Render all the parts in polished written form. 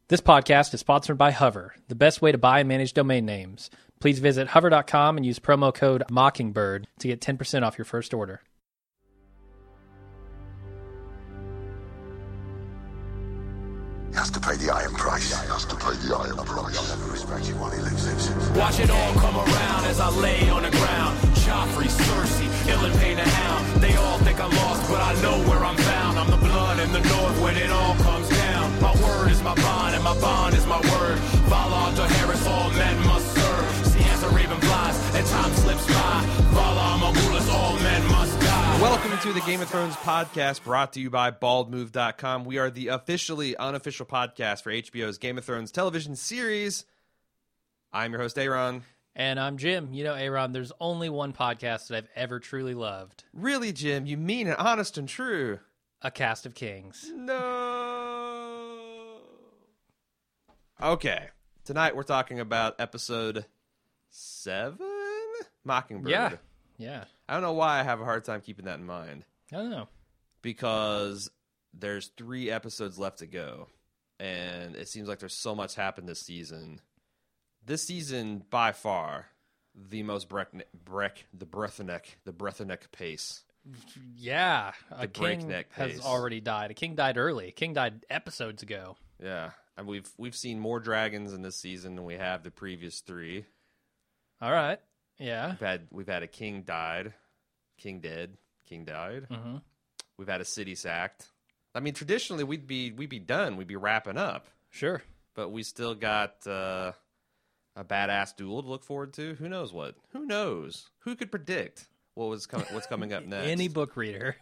This podcast is sponsored by Hover, the best way to buy and manage domain names. Please visit hover.com and use promo code Mockingbird to get 10% off your first order. He has to pay the iron price. He has to pay the iron price. I'll never respect you while he lives. Watch it all come around as I lay on the ground. Joffrey, Cersei, Illapain the Hound. They all think I'm lost, but I know where I'm found. I'm the blood in the north when it all comes down. My word is my bond, and my bond is my word. Valar Dohaeris, all men must serve. See as the raven flies, and time slips by. Valar Morghulis, all men must die. Welcome to the Game of Thrones podcast, brought to you by BaldMove.com. We are the officially unofficial podcast for HBO's Game of Thrones television series. I'm your host, Aaron. And I'm Jim. You know, Aaron, there's only one podcast that I've ever truly loved. Really, Jim? You mean it, honest and true? A Cast of Kings. No. Okay. Tonight we're talking about episode 7? Mockingbird. Yeah. I don't know why I have a hard time keeping that in mind. I don't know. Because there's 3 episodes left to go. And it seems like there's so much happened this season. This season, by far, the most breathtaking pace. Yeah. A king breakneck has pace. already died. A king died early. A king died episodes ago. Yeah. And we've seen more dragons in this season than we have the previous 3. All right. Yeah. We've had a king died, king dead, king died. Mm-hmm. We've had a city sacked. I mean, traditionally we'd be done. We'd be wrapping up. Sure. But we still got a badass duel to look forward to. Who knows what? Who knows? Who could predict what's coming up next? Any book reader.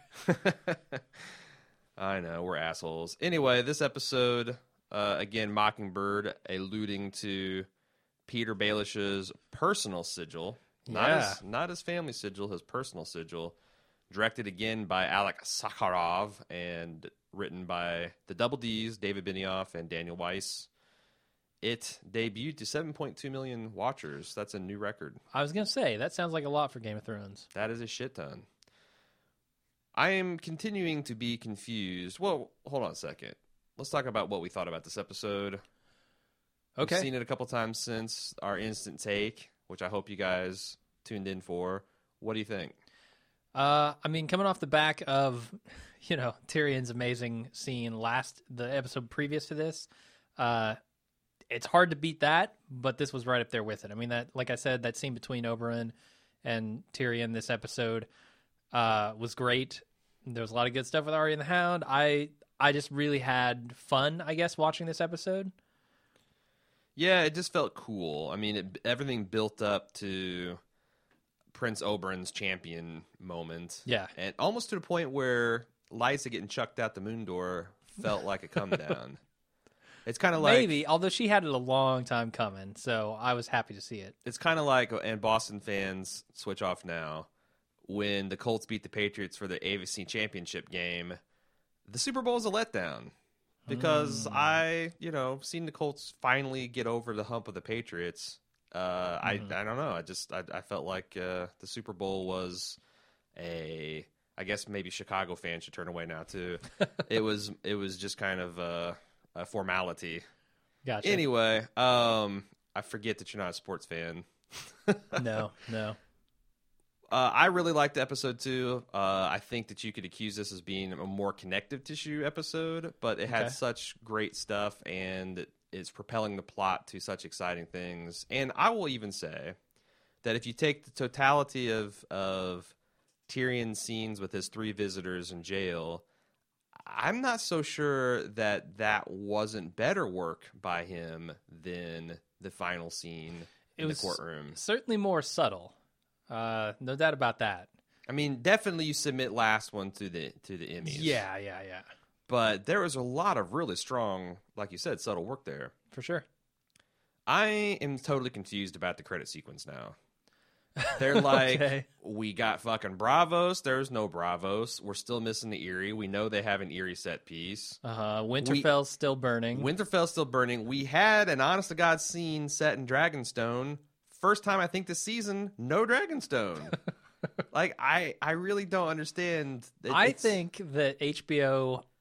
I know, we're assholes. Anyway, this episode, again, Mockingbird, alluding to Peter Baelish's personal sigil. Not his family sigil, his personal sigil. Directed again by Alec Sakharov and written by the Double Ds, David Benioff and Daniel Weiss. It debuted to 7.2 million watchers. That's a new record. I was going to say, that sounds like a lot for Game of Thrones. That is a shit ton. I am continuing to be confused. Well, hold on a second. Let's talk about what we thought about this episode. Okay. We've seen it a couple times since our instant take, which I hope you guys tuned in for. What do you think? I mean, coming off the back of, Tyrion's amazing scene the episode previous to this, it's hard to beat that, but this was right up there with it. I mean, that, like I said, that scene between Oberyn and Tyrion this episode was great. There was a lot of good stuff with Arya and the Hound. I just really had fun, I guess, watching this episode. Yeah, it just felt cool. I mean, everything built up to Prince Oberyn's champion moment. Yeah. And almost to the point where Lysa getting chucked out the moon door felt like a come down. It's kind of like... Maybe, although she had it a long time coming, so I was happy to see it. It's kind of like, and Boston fans switch off now, when the Colts beat the Patriots for the AFC Championship game, the Super Bowl is a letdown. Because I seen the Colts finally get over the hump of the Patriots. I don't know. I felt like the Super Bowl was I guess maybe Chicago fans should turn away now too. It was just kind of a formality. Gotcha. Anyway, I forget that you're not a sports fan. No. I really liked episode 2. I think that you could accuse this as being a more connective tissue episode, but it had such great stuff and it's propelling the plot to such exciting things. And I will even say that if you take the totality of Tyrion's scenes with his 3 visitors in jail, I'm not so sure that wasn't better work by him than the final scene in the courtroom. Certainly more subtle. No doubt about that. I mean, definitely you submit last one to the Emmys. Yeah. But there was a lot of really strong, like you said, subtle work there. For sure. I am totally confused about the credit sequence now. They're like, Okay. We got fucking Bravos. There's no Bravos. We're still missing the Eyrie. We know they have an Eyrie set piece. Winterfell's still burning. Winterfell's still burning. We had an honest-to-God scene set in Dragonstone. First time, I think, this season, no Dragonstone. Like, I really don't understand. I think that HBO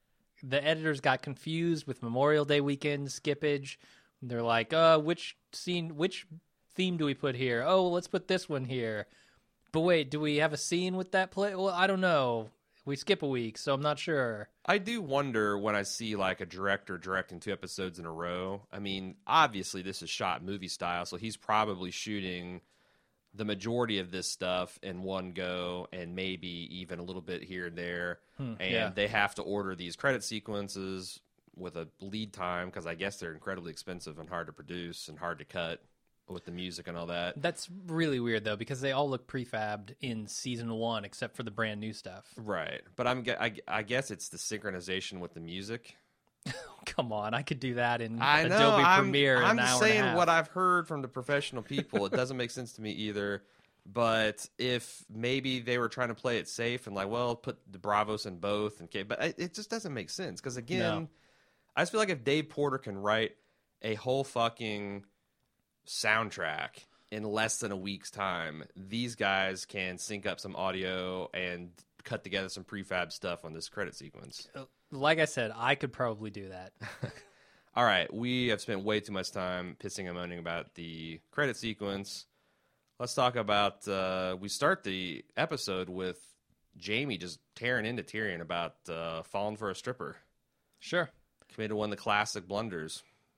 the editors got confused with Memorial Day weekend skippage. They're like, which theme do we put here? Oh, let's put this one here. But wait, do we have a scene with that play? Well, I don't know. We skip a week, so I'm not sure. I do wonder when I see like a director directing 2 episodes in a row. I mean, obviously this is shot movie style, so he's probably shooting the majority of this stuff in one go and maybe even a little bit here and there. They have to order these credit sequences with a lead time because I guess they're incredibly expensive and hard to produce and hard to cut with the music and all that. That's really weird, though, because they all look prefabbed in season 1 except for the brand new stuff. Right. But I guess it's the synchronization with the music. Come on, I could do that in I know, Adobe Premiere in an hour and a half. I'm saying what I've heard from the professional people. It doesn't make sense to me either. But if maybe they were trying to play it safe and like, well, put the Bravos in both. But it just doesn't make sense. Because, again, I just feel like if Dave Porter can write a whole fucking soundtrack in less than a week's time, these guys can sync up some audio and cut together some prefab stuff on this credit sequence. Like I said, I could probably do that. All right, we have spent way too much time pissing and moaning about the credit sequence. Let's talk about, we start the episode with Jaime just tearing into Tyrion about falling for a stripper. Sure. Committed one of the classic blunders.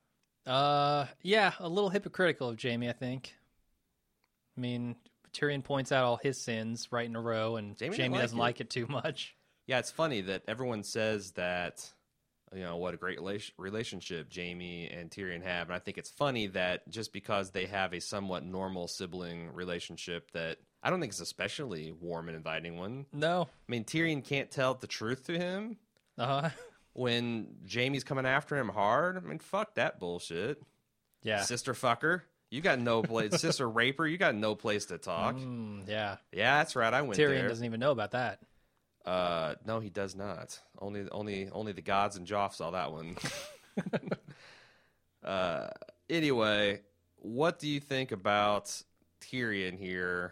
Yeah, a little hypocritical of Jaime, I think. I mean, Tyrion points out all his sins right in a row, and Jaime doesn't like it too much. Yeah, it's funny that everyone says that, you know, what a great relationship Jaime and Tyrion have, and I think it's funny that just because they have a somewhat normal sibling relationship that I don't think it's especially warm and inviting one. No. I mean, Tyrion can't tell the truth to him. Uh-huh. When Jaime's coming after him hard, I mean, fuck that bullshit. Yeah. Sister fucker. You got no place. Sister raper, you got no place to talk. Yeah. Yeah, that's right. I went Tyrion there. Tyrion doesn't even know about that. No, he does not. Only the gods and Joff saw that one. Anyway, what do you think about Tyrion here?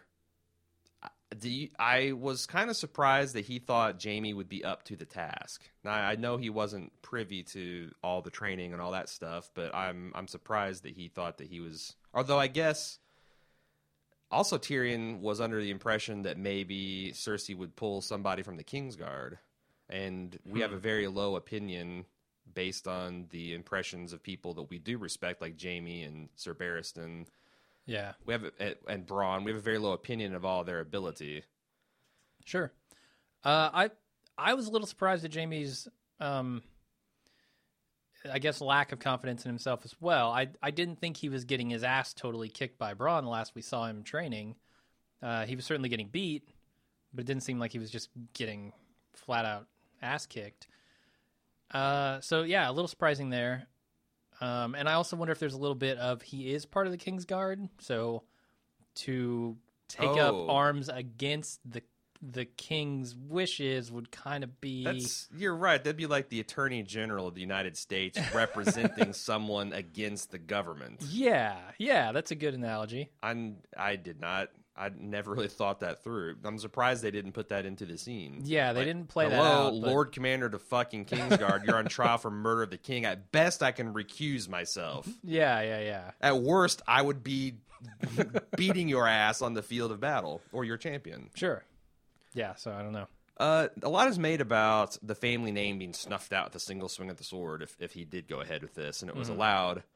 I was kind of surprised that he thought Jaime would be up to the task. Now, I know he wasn't privy to all the training and all that stuff, but I'm surprised that he thought that he was. Although I guess also Tyrion was under the impression that maybe Cersei would pull somebody from the Kingsguard, and we have a very low opinion based on the impressions of people that we do respect, like Jaime and Ser Barristan. Yeah, we have and Bronn. We have a very low opinion of all their ability. Sure, I was a little surprised at Jaime's, I guess, lack of confidence in himself as well. I didn't think he was getting his ass totally kicked by Bronn the last we saw him training. He was certainly getting beat, but it didn't seem like he was just getting flat out ass kicked. So yeah, a little surprising there. And I also wonder if there's a little bit of he is part of the Kingsguard, so to take up arms against the king's wishes would kind of be... You're right. That'd be like the Attorney General of the United States representing someone against the government. Yeah, that's a good analogy. I never really thought that through. I'm surprised they didn't put that into the scene. Yeah, they didn't play that out. Hello, Lord Commander to fucking Kingsguard, you're on trial for murder of the king. At best, I can recuse myself. Yeah. At worst, I would be beating your ass on the field of battle, or your champion. Sure. Yeah, so I don't know. A lot is made about the family name being snuffed out with a single swing of the sword if he did go ahead with this, and it was allowed.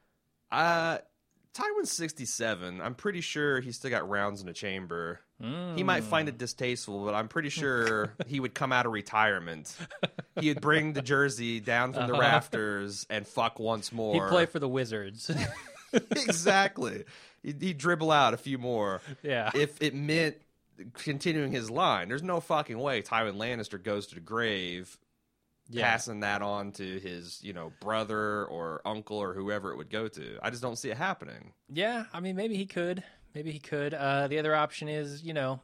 Tywin's 67. I'm pretty sure he's still got rounds in the chamber. He might find it distasteful, but I'm pretty sure he would come out of retirement. He'd bring the jersey down from the rafters and fuck once more. He'd play for the Wizards. Exactly. He'd dribble out a few more. Yeah. If it meant continuing his line. There's no fucking way Tywin Lannister goes to the grave passing that on to his, brother or uncle or whoever it would go to. I just don't see it happening. Yeah, I mean, maybe he could. The other option is,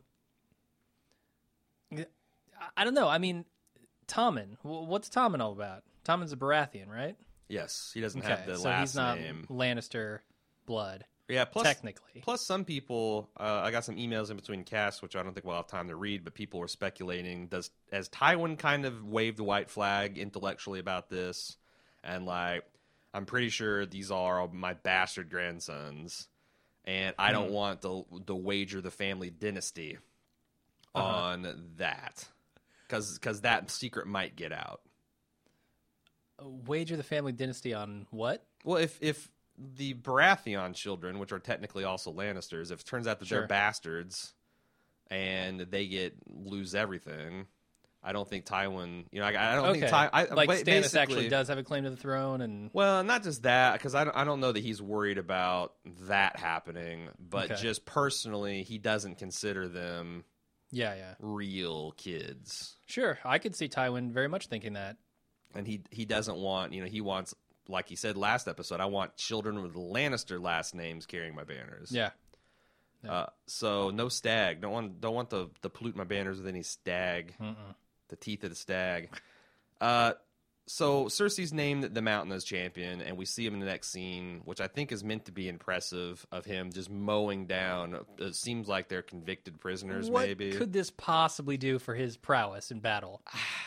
I don't know. I mean, Tommen. What's Tommen all about? Tommen's a Baratheon, right? Yes, he doesn't have the last he's not name. Lannister blood. Yeah, plus technically. Plus, some people, I got some emails in between casts, which I don't think we'll have time to read, but people were speculating, has Tywin kind of waved the white flag intellectually about this? And, like, I'm pretty sure these are my bastard grandsons, and I don't want to wager the family dynasty on that, because that secret might get out. Wager the family dynasty on what? Well, if the Baratheon children, which are technically also Lannisters, if it turns out that Sure. they're bastards and they lose everything, I don't think Tywin. I don't think Stannis actually does have a claim to the throne, and well, not just that, because I don't know that he's worried about that happening, but Okay. just personally, he doesn't consider them yeah. real kids, Sure, I could see Tywin very much thinking that. and he doesn't want. He wants. Like he said last episode, I want children with Lannister last names carrying my banners. Yeah. So no stag. Don't want to pollute my banners with any stag. The teeth of the stag. So Cersei's named the Mountain as champion, and we see him in the next scene, which I think is meant to be impressive, of him just mowing down. It seems like they're convicted prisoners. What maybe could this possibly do for his prowess in battle?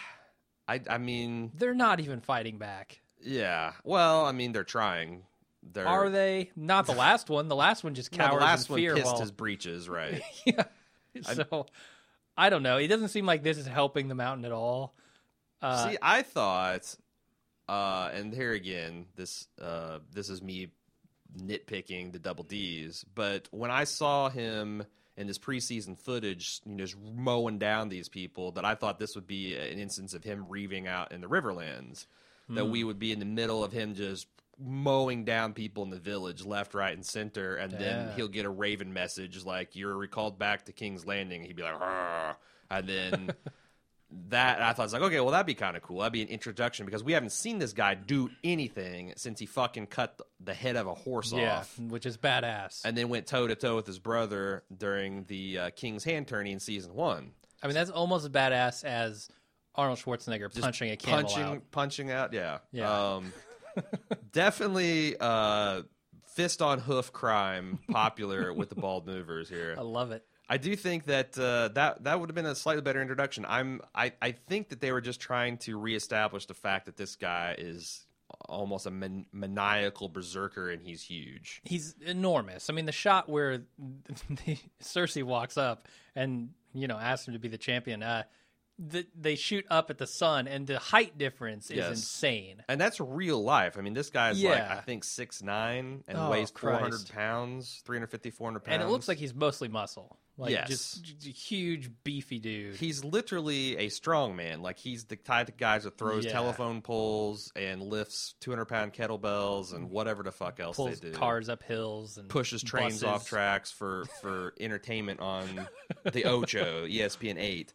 I mean, They're not even fighting back. yeah. Well, I mean, they're trying. Are they? Not the last one. The last one just No, cowers the last in one fear. pissed while... his breeches, right? Yeah. So, I don't know. It doesn't seem like this is helping the Mountain at all. See, I thought, and here again, this is me nitpicking the double D's, but when I saw him in this preseason footage, just mowing down these people, that I thought this would be an instance of him reaving out in the Riverlands, that we would be in the middle of him just mowing down people in the village left, right, and center, and then he'll get a Raven message like, "You're recalled back to King's Landing." He'd be like, "Arr," and then that, I thought, it's like, okay, well, that'd be kind of cool. That'd be an introduction, because we haven't seen this guy do anything since he fucking cut the head of a horse off, which is badass. and then went toe-to-toe with his brother during the King's Hand tourney in season 1. I mean, that's almost as badass as Arnold Schwarzenegger punching a camel out. Punching out, yeah. Yeah. Definitely fist on hoof crime popular with the bald movers here. I love it. I do think that that would have been a slightly better introduction. I think that they were just trying to reestablish the fact that this guy is almost a maniacal berserker, and he's huge. He's enormous. I mean, the shot where Cersei walks up and asks him to be the champion. They shoot up at the sun, and the height difference is insane. And that's real life. I mean, this guy's like, I think 6'9" and weighs 400 pounds, 350, 400 pounds. And it looks like he's mostly muscle. Like, Yes. just a huge, beefy dude. He's literally a strong man. Like, he's the type of guy that throws telephone poles and lifts 200-pound kettlebells and whatever the fuck else Pulls they do. cars up hills and Pushes trains buses. off tracks for entertainment on the Ocho, ESPN 8.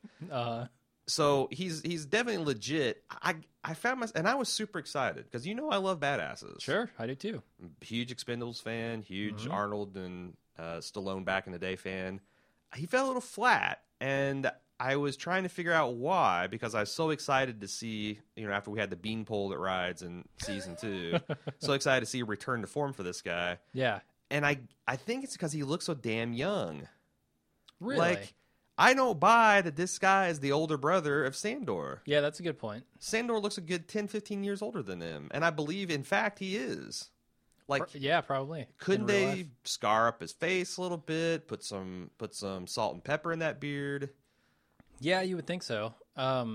So he's definitely legit. I found myself, and I was super excited, because I love badasses. Sure, I do too. Huge Expendables fan, huge Arnold and Stallone back in the day fan. He fell a little flat, and I was trying to figure out why, because I was so excited to see, after we had the beanpole that rides in season 2, so excited to see a return to form for this guy. Yeah. And I think it's because he looks so damn young. Really? Like, I don't buy that this guy is the older brother of Sandor. Yeah, that's a good point. Sandor looks a good 10, 15 years older than him, and I believe, in fact, he is. Like, yeah, probably. couldn't in real they life. scar up his face a little bit, put some salt and pepper in that beard? Yeah, you would think so. I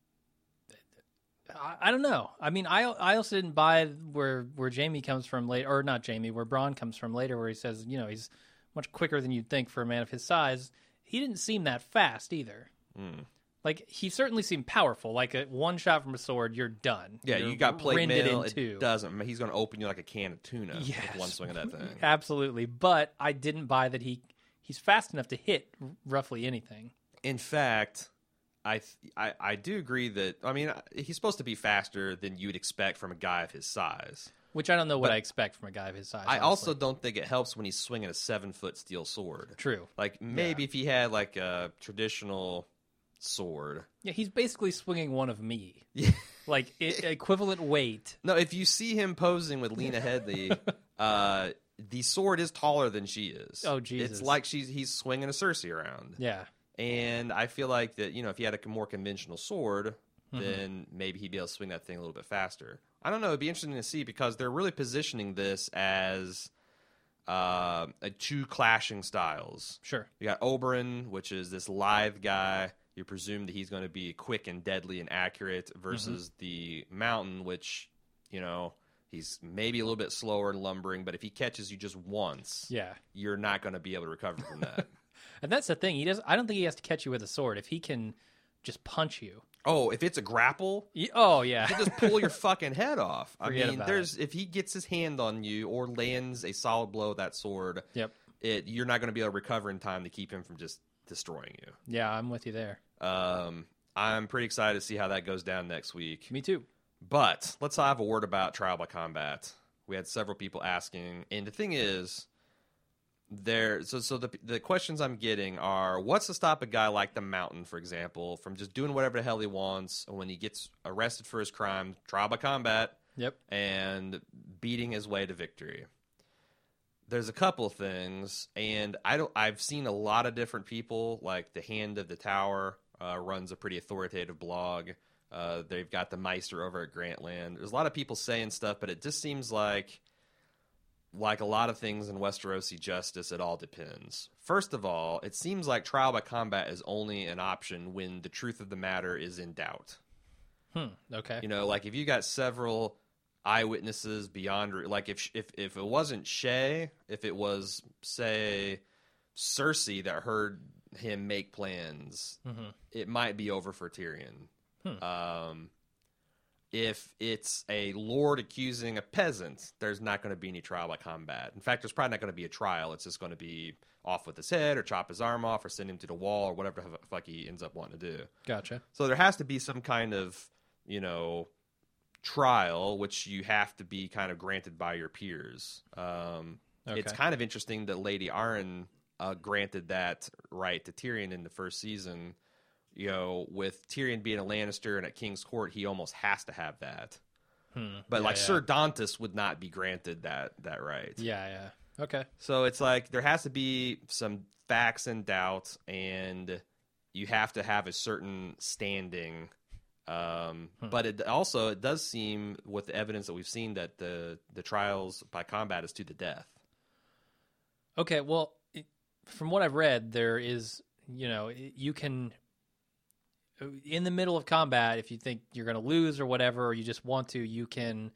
don't know. I mean, I also didn't buy where Jamie comes from later, or not Jamie, where Bronn comes from later, where he says, he's much quicker than you'd think for a man of his size. He didn't seem that fast either. Like, he certainly seemed powerful. Like, one shot from a sword, you're done. Yeah, You're you got plate rended mail. in two. It doesn't. He's going to open you like a can of tuna with one swing of that thing. Absolutely. But I didn't buy that he's fast enough to hit roughly anything. In fact, I do agree that, I mean, he's supposed to be faster than you would expect from a guy of his size. Which I don't know what I expect from a guy of his size. I honestly. also don't think it helps when he's swinging a 7-foot steel sword. True. Like, maybe if he had like a traditional sword. Yeah, he's basically swinging one of me. Yeah. Like, equivalent weight. No, if you see him posing with Lena Headey, the sword is taller than she is. Oh, Jesus. It's like he's swinging a Cersei around. Yeah. And I feel like that, if he had a more conventional sword, then maybe he'd be able to swing that thing a little bit faster. I don't know. It'd be interesting to see because they're really positioning this as two clashing styles. Sure. You got Oberyn, which is this lithe guy. You presume that he's going to be quick and deadly and accurate versus the Mountain, which, he's maybe a little bit slower and lumbering, but if he catches you just once, you're not going to be able to recover from that. And that's the thing. I don't think he has to catch you with a sword. If he can just punch you. Oh, if it's a grapple? Oh, yeah. He'll just pull your fucking head off. Forget about it. If he gets his hand on you or lands a solid blow with that sword, you're not going to be able to recover in time to keep him from just destroying you. Yeah, I'm with you there. I'm pretty excited to see how that goes down next week. Me too. But let's have a word about trial by combat. We had several people asking, and the thing is, the questions I'm getting are, what's to stop a guy like the Mountain, for example, from just doing whatever the hell he wants when he gets arrested for his crime, trial by combat, and beating his way to victory? There's a couple of things, and I've seen a lot of different people, like the Hand of the Tower runs a pretty authoritative blog. They've got the Meister over at Grantland. There's a lot of people saying stuff, but it just seems like a lot of things in Westerosi justice, it all depends. First of all, it seems like trial by combat is only an option when the truth of the matter is in doubt. Okay. Like if you got several eyewitnesses beyond, like if it wasn't Shay, if it was, say, Cersei that heard him make plans, it might be over for Tyrion. If it's a lord accusing a peasant, there's not going to be any trial by combat. In fact, there's probably not going to be a trial. It's just going to be off with his head or chop his arm off or send him to the wall or whatever the fuck he ends up wanting to do. Gotcha. So there has to be some kind of, trial, which you have to be kind of granted by your peers. It's kind of interesting that Lady Arryn granted that right to Tyrion in the first season. With Tyrion being a Lannister and at King's Court, he almost has to have that. But Sir Dantas would not be granted that right. Yeah. Okay. So it's like there has to be some facts in doubt, and you have to have a certain standing. But it does seem, with the evidence that we've seen, that the trials by combat is to the death. Okay. Well, from what I've read, there is, you can, in the middle of combat, if you think you're going to lose or whatever, or you just want to, you can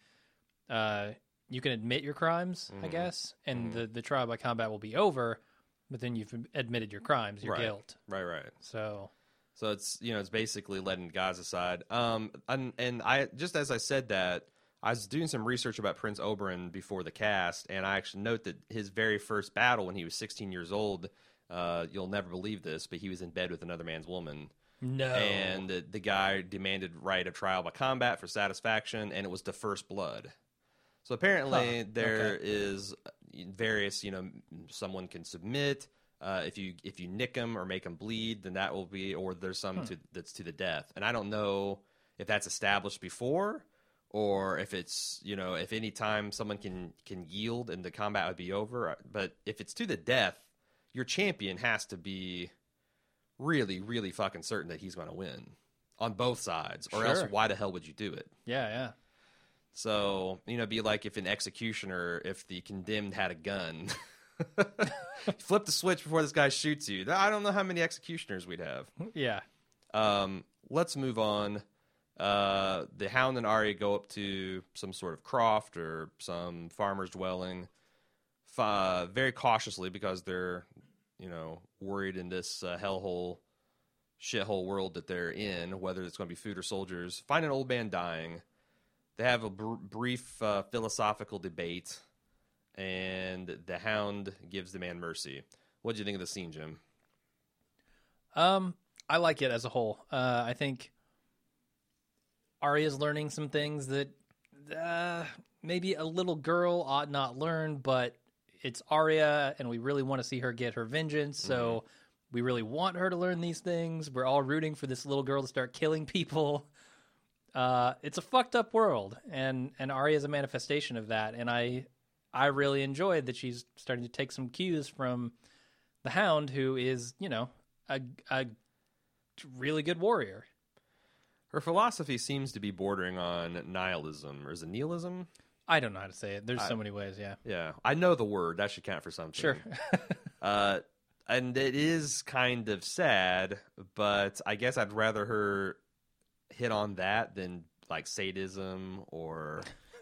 admit your crimes, I guess, and the trial by combat will be over, but then you've admitted your crimes, your guilt. Right. So it's, it's basically letting guys aside. And I, just as I said that, I was doing some research about Prince Oberyn before the cast, and I actually note that his very first battle when he was 16 years old, you'll never believe this, but he was in bed with another man's woman. No. And the guy demanded right of trial by combat for satisfaction, and it was the first blood. So apparently there is various, someone can submit. If you nick him or make him bleed, then that will be, or there's some that's to the death. And I don't know if that's established before, or if it's, if any time someone can yield and the combat would be over. But if it's to the death, your champion has to be really, really fucking certain that he's going to win on both sides, or else why the hell would you do it? Yeah. So, be like if an executioner, if the condemned had a gun, flip the switch before this guy shoots you. I don't know how many executioners we'd have. Yeah. Let's move on. The Hound and Arya go up to some sort of croft or some farmer's dwelling, very cautiously because they're, worried in this hellhole, shithole world that they're in, whether it's going to be food or soldiers. Find an old man dying. They have a brief philosophical debate, and the Hound gives the man mercy. What do you think of the scene, Jim? I like it as a whole. I think Arya's learning some things that maybe a little girl ought not learn, but it's Arya, and we really want to see her get her vengeance, so we really want her to learn these things. We're all rooting for this little girl to start killing people. It's a fucked up world, and Arya's a manifestation of that, and I I really enjoyed that she's starting to take some cues from the Hound, who is, a really good warrior. Her philosophy seems to be bordering on nihilism, or is it nihilism? I don't know how to say it. There's so many ways, yeah. Yeah, I know the word. That should count for something. Sure. And it is kind of sad, but I guess I'd rather her hit on that than like sadism or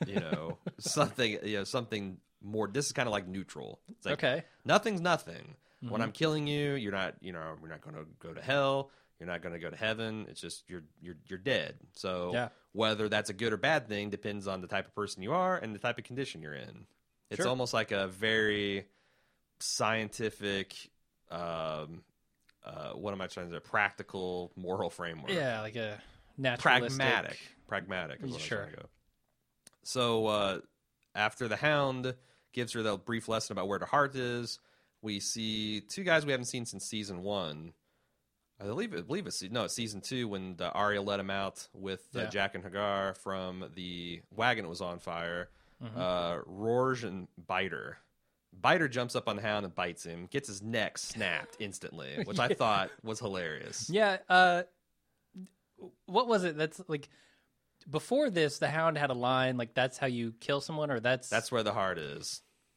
something more. This is kind of like neutral. It's like, okay, nothing's nothing. When I'm killing you, you're not going to go to hell. You're not going to go to heaven. It's just you're dead. So whether that's a good or bad thing depends on the type of person you are and the type of condition you're in. It's almost like a very scientific, what am I trying to say? Practical moral framework. Yeah, like a naturalistic. Pragmatic is what I'm trying to go. So after the Hound gives her that brief lesson about where the heart is, we see two guys we haven't seen since season 1. I believe it's season 2 when Arya let him out with Jack and Hagar from the wagon that was on fire. Rorge and Biter. Biter jumps up on the Hound and bites him, gets his neck snapped instantly, which I thought was hilarious. Yeah. What was it? That's like before this, the Hound had a line like, "That's how you kill someone," or "That's where the heart is."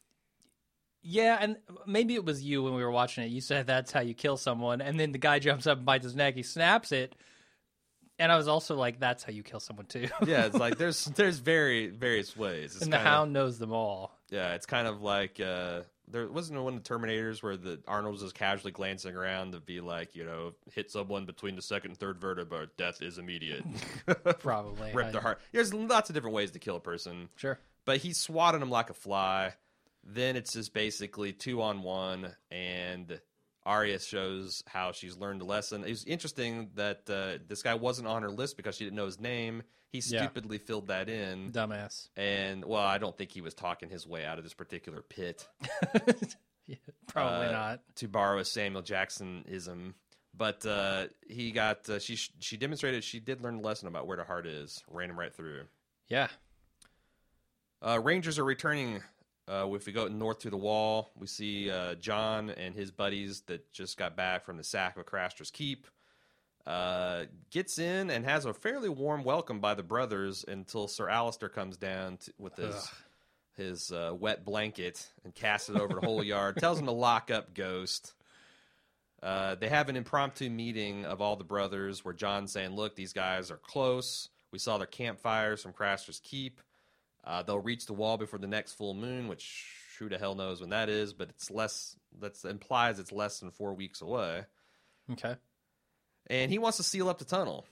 Yeah, and maybe it was you when we were watching it. You said that's how you kill someone, and then the guy jumps up and bites his neck. He snaps it, and I was also like, "That's how you kill someone too." Yeah, it's like there's various ways, and the Hound knows them all. Yeah, it's kind of like there wasn't one of the Terminators where Arnold was just casually glancing around to be like, hit someone between the second and third vertebra, death is immediate. Probably rip their heart. There's lots of different ways to kill a person. Sure, but he's swatting him like a fly. Then it's just basically 2-on-1, and Arya shows how she's learned a lesson. It was interesting that this guy wasn't on her list because she didn't know his name. He stupidly filled that in. Dumbass. And, well, I don't think he was talking his way out of this particular pit. Probably not. To borrow a Samuel Jackson-ism. But he got she demonstrated she did learn a lesson about where the heart is. Ran him right through. Yeah. Rangers are returning. If we go north through the wall, we see John and his buddies that just got back from the sack of Craster's Keep. Gets in and has a fairly warm welcome by the brothers until Sir Alistair comes down with his wet blanket and casts it over the whole yard. Tells him to lock up Ghost. They have an impromptu meeting of all the brothers where John's saying, "Look, these guys are close. We saw their campfires from Craster's Keep. They'll reach the wall before the next full moon," which who the hell knows when that is, but it's less. That implies it's less than 4 weeks away. Okay. And he wants to seal up the tunnel.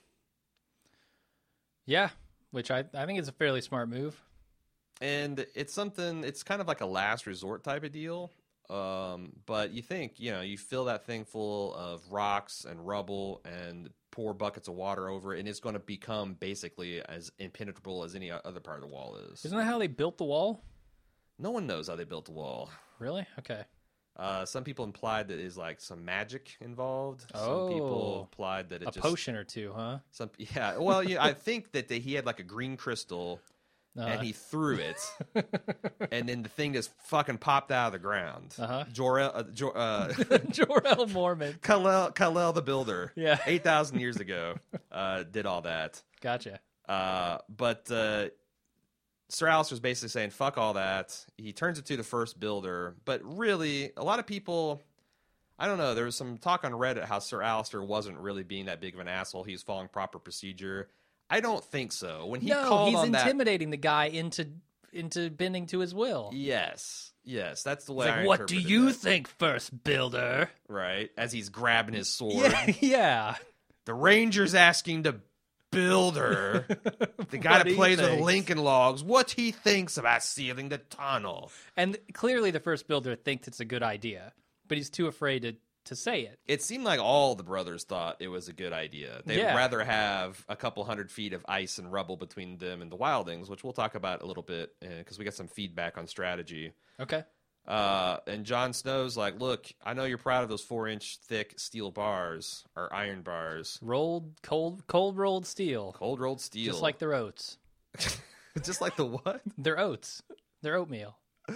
Yeah, which I think is a fairly smart move. And it's kind of like a last resort type of deal. But you think, you fill that thing full of rocks and rubble and pour buckets of water over it, and it's going to become basically as impenetrable as any other part of the wall is. Isn't that how they built the wall? No one knows how they built the wall. Really? Okay. Some people implied that there's like some magic involved. Oh, some people implied that a potion or two, huh? Well, I think that he had like a green crystal, and he threw it, and then the thing just fucking popped out of the ground. Jor-El Mormont, Kal-El the Builder, 8,000 years ago, did all that. Gotcha. But Sir Alistair's basically saying, fuck all that. He turns it to the first builder. But really, a lot of people, I don't know, there was some talk on Reddit how Sir Alistair wasn't really being that big of an asshole. He was following proper procedure. I don't think so. When he called on he's intimidating the guy into bending to his will. Yes, that's the way I what do you think, first builder? Right, as he's grabbing his sword. Yeah. The Ranger's asking the builder, the guy that plays with Lincoln Logs, what he thinks about sealing the tunnel. And clearly the first builder thinks it's a good idea, but he's too afraid to say it. It seemed like all the brothers thought it was a good idea. They'd rather have a couple 100 feet of ice and rubble between them and the Wildings, which we'll talk about a little bit because we got some feedback on strategy. Okay. And Jon Snow's like, look, I know you're proud of those 4-inch thick steel bars or iron bars. Cold rolled steel. Cold rolled steel. Just like their oats. Just like the what? Their oats. Their oatmeal.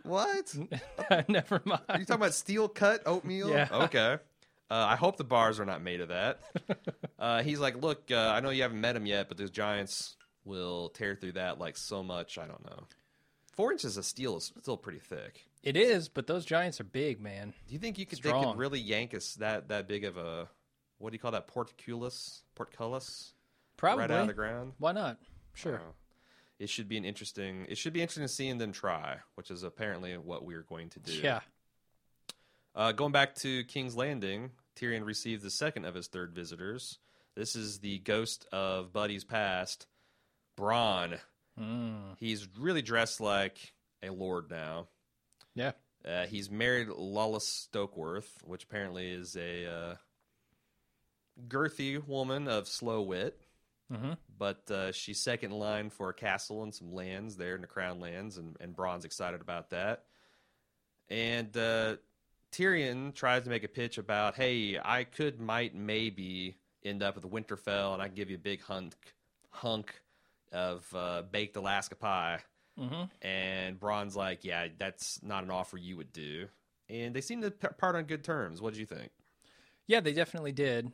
What? Never mind. Are you talking about steel cut oatmeal? Yeah. Okay. I hope the bars are not made of that. He's like, look, I know you haven't met him yet, but those giants will tear through that like so much. I don't know. 4 inches of steel is still pretty thick. It is, but those giants are big, man. Do you think they Strong. could really yank us that big of a, what do you call that, portcullis? Probably. Right out of the ground? Why not? Sure. It should be interesting seeing them try, which is apparently what we're going to do. Yeah. Going back to King's Landing, Tyrion receives the second of his third visitors. This is the ghost of Buddy's past, Bronn. He's really dressed like a lord now. Yeah. He's married Lawless Stokeworth, which apparently is a girthy woman of slow wit. Mm-hmm. But she's second in line for a castle and some lands there in the Crown Lands, and Bronn's excited about that. And Tyrion tries to make a pitch about, hey, I might maybe end up with Winterfell, and I can give you a big hunk of baked Alaska pie. Mm-hmm. And Bronn's like, yeah, that's not an offer you would do. And they seem to part on good terms. What did you think? Yeah, they definitely did.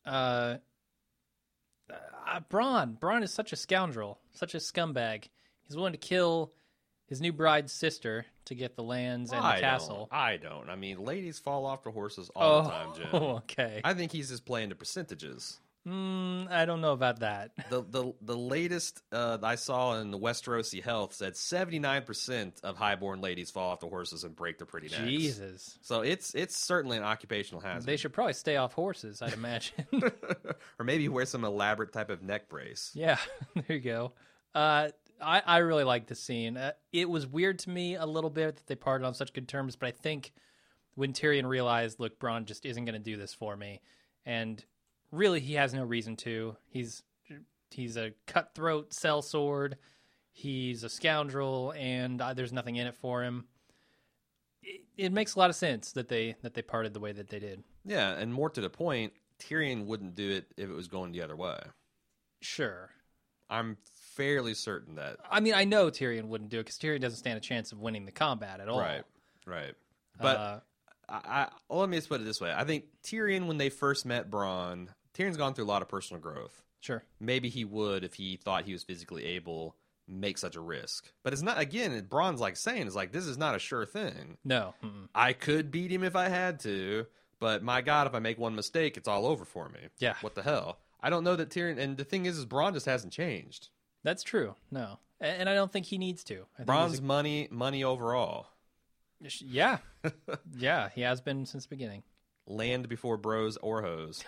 Bronn is such a scoundrel, such a scumbag. He's willing to kill his new bride's sister to get the lands and the castle. I don't. I mean, ladies fall off the horses all the time, Jim. Okay. I think he's just playing the percentages. I don't know about that. The latest I saw in the Westerosi Health said 79% of highborn ladies fall off the horses and break their pretty necks. Jesus. So it's certainly an occupational hazard. They should probably stay off horses, I'd imagine. Or maybe wear some elaborate type of neck brace. Yeah, there you go. I really like this scene. It was weird to me a little bit that they parted on such good terms, but I think when Tyrion realized, look, Bronn just isn't going to do this for me, and really he has no reason to. He's a cutthroat sellsword. He's a scoundrel, and there's nothing in it for him. It makes a lot of sense that they parted the way that they did. Yeah, and more to the point, Tyrion wouldn't do it if it was going the other way. Sure. I'm fairly certain that. I mean, I know Tyrion wouldn't do it because Tyrion doesn't stand a chance of winning the combat at all. Right. But let me just put it this way. I think Tyrion, when they first met Bronn, Tyrion's gone through a lot of personal growth. Sure. Maybe he would, if he thought he was physically able, make such a risk. But it's not, again, Bronn's like saying, it's like, this is not a sure thing. No. Mm-mm. I could beat him if I had to, but my God, if I make one mistake, it's all over for me. Yeah. What the hell? I don't know that Tyrion, and the thing is Bronn just hasn't changed. That's true. No. And I don't think he needs to. I think Bronn's money overall. Yeah. Yeah, he has been since the beginning. Land before bros or hoes.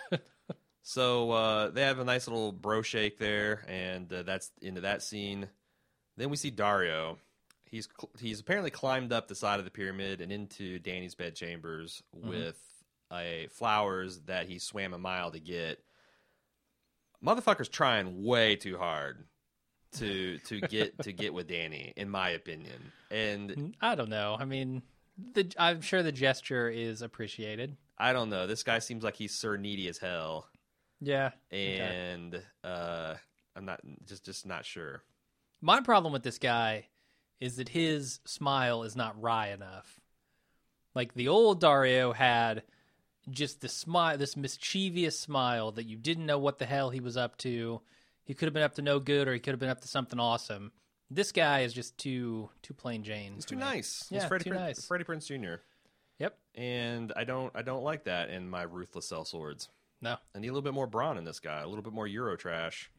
So they have a nice little bro shake there, and that's into that scene. Then we see Daario. He's apparently climbed up the side of the pyramid and into Dany's bedchambers with flowers that he swam a mile to get. Motherfucker's trying way too hard to get with Dany, in my opinion. And I don't know. I mean, I'm sure the gesture is appreciated. I don't know. This guy seems like he's Sir Needy as hell. Yeah. And I'm not just not sure. My problem with this guy is that his smile is not wry enough. Like the old Daario had just this mischievous smile that you didn't know what the hell he was up to. He could have been up to no good, or he could have been up to something awesome. This guy is just too plain Jane. He's too nice. Yeah, He's too nice. Freddie Prinze Jr. Yep. And I don't like that in my ruthless sellswords. No. I need a little bit more Bronn in this guy, a little bit more Euro trash.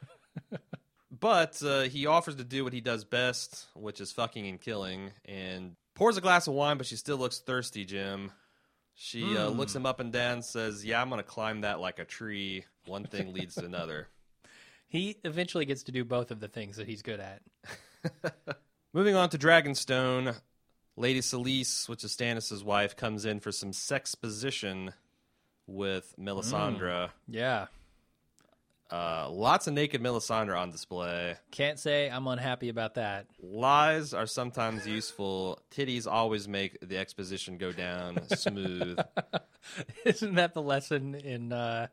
But he offers to do what he does best, which is fucking and killing, and pours a glass of wine, but she still looks thirsty, Jim. She looks him up and down, says, yeah, I'm going to climb that like a tree. One thing leads to another. He eventually gets to do both of the things that he's good at. Moving on to Dragonstone, Lady Selyse, which is Stannis' wife, comes in for some sexposition with Melisandre. Yeah. Lots of naked Melisandre on display. Can't say I'm unhappy about that. Lies are sometimes useful. Titties always make the exposition go down smooth. Isn't that the lesson in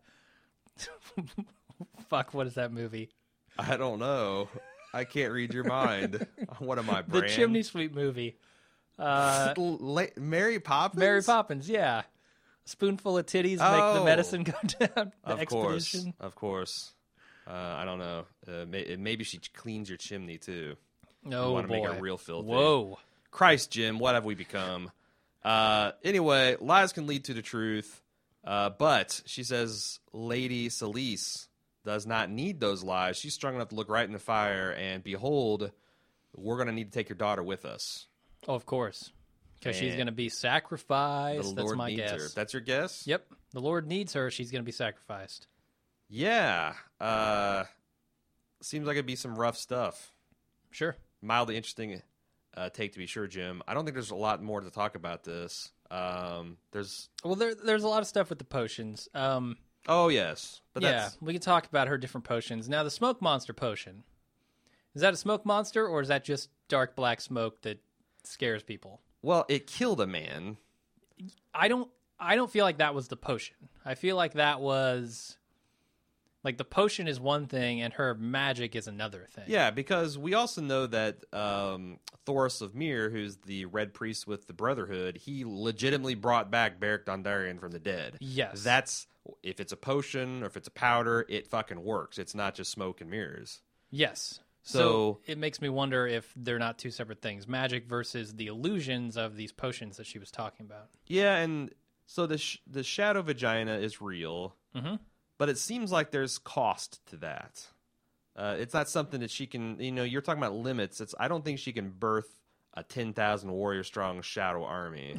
fuck, what is that movie? I don't know. I can't read your mind. What am I, Bran? The Chimney Sweep movie. Mary Poppins? Mary Poppins, yeah. A spoonful of titties make the medicine go down. The expedition. Of course. I don't know. Maybe she cleans your chimney, too. No, want to boy. make it real filthy. Whoa. Christ, Jim, what have we become? Anyway, lies can lead to the truth. But she says Lady Celise does not need those lies. She's strong enough to look right in the fire and behold, we're going to need to take your daughter with us. Oh, of course. Because she's going to be sacrificed. That's my guess. Her. That's your guess? Yep. The Lord needs her. She's going to be sacrificed. Yeah. Seems like it'd be some rough stuff. Sure. Mildly interesting take to be sure, Jim. I don't think there's a lot more to talk about this. There's a lot of stuff with the potions. Oh, yes. But we can talk about her different potions. Now, the smoke monster potion. Is that a smoke monster, or is that just dark black smoke that scares people? Well, it killed a man. I don't feel like that was the potion. I feel like that was... Like, the potion is one thing, and her magic is another thing. Yeah, because we also know that Thoros of Myr, who's the Red Priest with the Brotherhood, he legitimately brought back Beric Dondarrion from the dead. Yes. That's... If it's a potion or if it's a powder, it fucking works. It's not just smoke and mirrors. Yes. So it makes me wonder if they're not two separate things. Magic versus the illusions of these potions that she was talking about. Yeah, and so the shadow vagina is real, but it seems like there's cost to that. It's not something that she can, you're talking about limits. I don't think she can birth a 10,000 warrior strong shadow army.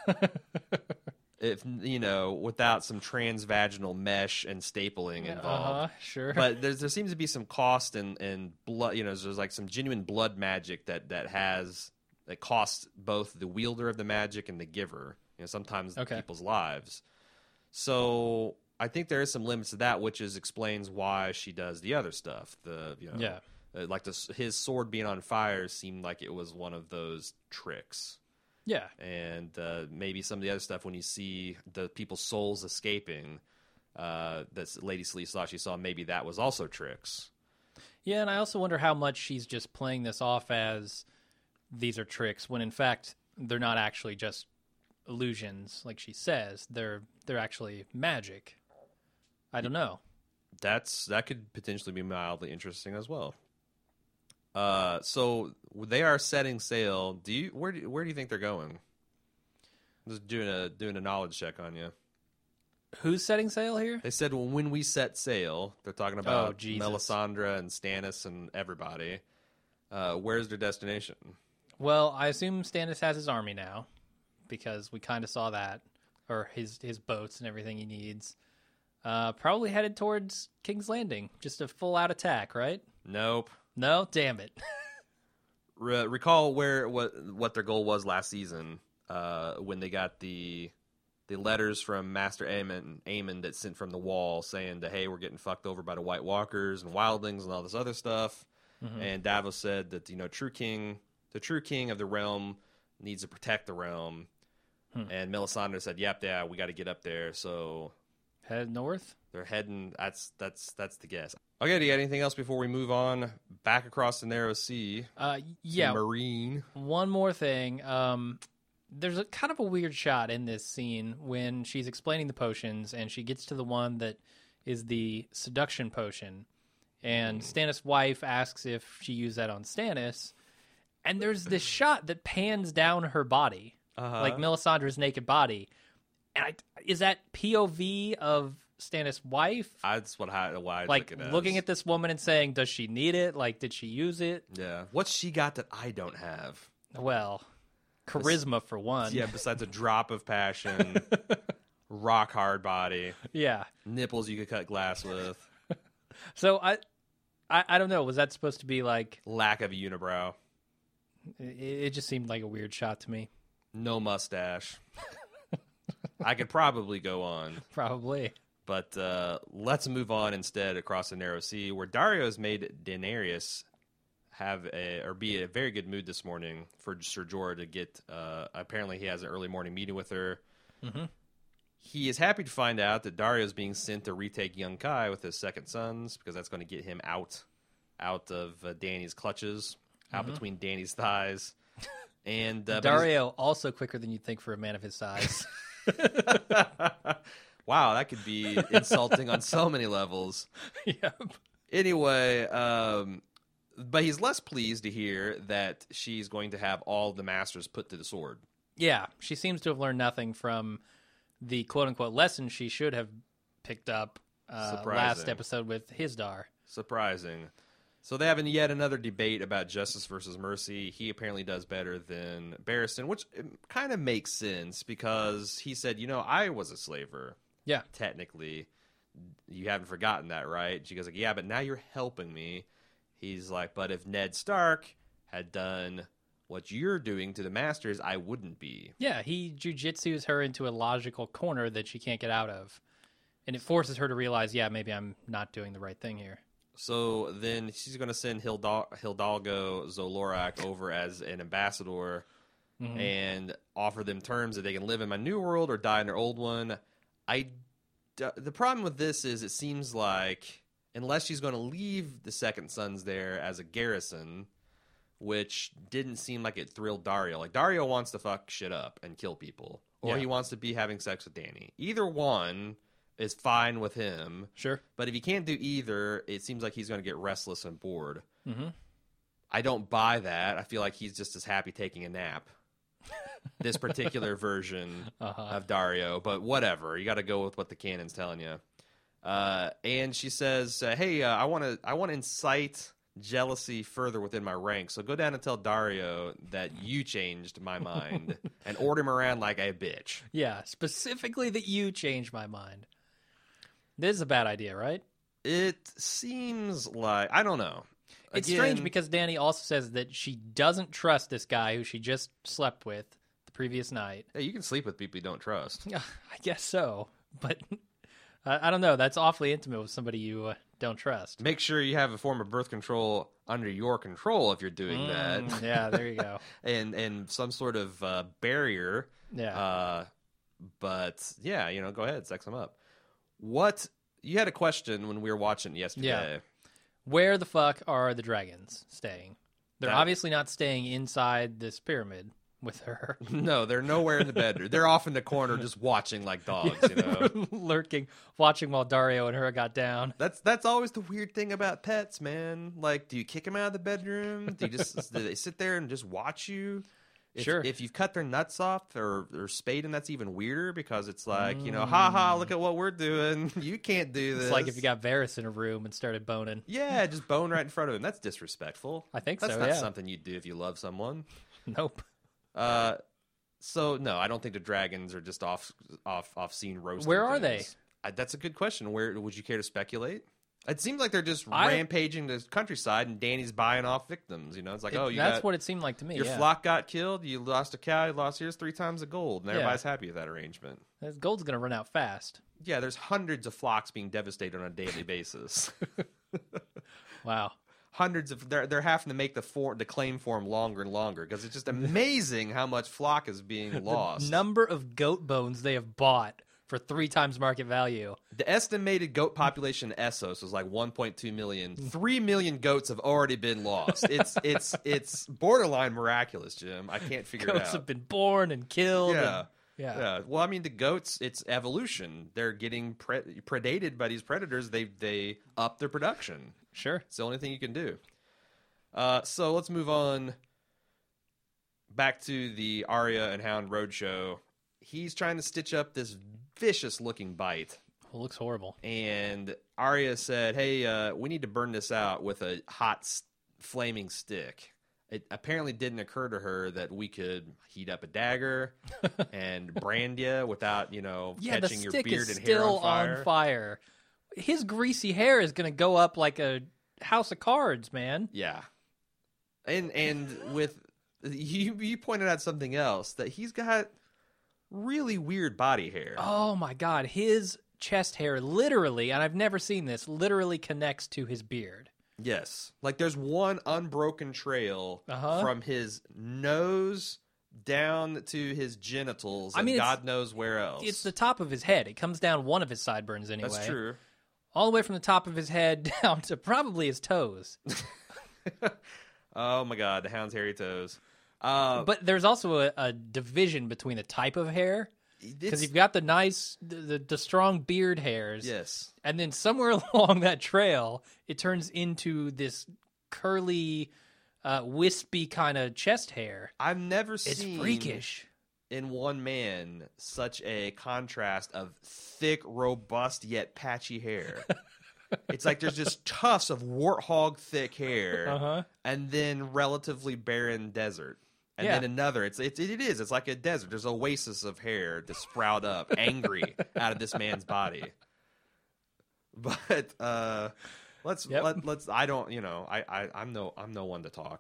If without some transvaginal mesh and stapling involved. Sure. But there seems to be some cost and blood. There's like some genuine blood magic that costs both the wielder of the magic and the giver. Sometimes people's lives. So I think there is some limits to that, which explains why she does the other stuff. His sword being on fire seemed like it was one of those tricks. Yeah. And maybe some of the other stuff when you see the people's souls escaping that Lady Celise thought she saw, maybe that was also tricks. Yeah, and I also wonder how much she's just playing this off as these are tricks when in fact they're not actually just illusions like she says. They're actually magic. I don't know. That could potentially be mildly interesting as well. So they are setting sail. Where do you think they're going? I'm just doing a knowledge check on you. Who's setting sail here? They said when we set sail, they're talking about Melisandre and Stannis and everybody. Where's their destination? Well, I assume Stannis has his army now because we kind of saw that, or his boats and everything he needs. Probably headed towards King's Landing, just a full out attack, right? Nope. No, damn it. Recall what their goal was last season when they got the letters from Master Aemon that sent from the Wall saying that, hey, we're getting fucked over by the White Walkers and wildlings and all this other stuff. Mm-hmm. And Davos said that the true king of the realm needs to protect the realm. And Melisandre said, "Yep, yeah, we got to get up there." So head north. They're heading. That's the guess. Okay, do you got anything else before we move on back across the narrow sea? Yeah, Marine. One more thing. There's a kind of a weird shot in this scene when she's explaining the potions and she gets to the one that is the seduction potion, and Stannis' wife asks if she used that on Stannis, and there's this shot that pans down her body, like Melisandre's naked body, and is that POV of Stannis' wife? That's why I like took it as. Looking at this woman and saying, does she need it? Like, did she use it? Yeah. What's she got that I don't have? Well, charisma for one. Yeah, besides a drop of passion, rock hard body. Yeah. Nipples you could cut glass with. So I don't know. Was that supposed to be like... Lack of a unibrow. It just seemed like a weird shot to me. No mustache. I could probably go on. Probably. But let's move on instead across the narrow sea, where Daario's made Daenerys be in a very good mood this morning for Ser Jorah to get. Apparently, he has an early morning meeting with her. Mm-hmm. He is happy to find out that Daario's being sent to retake young Kai with his second sons, because that's going to get him out of Dany's clutches, out between Dany's thighs. And but Dario also quicker than you'd think for a man of his size. wow, that could be insulting on so many levels. Yep. Anyway, but he's less pleased to hear that she's going to have all the masters put to the sword. Yeah, she seems to have learned nothing from the quote-unquote lesson she should have picked up last episode with Hisdar. Surprising. So they have yet another debate about justice versus mercy. He apparently does better than Barristan, which kind of makes sense because he said, I was a slaver. Yeah. Technically. You haven't forgotten that, right? She goes like, yeah, but now you're helping me. He's like, but if Ned Stark had done what you're doing to the masters, I wouldn't be. Yeah, he jujitsus her into a logical corner that she can't get out of. And it forces her to realize, yeah, maybe I'm not doing the right thing here. So then she's going to send Hidalgo Zolorak over as an ambassador and offer them terms that they can live in my new world or die in their old one. The problem with this is it seems like unless she's going to leave the Second Sons there as a garrison, which didn't seem like it thrilled Dario. Like, Dario wants to fuck shit up and kill people. Or he wants to be having sex with Dany. Either one is fine with him. Sure. But if he can't do either, it seems like he's going to get restless and bored. Mm-hmm. I don't buy that. I feel like he's just as happy taking a nap. This particular version of Dario. But whatever. You got to go with what the canon's telling you. And she says, hey, I want to incite jealousy further within my ranks. So go down and tell Dario that you changed my mind and order him around like a bitch. Yeah, specifically that you changed my mind. This is a bad idea, right? It seems like, I don't know. It's strange because Dany also says that she doesn't trust this guy who she just slept with the previous night. Hey, you can sleep with people you don't trust. I guess so, but I don't know. That's awfully intimate with somebody you don't trust. Make sure you have a form of birth control under your control if you're doing that. Yeah, there you go. and some sort of barrier. Yeah. But yeah, go ahead, sex them up. You had a question when we were watching yesterday. Yeah. Where the fuck are the dragons staying? They're obviously not staying inside this pyramid with her. No, they're nowhere in the bedroom. They're off in the corner just watching like dogs, Lurking, watching while Dario and her got down. That's always the weird thing about pets, man. Like, do you kick them out of the bedroom? Do they sit there and just watch you? Sure. If you've cut their nuts off or spayed them, that's even weirder because it's like, ha, look at what we're doing. You can't do this. It's like if you got Varys in a room and started boning. Yeah, just bone right in front of him. That's disrespectful. I think that's so, not something you'd do if you love someone. Nope. So, no, I don't think the dragons are just off scene roasting. Where are they? That's a good question. Where would you care to speculate? It seems like they're just rampaging the countryside, and Dany's buying off victims. It's like, that's what it seemed like to me. Your flock got killed. You lost a cow. You lost here's 3 times the gold, and everybody's happy with that arrangement. That gold's going to run out fast. Yeah, there's hundreds of flocks being devastated on a daily basis. Wow. Hundreds of they're having to make the claim form longer and longer because it's just amazing how much flock is being lost. The number of goat bones they have bought for 3 times market value. The estimated goat population in Essos was like 1.2 million. 3 million goats have already been lost. It's borderline miraculous, Jim. I can't figure it out. Goats have been born and killed. Yeah. Well, I mean, the goats, it's evolution. They're getting predated by these predators. They up their production. Sure. It's the only thing you can do. So let's move on back to the Arya and Hound roadshow. He's trying to stitch up this vicious-looking bite. It looks horrible. And Arya said, hey, we need to burn this out with a hot, flaming stick. It apparently didn't occur to her that we could heat up a dagger and brand you without, catching your beard and hair on fire. On fire. His greasy hair is going to go up like a house of cards, man. Yeah. And with you pointed out something else, that he's got really weird body hair. Oh my God. His chest hair literally, and I've never seen this, literally connects to his beard. Yes. Like there's one unbroken trail from his nose down to his genitals and God knows where else. It's the top of his head. It comes down one of his sideburns anyway. That's true. All the way from the top of his head down to probably his toes. Oh my God, the Hound's hairy toes. But there's also a division between the type of hair. Because you've got the nice, the strong beard hairs. Yes. And then somewhere along that trail, it turns into this curly, wispy kind of chest hair. I've never It's seen freakish. in one man such a contrast of thick, robust, yet patchy hair. It's like there's just tufts of warthog thick hair and then relatively barren desert. And then another, it is. It's like a desert. There's an oasis of hair to sprout up, angry out of this man's body. But let's. I don't. I'm no one to talk.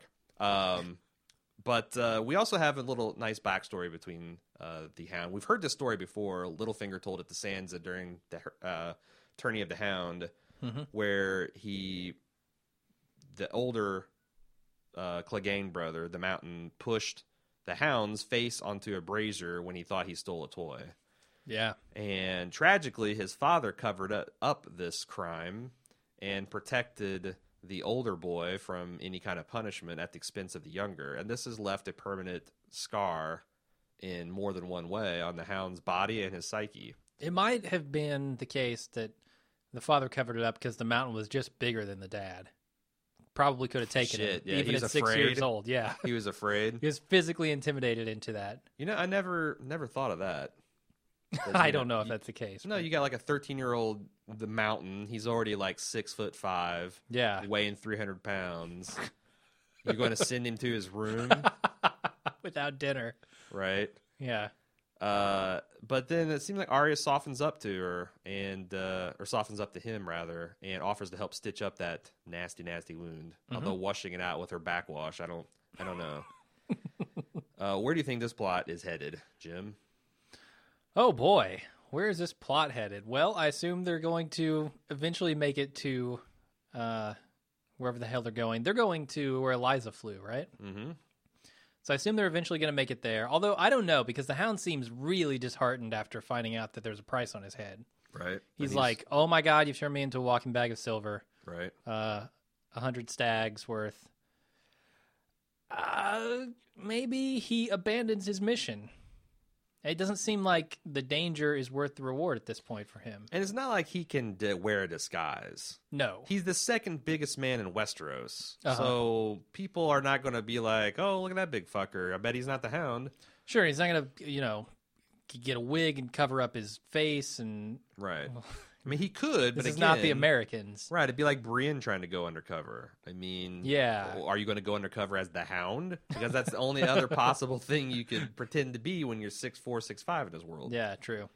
But we also have a little nice backstory between the Hound. We've heard this story before. Littlefinger told it to Sansa during the Tourney of the Hound, where the older Clegane brother, the Mountain, pushed the Hound's face onto a brazier when he thought he stole a toy. Yeah. And tragically, his father covered up this crime and protected the older boy from any kind of punishment at the expense of the younger. And this has left a permanent scar in more than one way on the Hound's body and his psyche. It might have been the case that the father covered it up because the Mountain was just bigger than the dad. Probably could have taken it, Yeah, even at 6 years old. Yeah, he was afraid. He was physically intimidated into that. I never thought of that. I don't know if that's the case. No, you got like a 13-year-old, the Mountain. He's already like 6'5". Yeah, weighing 300 pounds. You're going to send him to his room without dinner, right? Yeah. But then it seems like Arya softens up to her or softens up to him rather, and offers to help stitch up that nasty wound. Although washing it out with her backwash, I don't know. Where do you think this plot is headed, Jim? Oh boy, where is this plot headed? Well, I assume they're going to eventually make it to wherever the hell they're going. They're going to where Eliza flew, right? Mm-hmm. So I assume they're eventually going to make it there. Although I don't know, because the Hound seems really disheartened after finding out that there's a price on his head. Right. He's like, "Oh my God, you've turned me into a walking bag of silver." Right. 100 stags worth. Maybe he abandons his mission. It doesn't seem like the danger is worth the reward at this point for him. And it's not like he can wear a disguise. No. He's the second biggest man in Westeros. So people are not going to be like, "Oh, look at that big fucker. I bet he's not the Hound." Sure, he's not going to, get a wig and cover up his face. And right. I mean, he could, but this is not the Americans. Right, it'd be like Brienne trying to go undercover. I mean, yeah. Are you going to go undercover as the Hound? Because that's the only other possible thing you could pretend to be when you're 6'4", 6'5" in this world. Yeah, true.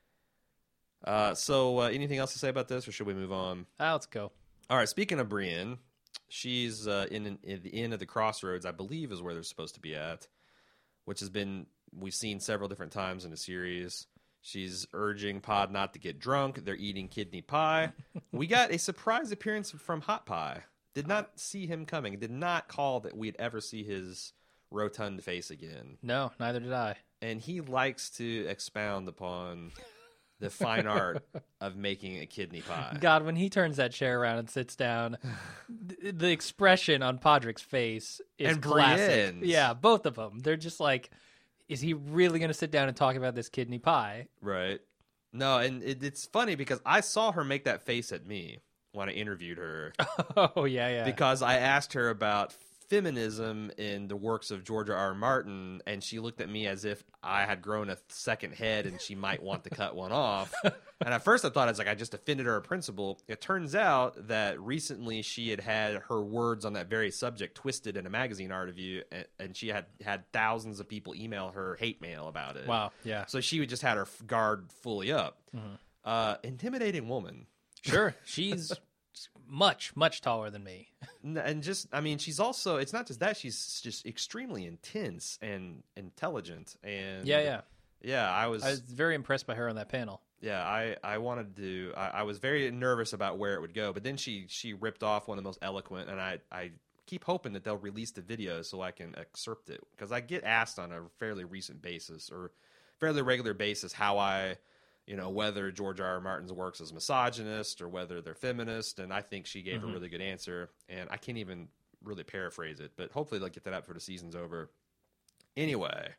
So anything else to say about this, or should we move on? Let's go. All right, speaking of Brienne, she's in the Inn of the Crossroads, I believe is where they're supposed to be at, which we've seen several different times in the series. She's urging Pod not to get drunk. They're eating kidney pie. We got a surprise appearance from Hot Pie. Did not see him coming. Did not call that we'd ever see his rotund face again. No, neither did I. And he likes to expound upon the fine art of making a kidney pie. God, when he turns that chair around and sits down, the expression on Podrick's face is and classic. Brienne's. Yeah, both of them. They're just like, is he really going to sit down and talk about this kidney pie? Right. No, and it's funny because I saw her make that face at me when I interviewed her. Oh, yeah. Because I asked her about feminism in the works of George R.R. Martin, and she looked at me as if I had grown a second head and she might want to cut one off. And at first I thought I just offended her principle. It turns out that recently she had her words on that very subject twisted in a magazine interview, and she had thousands of people email her hate mail about it. Wow, yeah. So she would just had her guard fully up. Mm-hmm. Intimidating woman. Sure, she's much, much taller than me. And she's also, it's not just that, she's just extremely intense and intelligent. And yeah. I was very impressed by her on that panel. Yeah, I was very nervous about where it would go, but then she ripped off one of the most eloquent, and I keep hoping that they'll release the video so I can excerpt it, because I get asked on a fairly recent basis or fairly regular basis how I, whether George R.R. Martin's works is misogynist or whether they're feminist, and I think she gave a really good answer, and I can't even really paraphrase it, but hopefully they'll get that out before the season's over. Anyway,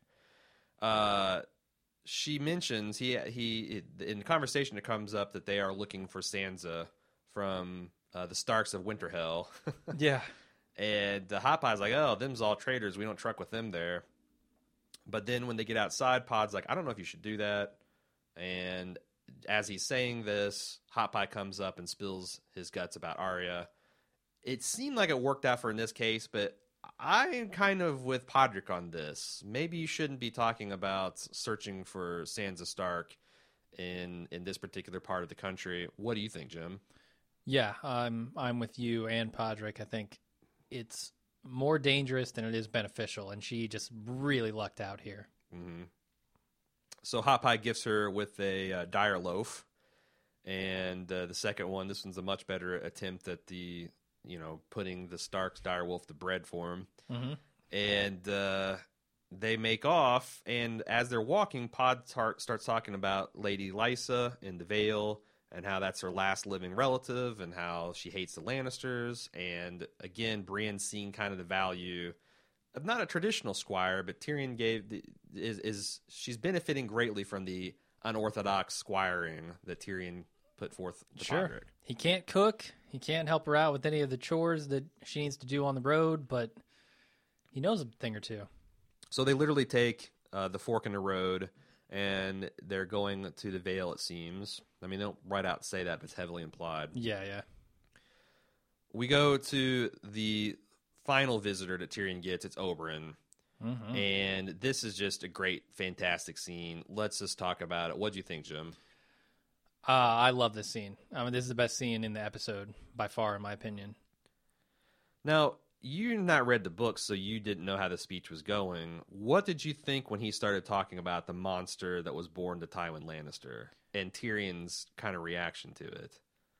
she mentions he in the conversation it comes up that they are looking for Sansa from the Starks of Winterfell. Yeah. And Hot Pie's like, oh, them's all traitors. We don't truck with them there. But then when they get outside, Pod's like, I don't know if you should do that. And as he's saying this, Hot Pie comes up and spills his guts about Arya. It seemed like it worked out for in this case, but I'm kind of with Podrick on this. Maybe you shouldn't be talking about searching for Sansa Stark in this particular part of the country. What do you think, Jim? Yeah, I'm with you and Podrick. I think it's more dangerous than it is beneficial, and she just really lucked out here. Mm-hmm. So Hot Pie gifts her with a dire loaf, and the second one, this one's a much better attempt at the, putting the Starks dire wolf to bread for him. Mm-hmm. And they make off, and as they're walking, Pod starts talking about Lady Lysa in the Vale, and how that's her last living relative, and how she hates the Lannisters. And again, Brienne's seeing kind of the value of not a traditional squire, but Tyrion she's benefiting greatly from the unorthodox squiring that Tyrion put forth to Podrick. He can't cook. He can't help her out with any of the chores that she needs to do on the road, but he knows a thing or two. So they literally take the fork in the road, and they're going to the Vale, it seems. I mean, they don't right out say that, but it's heavily implied. Yeah. We go to the final visitor that Tyrion gets. It's Oberyn. Mm-hmm. And this is just a great, fantastic scene. Let's just talk about it. What do you think, Jim? I love this scene. I mean, this is the best scene in the episode by far, in my opinion. Now, you've not read the book, so you didn't know how the speech was going. What did you think when he started talking about the monster that was born to Tywin Lannister and Tyrion's kind of reaction to it?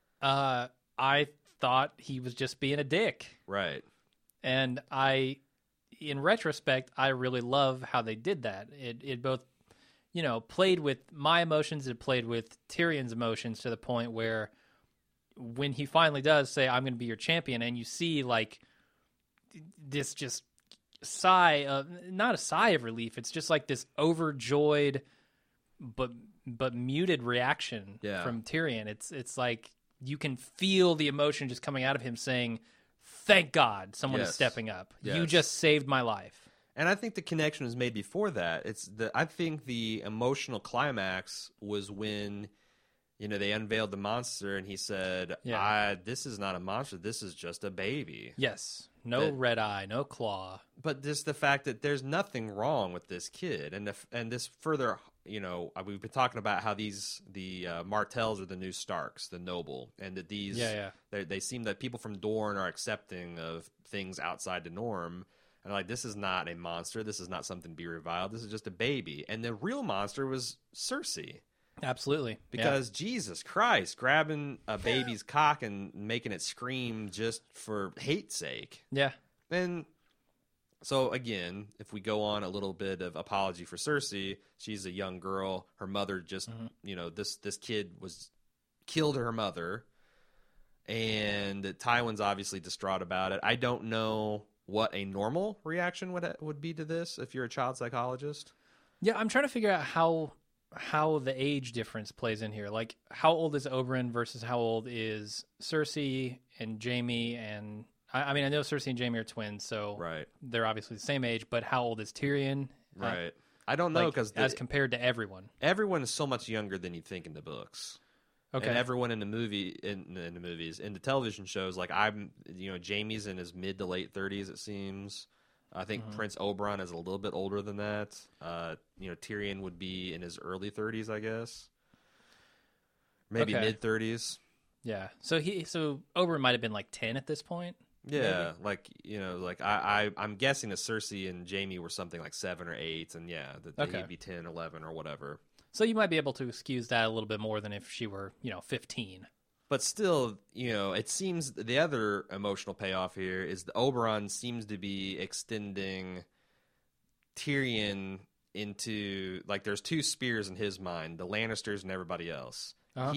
I thought he was just being a dick. Right. And in retrospect, I really love how they did that. It both, played with my emotions, it played with Tyrion's emotions to the point where when he finally does say, I'm going to be your champion, and you see like this just not a sigh of relief. It's just like this overjoyed, but muted reaction from Tyrion. It's like you can feel the emotion just coming out of him saying, thank God someone is stepping up. Yes. You just saved my life. And I think the connection was made before that. I think the emotional climax was when, they unveiled the monster and he said, this is not a monster. This is just a baby. Yes. No red eye, no claw. But just the fact that there's nothing wrong with this kid. And this further, we've been talking about how the Martells are the new Starks, the noble. And that they seem that people from Dorne are accepting of things outside the norm. And like, this is not a monster. This is not something to be reviled. This is just a baby. And the real monster was Cersei. Absolutely. Because Jesus Christ, grabbing a baby's cock and making it scream just for hate's sake. Yeah. And so, again, if we go on a little bit of apology for Cersei, she's a young girl. Her mother just, this kid killed her mother. And Tywin's obviously distraught about it. I don't know what a normal reaction would be to this if you're a child psychologist. Yeah, I'm trying to figure out how the age difference plays in here. Like, how old is Oberyn versus how old is Cersei and Jaime? And I mean, I know Cersei and Jaime are twins, so they're obviously the same age, but how old is Tyrion? Right. I don't know, because as compared to everyone is so much younger than you think in the books. Okay. And everyone in the movies, in the television shows, like Jaime's in his mid to late 30s, it seems. I think Prince Oberyn is a little bit older than that. Tyrion would be in his early 30s, I guess. Maybe mid 30s. Yeah. So Oberyn might have been like 10 at this point. Yeah, maybe? I'm guessing that Cersei and Jaime were something like 7 or 8, and he'd be 10, 11, or whatever. So you might be able to excuse that a little bit more than if she were, 15. But still, it seems the other emotional payoff here is the Oberyn seems to be extending Tyrion into, like, there's two spears in his mind, the Lannisters and everybody else. Uh-huh.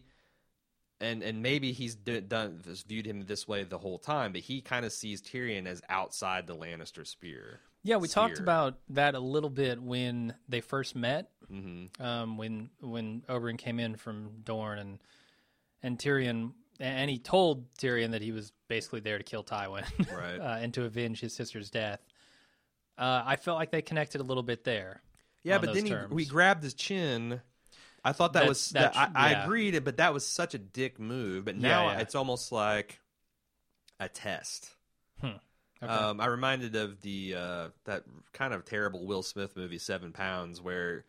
And maybe he's viewed him this way the whole time, but he kind of sees Tyrion as outside the Lannister spear. Yeah, we talked sphere. about that a little bit when they first met. Mm-hmm. When Oberyn came in from Dorne and Tyrion, and he told Tyrion that he was basically there to kill Tywin, Right. and to avenge his sister's death. I felt like they connected a little bit there. Yeah, on but those then terms. he grabbed his chin. I thought I yeah. agreed, but that was such a dick move. But now Yeah. it's almost like a test. Okay. I reminded of the that kind of terrible Will Smith movie 7 Pounds, where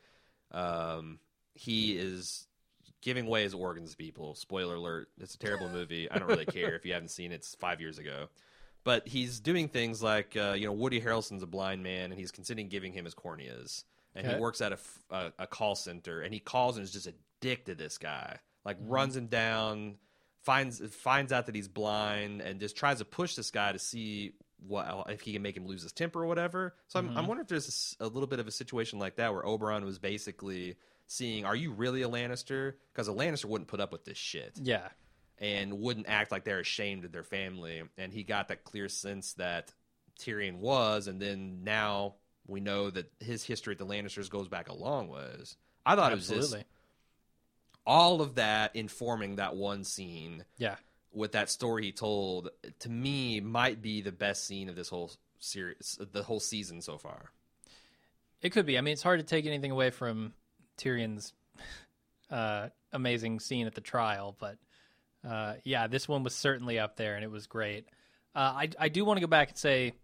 he is giving away his organs to people. Spoiler alert! It's a terrible movie. I don't really care if you haven't seen it. It's 5 years ago. But he's doing things like Woody Harrelson's a blind man, and he's considering giving him his corneas. And he works at a call center, and he calls and is just a dick to this guy. Like, runs him down, finds out that he's blind, and just tries to push this guy to see if he can make him lose his temper or whatever. So I'm wondering if there's a little bit of a situation like that where Oberyn was basically seeing, are you really a Lannister? Because a Lannister wouldn't put up with this shit. Yeah. And wouldn't act like they're ashamed of their family. And he got that clear sense that Tyrion was, and then now we know that his history at the Lannisters goes back a long ways. I thought Absolutely. it was just all of that informing that one scene Yeah. with that story he told, to me, might be the best scene of this whole series, the whole season so far. It could be. I mean, it's hard to take anything away from Tyrion's amazing scene at the trial, but yeah, this one was certainly up there, and it was great. I do want to go back and say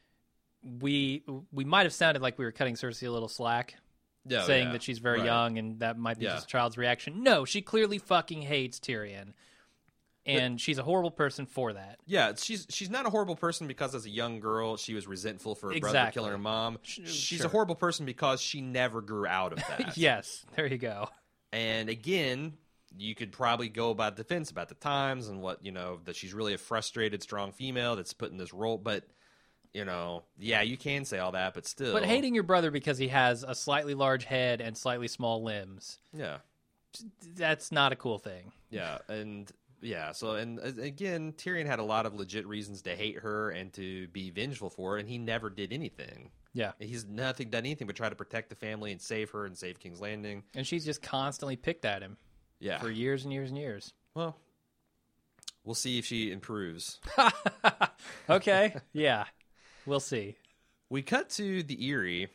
we might have sounded like we were cutting Cersei a little slack, saying that she's very young, and that might be just a child's reaction. No, she clearly fucking hates Tyrion, and she's a horrible person for that. Yeah, she's not a horrible person because as a young girl she was resentful for her brother killing her mom. She's a horrible person because she never grew out of that. Yes, there you go. And again, you could probably go about the fence about the times and what, that she's really a frustrated, strong female that's put in this role. But, yeah, you can say all that, but still. But hating your brother because he has a slightly large head and slightly small limbs, yeah, that's not a cool thing. Yeah, and yeah, so, and again, Tyrion had a lot of legit reasons to hate her and to be vengeful for her, and he never did anything. Yeah. He's done anything but try to protect the family and save her and save King's Landing. And she's just constantly picked at him. Yeah. For years and years and years. Well, we'll see if she improves. Okay. Yeah. We'll see. We cut to the Eyrie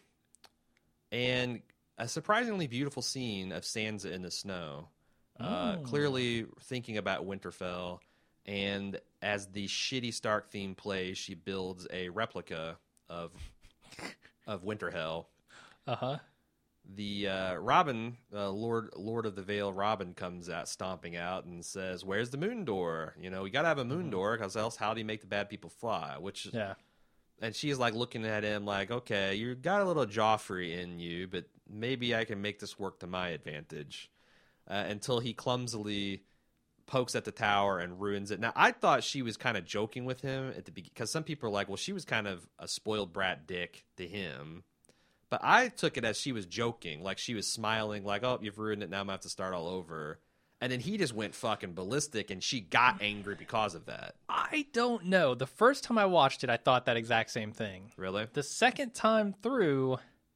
and a surprisingly beautiful scene of Sansa in the snow. Clearly thinking about Winterfell. And as the shitty Stark theme plays, she builds a replica of Winterhell. Uh-huh. The Robin, Lord of the Vale, Robin comes out stomping out and says, "Where's the moon door? We got to have a moon door, because else how do you make the bad people fly?" Which, yeah. And she's like looking at him like, "Okay, you got a little Joffrey in you, but maybe I can make this work to my advantage." Until he clumsily pokes at the tower and ruins it. Now, I thought she was kind of joking with him at the beginning, because some people are like, "Well, she was kind of a spoiled brat dick to him." But I took it as she was joking, like she was smiling, like, "Oh, you've ruined it, now I'm going to have to start all over." And then he just went fucking ballistic, and she got angry because of that. I don't know. The first time I watched it, I thought that exact same thing. Really? The second time through,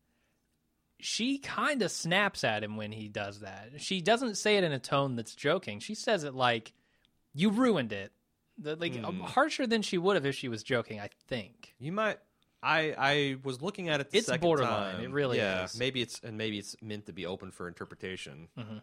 she kind of snaps at him when he does that. She doesn't say it in a tone that's joking. She says it like, "You ruined it." Harsher than she would have if she was joking, I think. You might... I was looking at it the it's second borderline. time. It really is. Maybe it's meant to be open for interpretation. Mm-hmm.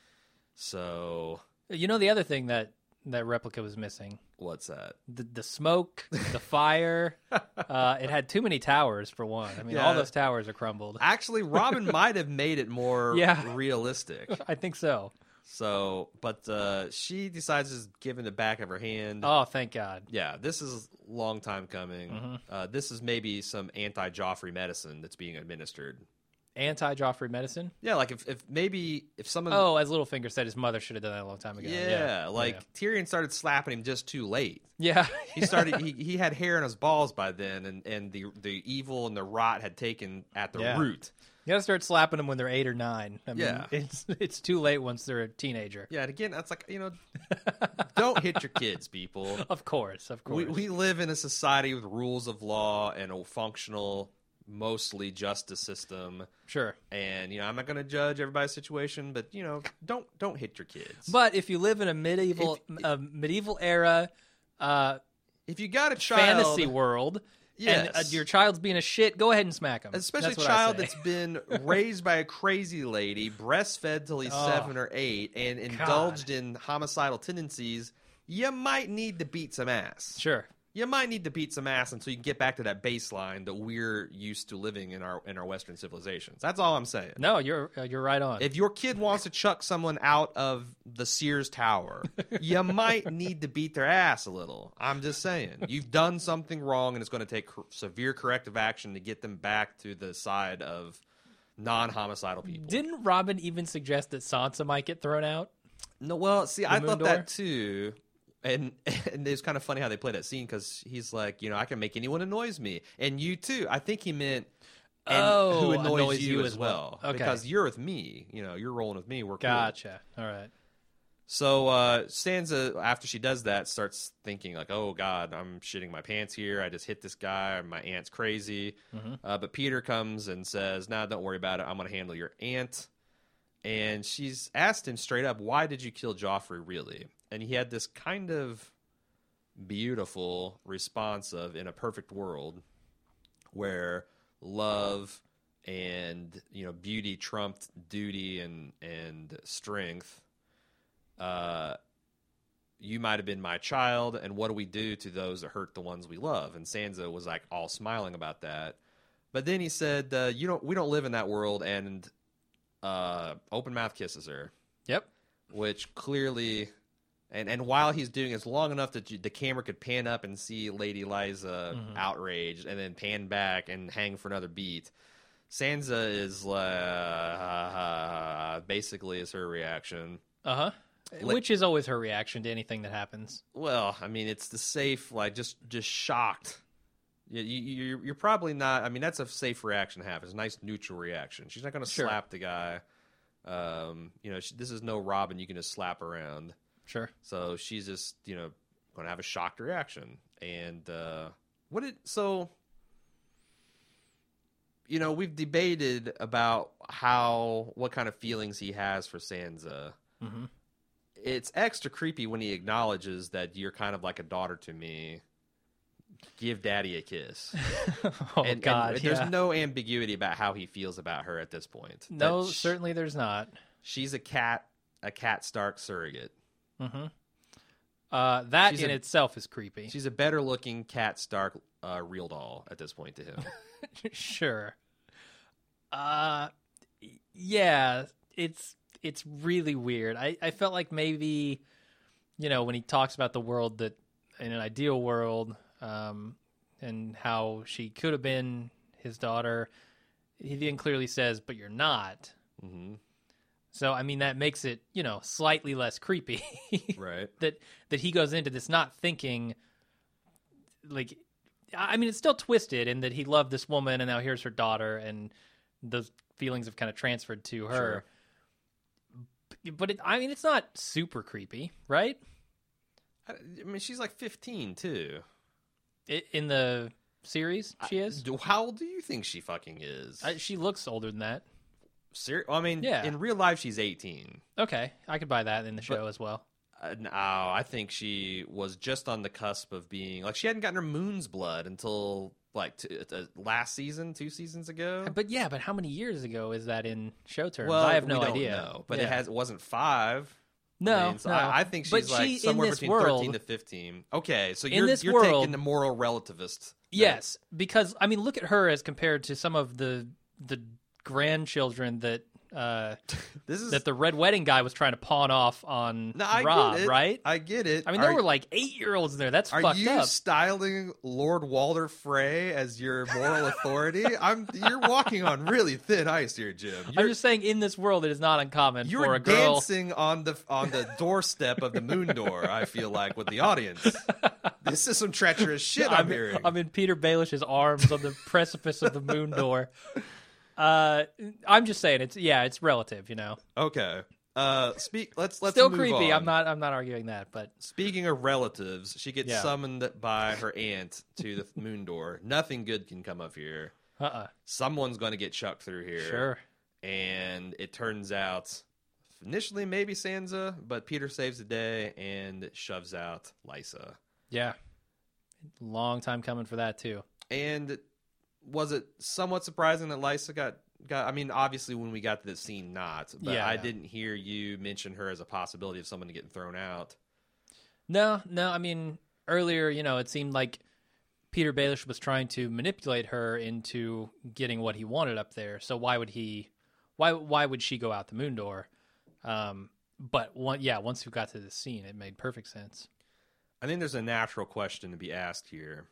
So... the other thing that replica was missing? What's that? The smoke, the fire. It had too many towers, for one. I mean, all those towers are crumbled. Actually, Robin might have made it more realistic. I think so. So, but she decides to give him the back of her hand. Oh, thank God. Yeah, this is a long time coming. Mm-hmm. This is maybe some anti-Joffrey medicine that's being administered. Anti-Joffrey medicine? Yeah, like if someone... Oh, as Littlefinger said, his mother should have done that a long time ago. Yeah, Tyrion started slapping him just too late. Yeah. he had hair on his balls by then, and the evil and the rot had taken at the root. You gotta start slapping them when they're 8 or 9. I mean, Yeah. it's too late once they're a teenager. Yeah, and again, that's like, don't hit your kids, people. Of course. We live in a society with rules of law and a functional mostly justice system. Sure. And I'm not going to judge everybody's situation, but don't hit your kids. But if you live in a medieval era if you got a child, fantasy world, yes. and your child's being a shit, go ahead and smack him. Especially a child that's been raised by a crazy lady, breastfed till he's 7 or 8, and indulged in homicidal tendencies, you might need to beat some ass. Sure. You might need to beat some ass until you can get back to that baseline that we're used to living in our Western civilizations. That's all I'm saying. No, you're right on. If your kid wants to chuck someone out of the Sears Tower, you might need to beat their ass a little. I'm just saying. You've done something wrong, and it's going to take severe corrective action to get them back to the side of non-homicidal people. Didn't Robin even suggest that Sansa might get thrown out? No, well, see, I thought Moondor? that too. And it's kind of funny how they play that scene because he's like, I can make anyone annoys me. And you too. I think he meant who annoys you as well. Okay. Because you're with me. You're rolling with me. We're cool. Gotcha. All right. So Sansa, after she does that, starts thinking like, oh, God, I'm shitting my pants here. I just hit this guy. My aunt's crazy. Mm-hmm. But Peter comes and says, nah, don't worry about it. I'm going to handle your aunt. And she's asked him straight up, why did you kill Joffrey, really? And he had this kind of beautiful response of, in a perfect world, where love and beauty trumped duty and strength. You might have been my child, and what do we do to those that hurt the ones we love? And Sansa was like all smiling about that. But then he said, we don't live in that world, and open mouth kisses her. Yep. Which clearly, and while he's doing it, it's long enough that the camera could pan up and see Lady Lysa outraged, and then pan back and hang for another beat. Sansa is basically is her reaction. Uh-huh. Which is always her reaction to anything that happens. Well, I mean, it's the safe, just shocked. You're probably not. I mean, that's a safe reaction to have. It's a nice neutral reaction. She's not going to slap the guy. This is no Robin you can just slap around. Sure. So she's just going to have a shocked reaction. And we've debated about what kind of feelings he has for Sansa. Mm-hmm. It's extra creepy when he acknowledges that you're kind of like a daughter to me. Give daddy a kiss. And there's no ambiguity about how he feels about her at this point. No, certainly there's not. She's a Cat Stark surrogate. Mm-hmm. That in itself is creepy. She's a better looking Cat Stark real doll at this point to him. Sure. Yeah, it's really weird. I felt like maybe, when he talks about the world that in an ideal world, and how she could have been his daughter, he then clearly says, but you're not. Mm-hmm. So, I mean, that makes it, slightly less creepy. Right. That he goes into this not thinking, like, I mean, it's still twisted in that he loved this woman and now here's her daughter and those feelings have kind of transferred to her. Sure. But, it's not super creepy, right? I mean, she's like 15, too. In the series, she is? How old do you think she fucking is? She looks older than that. In real life, she's 18. Okay, I could buy that in the show as well. No, I think she was just on the cusp of being... Like, she hadn't gotten her moon's blood until, last season, 2 seasons ago. But how many years ago is that in show terms? Well, I have no we don't idea. know, but it wasn't 5. No, I think she's somewhere between 13 to 15. Okay, so you're taking the moral relativist. Yes, because look at her as compared to some of the grandchildren that that the Red Wedding guy was trying to pawn off on Rob, right? I get it. There were like 8-year-olds in there. That's fucked up. Are you styling Lord Walder Frey as your moral authority? You're walking on really thin ice here, Jim. I'm just saying, in this world, it is not uncommon for a girl. You're dancing on the doorstep of the moon door. I feel like with the audience, this is some treacherous shit I'm hearing. I'm in Peter Baelish's arms on the precipice of the moon door. I'm just saying it's relative, Okay. Let's still move creepy. on. I'm not arguing that, but speaking of relatives, she gets summoned by her aunt to the moon door. Nothing good can come of here. Someone's going to get chucked through here. Sure. And it turns out, initially maybe Sansa, but Peter saves the day and shoves out Lysa. Yeah. Long time coming for that, too. And was it somewhat surprising that Lysa got I mean, obviously when we got to this scene, not. But Yeah, I didn't hear you mention her as a possibility of someone getting thrown out. No. I mean, earlier, it seemed like Peter Baelish was trying to manipulate her into getting what he wanted up there. So why would she go out the moon door? But once we got to this scene, it made perfect sense. I think there's a natural question to be asked here.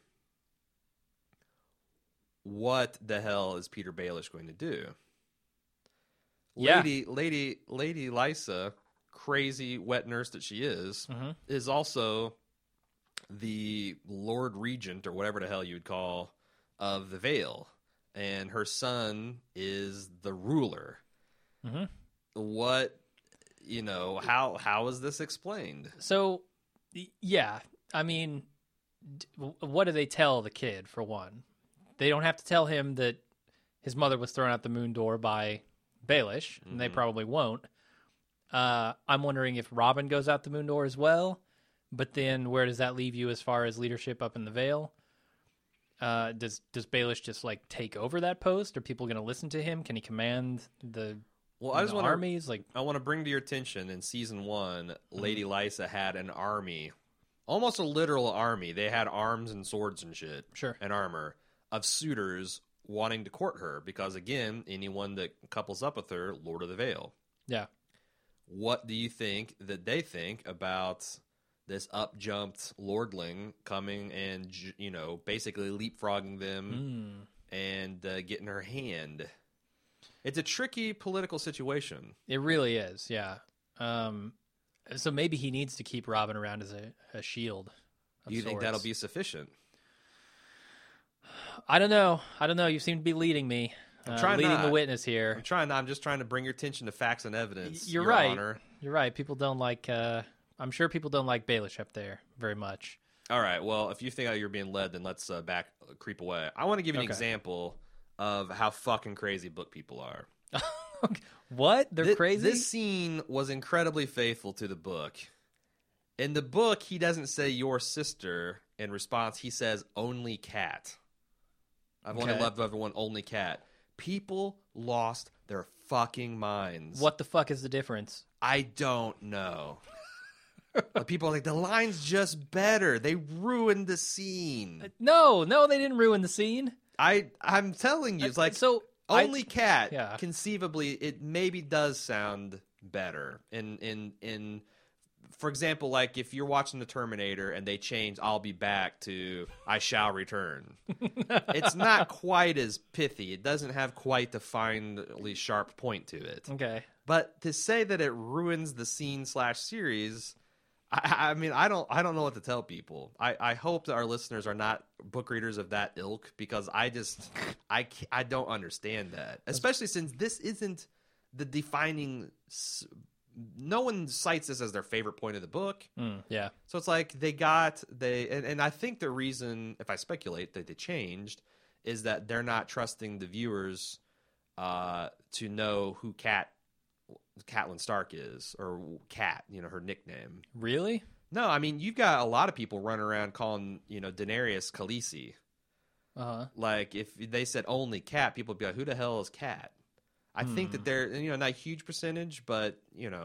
What the hell is Peter Baelish going to do? Yeah. Lady Lysa, crazy wet nurse that she is also the Lord Regent, or whatever the hell you would call, of the Vale. And her son is the ruler. Mm-hmm. What, how is this explained? So, yeah, I mean, what do they tell the kid, for one? They don't have to tell him that his mother was thrown out the moon door by Baelish, and they probably won't. I'm wondering if Robin goes out the moon door as well, but then where does that leave you as far as leadership up in the Vale? Does Baelish just take over that post? Are people going to listen to him? Can he command the armies? I want to bring to your attention in season 1, Lady Lysa had an army, almost a literal army. They had arms and swords and shit, Sure, and armor of suitors wanting to court her because, again, anyone that couples up with her, Lord of the Vale. Yeah. What do you think that they think about this up-jumped lordling coming and, basically leapfrogging them and getting her hand? It's a tricky political situation. It really is, yeah. So maybe he needs to keep Robin around as a shield. Do you think that'll be sufficient? I don't know. You seem to be leading me. Leading the witness here. I'm just trying to bring your attention to facts and evidence. You're Your right. Honor. You're right. People don't like. I'm sure people don't like Baelish up there very much. All right. Well, if you think you're being led, then let's creep away. I want to give you an example of how fucking crazy book people are. What? They're crazy? This scene was incredibly faithful to the book. In the book, he doesn't say your sister. In response, he says only cat. I've only loved everyone, only cat. People lost their fucking minds. What the fuck is the difference? I don't know. But people are like, the line's just better. They ruined the scene. No, they didn't ruin the scene. I'm telling you, it's like only cat. Yeah. Conceivably, it maybe does sound better. In for example, like if you're watching The Terminator and they change "I'll be back" to "I shall return," it's not quite as pithy. It doesn't have quite the finely sharp point to it. Okay. But to say that it ruins the scene/series, I mean, I don't know what to tell people. I hope that our listeners are not book readers of that ilk, because I don't understand that, especially since this isn't the defining. No one cites this as their favorite point of the book. Yeah. So it's like and I think the reason, if I speculate, that they changed is that they're not trusting the viewers to know who Catelyn Stark is, or Cat, her nickname. Really? No, I mean, you've got a lot of people running around calling, Daenerys Khaleesi. Like, if they said only Cat, people would be like, who the hell is Cat? I think that they're, not a huge percentage, but,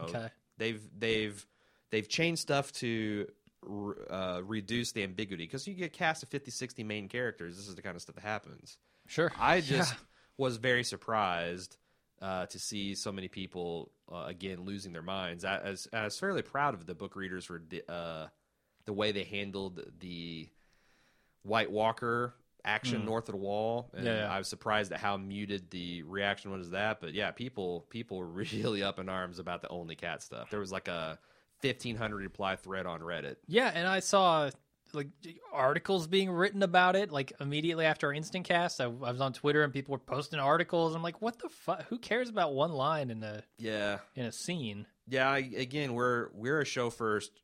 they've changed stuff to reduce the ambiguity, because you get cast of 50, 60 main characters. This is the kind of stuff that happens. Sure. I just was very surprised to see so many people again losing their minds. I was fairly proud of the book readers for the way they handled the White Walker action north of the wall, and I was surprised at how muted the reaction was to that. But yeah, people were really up in arms about the only cat stuff. There was like a 1,500 reply thread on Reddit. Yeah, and I saw articles being written about it immediately after our instant cast. I was on Twitter and people were posting articles. I'm like, what the fuck? Who cares about one line in a scene? Yeah, again, we're a show first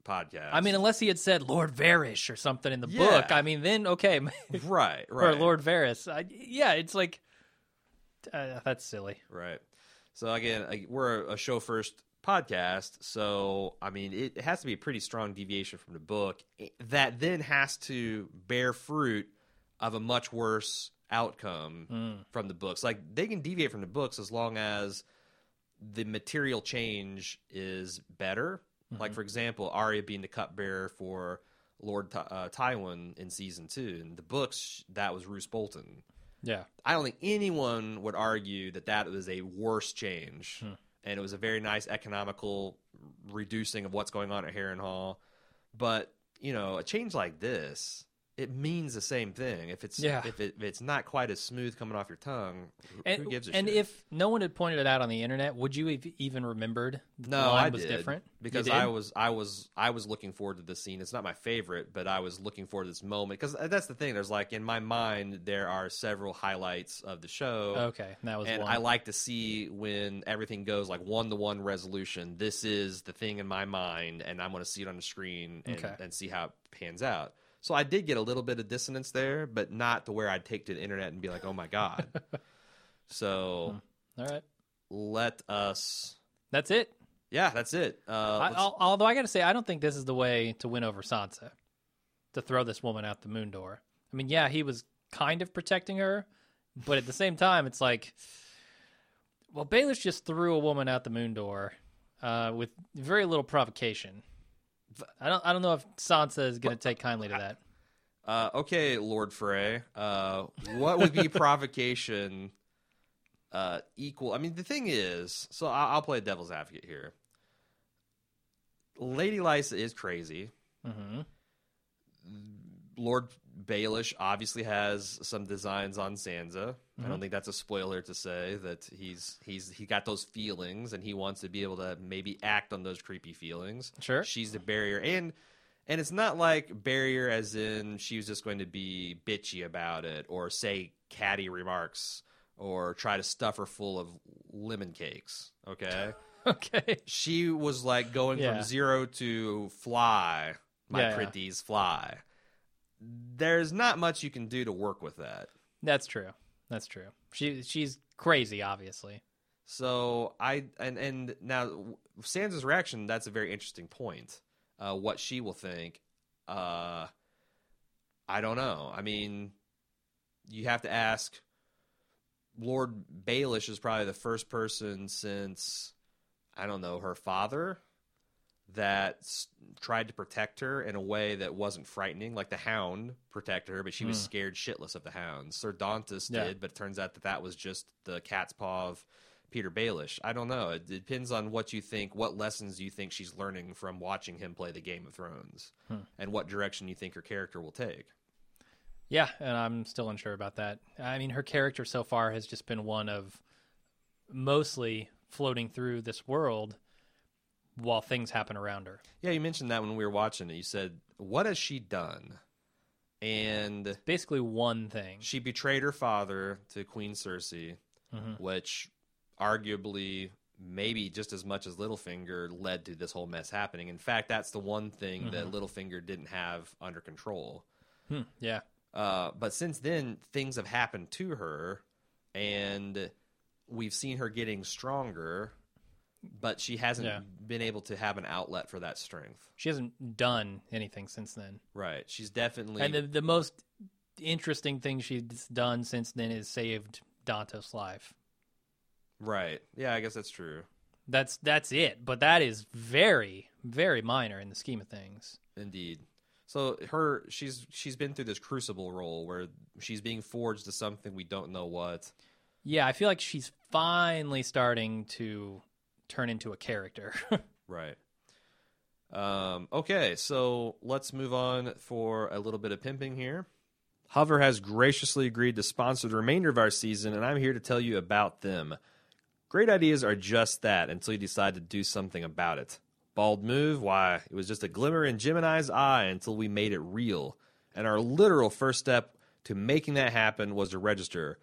podcast. I mean, unless he had said Lord Varys or something in the Yeah. book, I mean, then okay. right. Or Lord Varys. Yeah, it's like, that's silly. Right. So again, we're a show first podcast, so I mean, it has to be a pretty strong deviation from the book that then has to bear fruit of a much worse outcome from the books. Like, they can deviate from the books as long as the material change is better. Like, for example, Arya being the cupbearer for Lord Tywin in season 2. In the books, that was Roose Bolton. Yeah. I don't think anyone would argue that was a worse change. And it was a very nice economical reducing of what's going on at Harrenhal. But, you know, a change like this, it means the same thing. If it's if it's not quite as smooth coming off your tongue, who gives a shit? And if no one had pointed it out on the internet, would you have even remembered the No, line I was did, different? because I was looking forward to this scene. It's not my favorite, but I was looking forward to this moment because that's the thing. There's like, in my mind, there are several highlights of the show. Okay, that was and one. I like to see when everything goes like 1-to-1 resolution. This is the thing in my mind, and I'm going to see it on the screen and see how it pans out. So I did get a little bit of dissonance there, but not to where I'd take to the internet and be like, oh my God. So All right. let us. That's it. Yeah, that's it. Although I got to say, I don't think this is the way to win over Sansa, to throw this woman out the moon door. I mean, yeah, he was kind of protecting her, but at the same time, it's like, well, Baelish just threw a woman out the moon door with very little provocation. I don't know if Sansa is going to take kindly to that. Okay, Lord Frey. What would be provocation equal? I mean, the thing is, so I'll play devil's advocate here. Lady Lysa is crazy. Mm-hmm. Lord Baelish obviously has some designs on Sansa. I don't think that's a spoiler to say that he got those feelings and he wants to be able to maybe act on those creepy feelings. Sure. She's the barrier. And it's not like barrier as in she was just going to be bitchy about it or say catty remarks or try to stuff her full of lemon cakes. Okay. Okay. She was like going from 0 to fly, my pretties, fly. There's not much you can do to work with that. That's true. She's crazy, obviously. So and now Sansa's reaction, that's a very interesting point. What she will think, I don't know. I mean, you have to ask. Lord Baelish is probably the first person since, I don't know, her father that tried to protect her in a way that wasn't frightening. Like the Hound protected her, but she was scared shitless of the Hound. Sir Dantas did, but it turns out that was just the cat's paw of Peter Baelish. I don't know. It depends on what you think, what lessons you think she's learning from watching him play the Game of Thrones, and what direction you think her character will take. Yeah, and I'm still unsure about that. I mean, her character so far has just been one of mostly floating through this world while things happen around her. Yeah, you mentioned that when we were watching it. You said, what has she done? And basically one thing. She betrayed her father to Queen Cersei, which arguably, maybe just as much as Littlefinger, led to this whole mess happening. In fact, that's the one thing that Littlefinger didn't have under control. Yeah. But since then, things have happened to her, and we've seen her getting stronger, but she hasn't been able to have an outlet for that strength. She hasn't done anything since then. Right. She's definitely... And the most interesting thing she's done since then is saved Dantos' life. Right. Yeah, I guess that's true. That's it, but that is very, very minor in the scheme of things. Indeed. So she's been through this crucible role where she's being forged to something we don't know what. Yeah, I feel like she's finally starting to turn into a character. Right. Okay, so let's move on for a little bit of pimping here. Hover has graciously agreed to sponsor the remainder of our season, and I'm here to tell you about them. Great ideas are just that until you decide to do something about it. Bald Move, why, it was just a glimmer in Gemini's eye until we made it real. And our literal first step to making that happen was to register,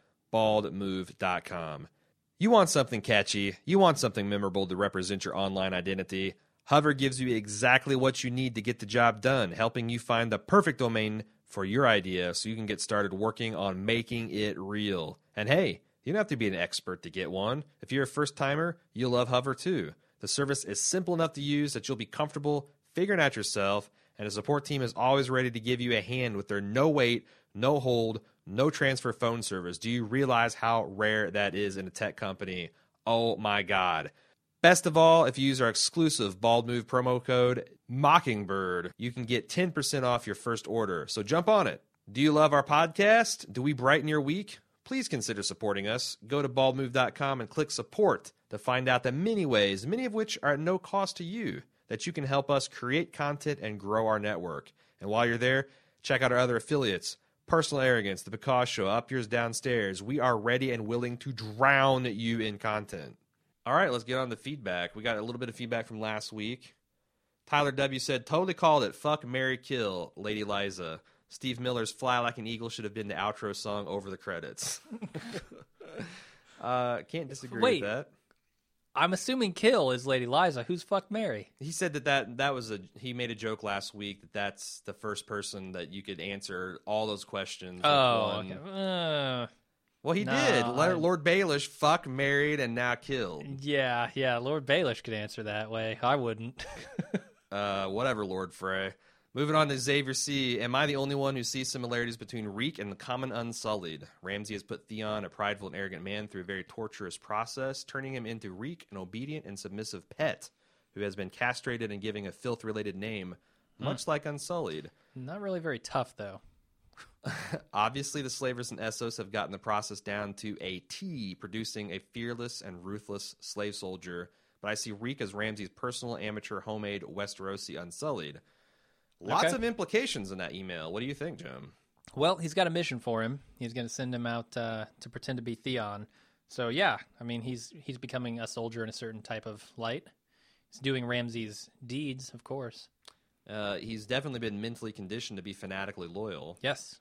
baldmove.com. You want something catchy, you want something memorable to represent your online identity. Hover gives you exactly what you need to get the job done, helping you find the perfect domain for your idea so you can get started working on making it real. And hey, you don't have to be an expert to get one. If you're a first-timer, you'll love Hover too. The service is simple enough to use that you'll be comfortable figuring out yourself, and the support team is always ready to give you a hand with their no-wait, no-hold, no-transfer phone service. Do you realize how rare that is in a tech company? Oh my God. Best of all, if you use our exclusive Bald Move promo code Mockingbird, you can get 10% off your first order. So jump on it. Do you love our podcast? Do we brighten your week? Please consider supporting us. Go to baldmove.com and click support to find out the many ways, many of which are at no cost to you, that you can help us create content and grow our network. And while you're there, check out our other affiliates. Personal Arrogance, The Because Show, Up Yours Downstairs. We are ready and willing to drown you in content. All right, let's get on to feedback. We got a little bit of feedback from last week. Tyler W. said, totally called it. Fuck, marry, kill, Lady Liza. Steve Miller's Fly Like an Eagle should have been the outro song over the credits. Can't disagree with that. I'm assuming kill is Lady Liza. Who's fuck Mary? He said that was he made a joke last week that's the first person that you could answer all those questions. Oh, okay. Well, he did. Lord Baelish, fuck, married, and now killed. Yeah. Lord Baelish could answer that way. I wouldn't. Whatever, Lord Frey. Moving on to Xavier C. Am I the only one who sees similarities between Reek and the common Unsullied? Ramsay has put Theon, a prideful and arrogant man, through a very torturous process, turning him into Reek, an obedient and submissive pet who has been castrated and giving a filth-related name, much like Unsullied. Not really very tough, though. Obviously, the slavers and Essos have gotten the process down to a T, producing a fearless and ruthless slave soldier. But I see Reek as Ramsay's personal, amateur, homemade Westerosi Unsullied. Lots of implications in that email. What do you think, Jim? Well, he's got a mission for him. He's going to send him out to pretend to be Theon. So, yeah, I mean, he's becoming a soldier in a certain type of light. He's doing Ramsay's deeds, of course. He's definitely been mentally conditioned to be fanatically loyal. Yes.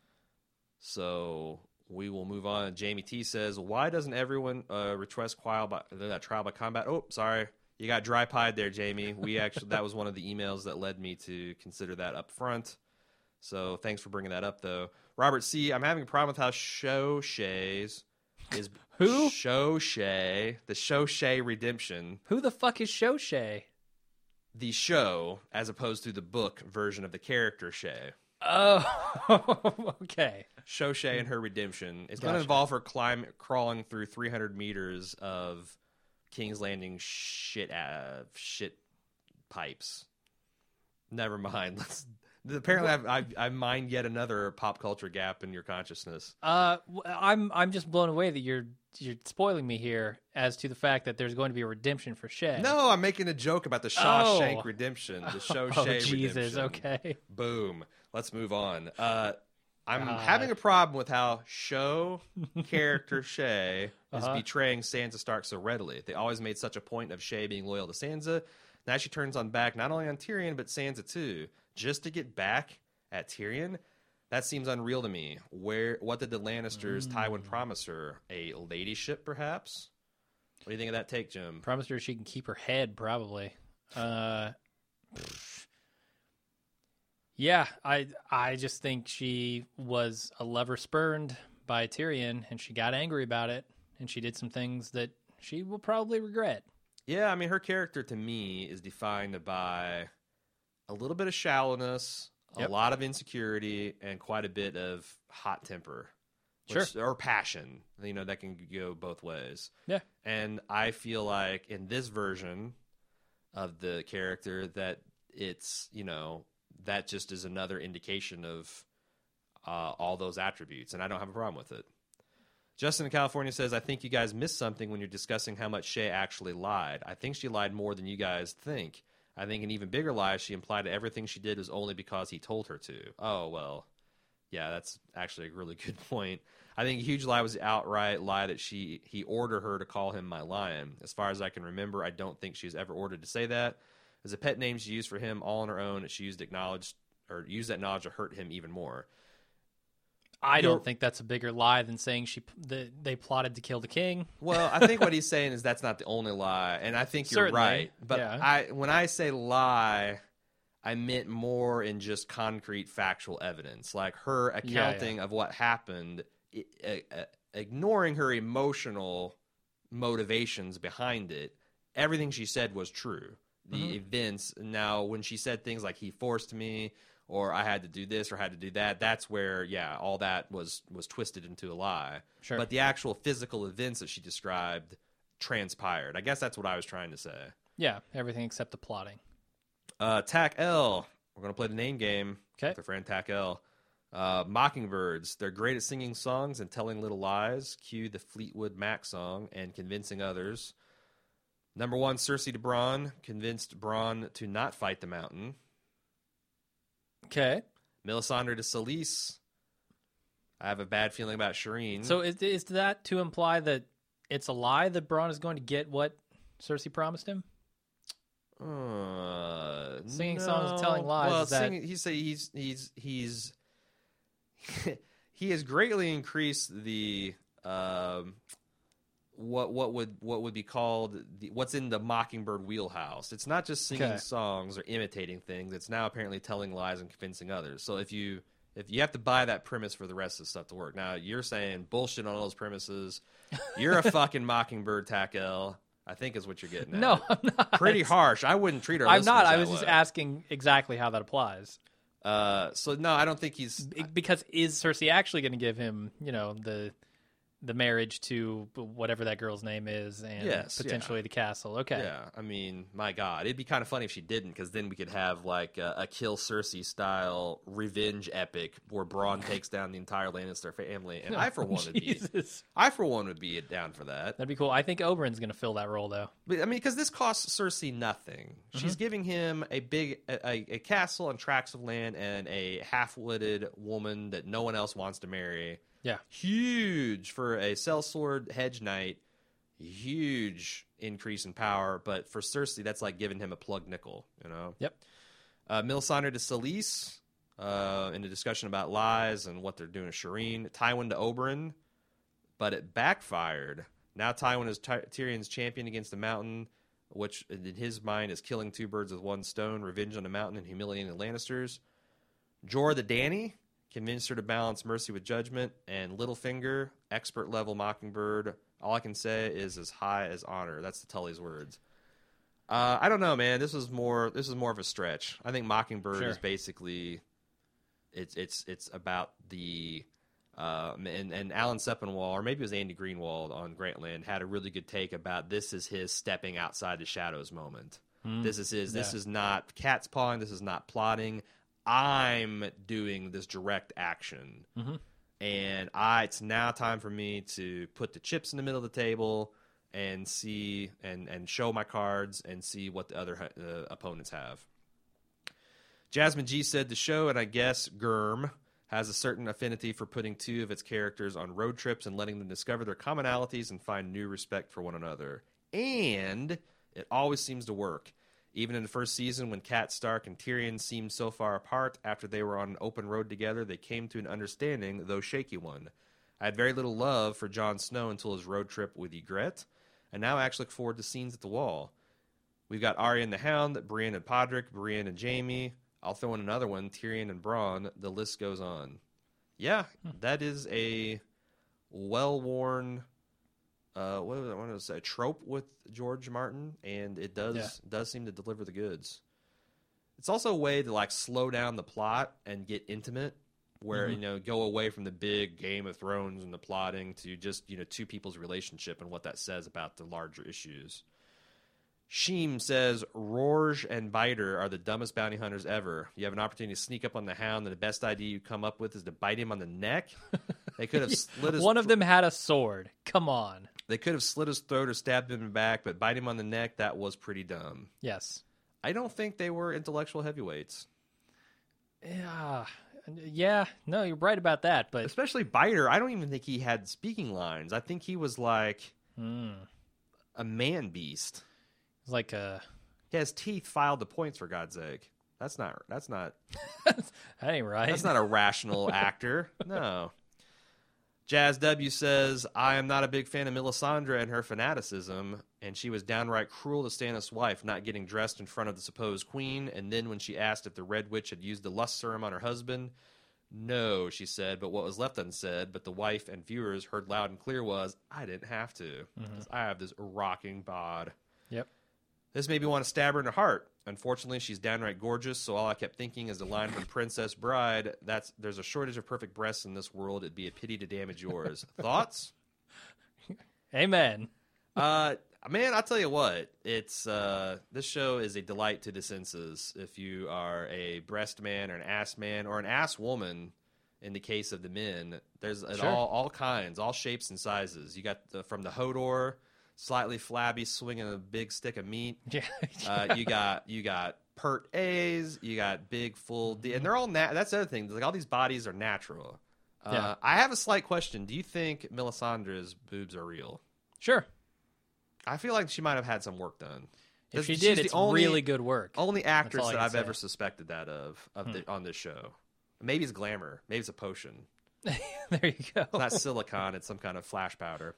So we will move on. Jamie T says, why doesn't everyone request trial by combat? Oh, sorry. You got dry pied there, Jamie. That was one of the emails that led me to consider that up front. So thanks for bringing that up, though. Robert C., I'm having a problem with how Shoshays is... Who? Shoshay. The Shoshay Redemption. Who the fuck is Shoshay? The show, as opposed to the book version of the character Shay. Oh, okay. Shoshay and her redemption. It's going to involve her crawling through 300 meters of King's Landing shit pipes. Never mind. Apparently, I mined yet another pop culture gap in your consciousness. I'm just blown away that you're spoiling me here as to the fact that there's going to be a redemption for Shay. No, I'm making a joke about the Shawshank redemption. The Shoshay Jesus, redemption. Okay. Boom. Let's move on. I'm having a problem with how character Shay is betraying Sansa Stark so readily. They always made such a point of Shay being loyal to Sansa. Now she turns back not only on Tyrion, but Sansa too. Just to get back at Tyrion? That seems unreal to me. What did the Lannisters, Tywin promise her? A ladyship, perhaps? What do you think of that take, Jim? Promised her she can keep her head, probably. Yeah, I just think she was a lover spurned by Tyrion, and she got angry about it, and she did some things that she will probably regret. Yeah, I mean, her character to me is defined by a little bit of shallowness, a lot of insecurity, and quite a bit of hot temper. Or passion. That can go both ways. Yeah. And I feel like in this version of the character that it's, that just is another indication of all those attributes, and I don't have a problem with it. Justin in California says, I think you guys missed something when you're discussing how much Shay actually lied. I think she lied more than you guys think. I think an even bigger lie, she implied that everything she did was only because he told her to. Oh, well, yeah, that's actually a really good point. I think a huge lie was the outright lie that he ordered her to call him my lion. As far as I can remember, I don't think she was ever ordered to say that. As a pet name she used for him all on her own, she used that knowledge to hurt him even more. I don't think that's a bigger lie than saying they plotted to kill the king. Well, I think what he's saying is that's not the only lie, and I think you're Certainly, right. But yeah. when I say lie, I meant more in just concrete factual evidence, like her accounting of what happened, ignoring her emotional motivations behind it. Everything she said was true. The events. Now, when she said things like "he forced me," or "I had to do this," or "had to do that," that's where, all that was twisted into a lie. Sure. But the actual physical events that she described transpired. I guess that's what I was trying to say. Yeah, everything except the plotting. Tack L. We're going to play the name game. Okay. With our friend Tack L. Mockingbirds. They're great at singing songs and telling little lies. Cue the Fleetwood Mac song and convincing others. Number 1, Cersei to Bronn. Convinced Bronn to not fight the mountain. Okay. Melisandre to Selyse. I have a bad feeling about Shireen. So is that to imply that it's a lie that Bronn is going to get what Cersei promised him? Singing songs and telling lies. Well, is that... he has greatly increased the what would be called what's in the Mockingbird wheelhouse. It's not just singing songs or imitating things. It's now apparently telling lies and convincing others. So if you have to buy that premise for the rest of the stuff to work. Now you're saying bullshit on all those premises. You're a fucking Mockingbird, Tack L. I think is what you're getting at. No, I'm not. Pretty harsh. I wouldn't treat her. I'm not. I was that just way. asking exactly how that applies. So no, I don't think he's Because is Cersei actually going to give him, the marriage to whatever that girl's name is, and potentially the castle? Okay. Yeah, I mean, my God, it'd be kind of funny if she didn't, because then we could have like a Kill Cersei style revenge epic where Bronn takes down the entire Lannister family, and I for one would be down for that. That'd be cool. I think Oberyn's going to fill that role, though. But, I mean, because this costs Cersei nothing. She's giving him a castle and tracts of land and a half-witted woman that no one else wants to marry. Yeah. Huge for a sellsword hedge knight. Huge increase in power. But for Cersei, that's like giving him a plug nickel, Yep. Melisandre to Selyse in a discussion about lies and what they're doing to Shireen. Tywin to Oberyn, but it backfired. Now Tywin is Tyrion's champion against the Mountain, which in his mind is killing two birds with one stone, revenge on the Mountain and humiliating the Lannisters. Jorah the Dany, convinced her to balance mercy with judgment. And Littlefinger, expert level Mockingbird. All I can say is as high as honor. That's the Tully's words. I don't know, man. This is more of a stretch. I think Mockingbird is basically it's about the and Alan Sepinwall, or maybe it was Andy Greenwald on Grantland, had a really good take about this is his stepping outside the shadows moment. This is his. This is not cat's pawing. This is not plotting. I'm doing this direct action, and it's now time for me to put the chips in the middle of the table and see and show my cards and see what the other opponents have. Jasmine G said the show, and I guess Germ, has a certain affinity for putting two of its characters on road trips and letting them discover their commonalities and find new respect for one another. And it always seems to work. Even in the first season, when Cat Stark and Tyrion seemed so far apart, after they were on an open road together, they came to an understanding, though shaky one. I had very little love for Jon Snow until his road trip with Ygritte, and now I actually look forward to scenes at the Wall. We've got Arya and the Hound, Brienne and Podrick, Brienne and Jaime. I'll throw in another one, Tyrion and Bronn. The list goes on. Yeah, that is a well-worn... what was I want to say? Trope with George Martin, and it does seem to deliver the goods. It's also a way to like slow down the plot and get intimate, where go away from the big Game of Thrones and the plotting to just two people's relationship and what that says about the larger issues. Sheem says Rorge and Biter are the dumbest bounty hunters ever. You have an opportunity to sneak up on the Hound, and the best idea you come up with is to bite him on the neck. They could have slit his... One of them had a sword. Come on. They could have slit his throat or stabbed him in the back, but bite him on the neck, that was pretty dumb. Yes. I don't think they were intellectual heavyweights. Yeah. No, you're right about that, but... Especially Biter, I don't even think he had speaking lines. I think he was like a man beast. Like a... He has teeth filed to points, for God's sake. That's not... That ain't right. That's not a rational actor. No. Jazz W says, I am not a big fan of Melisandre and her fanaticism, and she was downright cruel to Stannis' wife, not getting dressed in front of the supposed queen, and then when she asked if the Red Witch had used the lust serum on her husband, no, she said, but what was left unsaid, but the wife and viewers heard loud and clear was, I didn't have to, because I have this rocking bod. Yep. This made me want to stab her in the heart. Unfortunately, she's downright gorgeous, so all I kept thinking is the line from Princess Bride, there's a shortage of perfect breasts in this world, it'd be a pity to damage yours. Thoughts? Amen. Man, I'll tell you what, it's this show is a delight to the senses if you are a breast man or an ass woman in the case of the men. There's all kinds, all shapes and sizes. You got from the Hodor, slightly flabby, swinging a big stick of meat. Yeah. You got pert A's, you got big full D, and they're all that's the other thing. Like all these bodies are natural. Yeah. I have a slight question. Do you think Melisandre's boobs are real? Sure. I feel like she might have had some work done. If she did, it's really good work. Only actress all I that can I've say. ever suspected that on this show. Maybe it's glamour. Maybe it's a potion. There you go. It's not silicone. It's some kind of flash powder.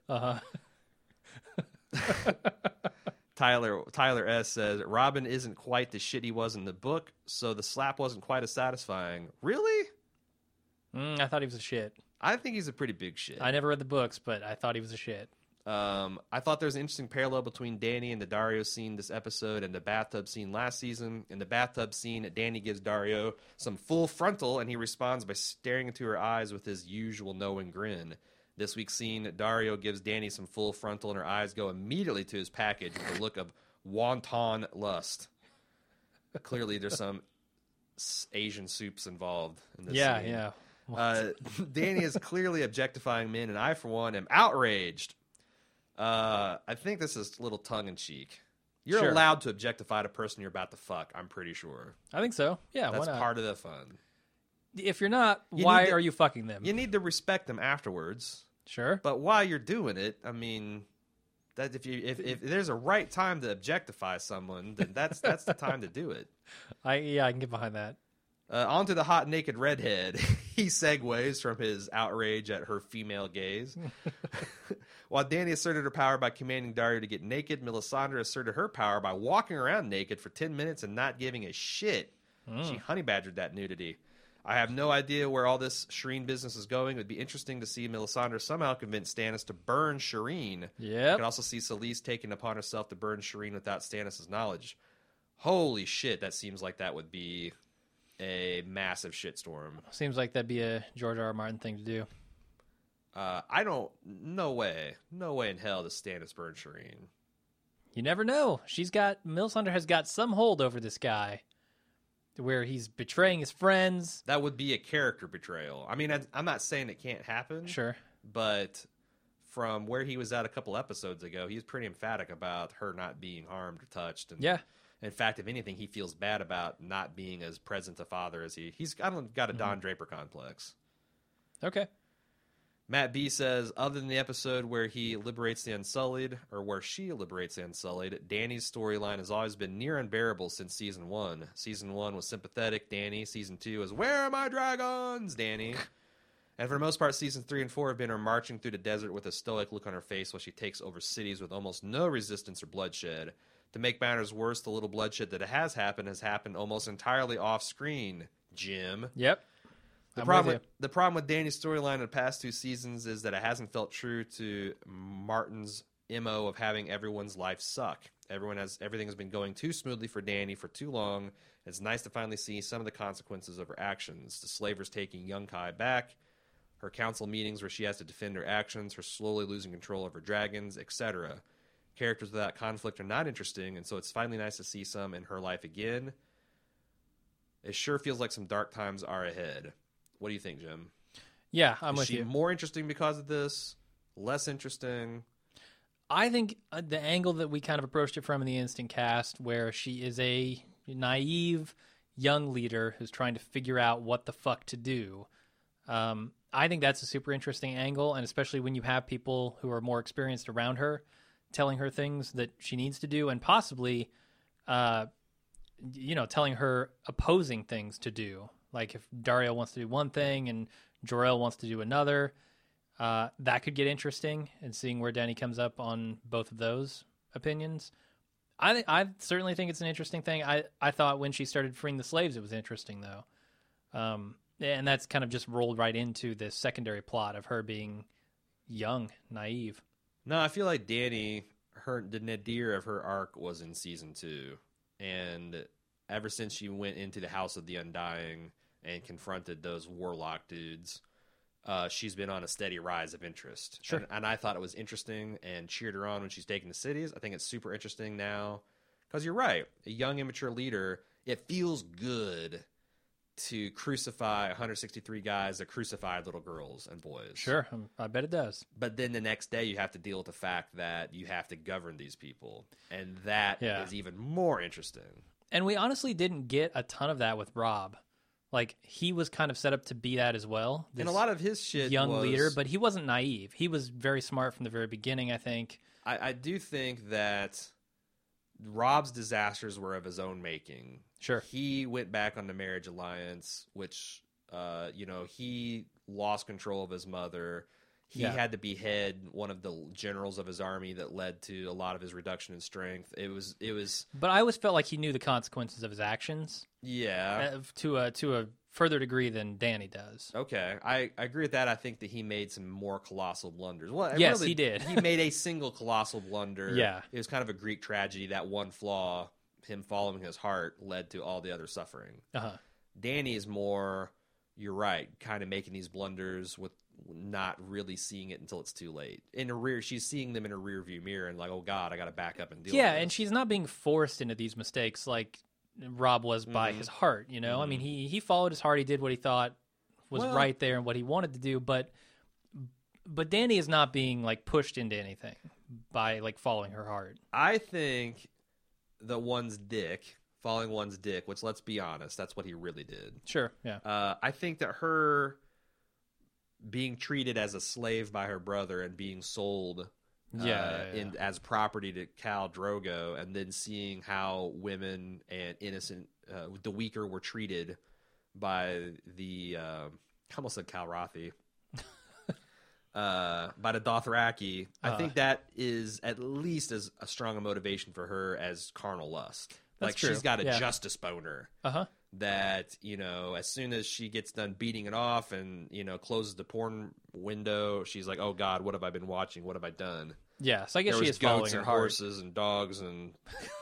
Tyler S says Robin isn't quite the shit he was in the book, so the slap wasn't quite as satisfying. Really? I thought he was a shit. I think he's a pretty big shit. I never read the books, but I thought he was a shit. I thought there was an interesting parallel between Dany and the Dario scene this episode and the bathtub scene last season. In the bathtub scene, Dany gives Dario some full frontal, and he responds by staring into her eyes with his usual knowing grin. This week's scene, Dario gives Dany some full frontal, and her eyes go immediately to his package with a look of wanton lust. Clearly, there's some Asian soups involved in this scene. Yeah. Dany is clearly objectifying men, and I, for one, am outraged. I think this is a little tongue-in-cheek. You're Sure. allowed to objectify the person you're about to fuck, I'm pretty sure. I think so. Yeah, That's why not? part of the fun. If you're not, You why need to- are you fucking them? You need to respect them afterwards, Sure. but while you're doing it, I mean, that if there's a right time to objectify someone, then that's the time to do it. I can get behind that. On to the hot naked redhead. He segues from his outrage at her female gaze. While Dany asserted her power by commanding Dario to get naked, Melisandre asserted her power by walking around naked for 10 minutes and not giving a shit. She honey badgered that nudity. I have no idea where all this Shireen business is going. It would be interesting to see Melisandre somehow convince Stannis to burn Shireen. Yep. I could also see Selyse taking upon herself to burn Shireen without Stannis' knowledge. Holy shit, that seems like that would be a massive shitstorm. Seems like that'd be a George R. R. Martin thing to do. No way in hell does Stannis burn Shireen. You never know. Melisandre has got some hold over this guy where he's betraying his friends. That would be a character betrayal. I mean, I'm not saying it can't happen. Sure. But from where he was at a couple episodes ago, he's pretty emphatic about her not being harmed or touched. And Yeah. in fact, if anything, he feels bad about not being as present a father as he's got a Don Draper complex. Okay. Matt B says, other than the episode where he liberates the Unsullied, or where she liberates the Unsullied, Dany's storyline has always been near unbearable since Season 1. Season 1 was sympathetic, Dany. Season 2 was, where are my dragons, Dany? And for the most part, Season 3 and 4 have been her marching through the desert with a stoic look on her face while she takes over cities with almost no resistance or bloodshed. To make matters worse, the little bloodshed that has happened almost entirely off-screen, Jim. Yep. The I'm problem with with Dany's storyline in the past 2 seasons is that it hasn't felt true to Martin's MO of having everyone's life suck. Everything has been going too smoothly for Dany for too long. It's nice to finally see some of the consequences of her actions. The slavers taking young Kai back, her council meetings where she has to defend her actions, her slowly losing control of her dragons, etc. Characters without conflict are not interesting, and so it's finally nice to see some in her life again. It sure feels like some dark times are ahead. What do you think, Jim? Yeah, I'm Is with she you. more interesting because of this? Less interesting? I think the angle that we kind of approached it from in the instant cast, where she is a naive young leader who's trying to figure out what the fuck to do. I think that's a super interesting angle, and especially when you have people who are more experienced around her telling her things that she needs to do, and possibly, telling her opposing things to do. Like if Dario wants to do one thing and Jor-El wants to do another. That could get interesting, and seeing where Danny comes up on both of those opinions. I certainly think it's an interesting thing. I thought when she started freeing the slaves, it was interesting, though. And that's kind of just rolled right into this secondary plot of her being young, naive. No, I feel like Danny, the nadir of her arc was in season 2. And ever since she went into the House of the Undying and confronted those warlock dudes, she's been on a steady rise of interest. Sure. And I thought it was interesting and cheered her on when she's taking the cities. I think it's super interesting now. Because you're right. A young, immature leader, it feels good to crucify 163 guys that crucified little girls and boys. Sure, I bet it does. But then the next day you have to deal with the fact that you have to govern these people. And that is even more interesting. And we honestly didn't get a ton of that with Rob. Like, he was kind of set up to be that as well. And a lot of his shit young leader, but he wasn't naive. He was very smart from the very beginning, I think. I do think that Rob's disasters were of his own making. Sure. He went back on the marriage alliance, which, he lost control of his mother. He had to behead one of the generals of his army that led to a lot of his reduction in strength. It was. But I always felt like he knew the consequences of his actions. Yeah. To a further degree than Danny does. Okay, I agree with that. I think that he made some more colossal blunders. Well, yes, he did. He made a single colossal blunder. Yeah. It was kind of a Greek tragedy. That one flaw, him following his heart, led to all the other suffering. Uh-huh. Danny is more, you're right, kind of making these blunders with not really seeing it until it's too late. She's seeing them in a rear view mirror and like, oh God, I got to back up and deal with Yeah, this. and she's not being forced into these mistakes like Rob was by his heart, you know? I mean, he followed his heart. He did what he thought was right there and what he wanted to do, but Danny is not being like pushed into anything by like following her heart. I think following one's dick, which, let's be honest, that's what he really did. Sure, yeah. I think that her being treated as a slave by her brother and being sold as property to Khal Drogo, and then seeing how women and innocent, the weaker, were treated by the I almost said Calrathi, by the Dothraki. I think that is at least as a strong a motivation for her as carnal lust. Like, true. she's got a justice boner. Uh-huh. That, as soon as she gets done beating it off and, closes the porn window, she's like, oh God, what have I been watching? What have I done? Yeah, so I guess There she was is following goats her and heart. horses and dogs and,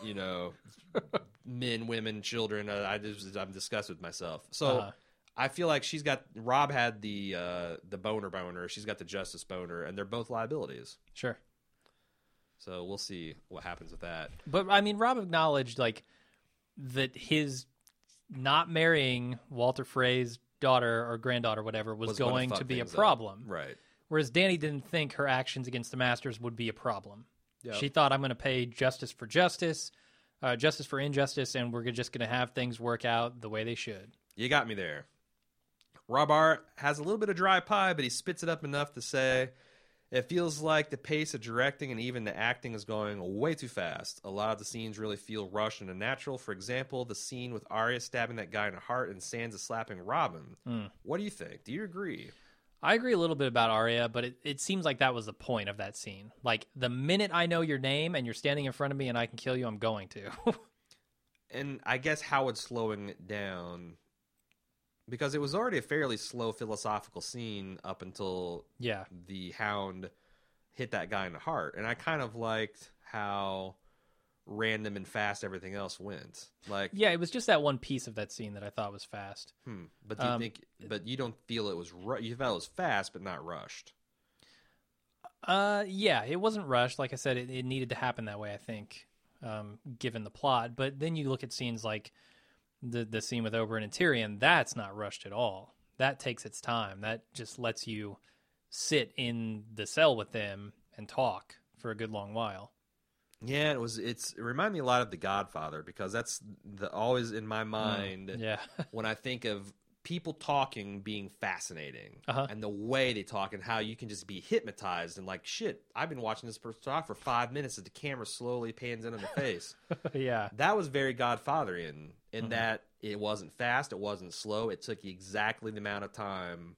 men, women, children. I'm disgusted with myself. So I feel like Rob had the boner. She's got the justice boner, and they're both liabilities. Sure. So we'll see what happens with that. But I mean, Rob acknowledged like that his not marrying Walter Frey's daughter or granddaughter, whatever, was going to be a problem. Right. Whereas Danny didn't think her actions against the Masters would be a problem. Yep. She thought, I'm going to pay justice for justice, justice for injustice, and we're just going to have things work out the way they should. You got me there. Rob Art has a little bit of dry pie, but he spits it up enough to say, it feels like the pace of directing and even the acting is going way too fast. A lot of the scenes really feel rushed and unnatural. For example, the scene with Arya stabbing that guy in the heart and Sansa slapping Robin. What do you think? Do you agree? I agree a little bit about Arya, but it seems like that was the point of that scene. Like, the minute I know your name and you're standing in front of me and I can kill you, I'm going to. And I guess how it's slowing it down, because it was already a fairly slow philosophical scene up until the Hound hit that guy in the heart. And I kind of liked how random and fast everything else went. Like, yeah, it was just that one piece of that scene that I thought was fast. But do you think? But you don't feel it was? You felt it was fast, but not rushed. Yeah, it wasn't rushed. Like I said, it needed to happen that way, I think, given the plot. But then you look at scenes like the scene with Oberyn and Tyrion. That's not rushed at all. That takes its time. That just lets you sit in the cell with them and talk for a good long while. Yeah, it reminded me a lot of The Godfather, because that's always in my mind when I think of people talking being fascinating, and the way they talk and how you can just be hypnotized and like, shit, I've been watching this person talk for 5 minutes as the camera slowly pans in on their face. Yeah. That was very Godfatherian in that it wasn't fast, it wasn't slow, it took exactly the amount of time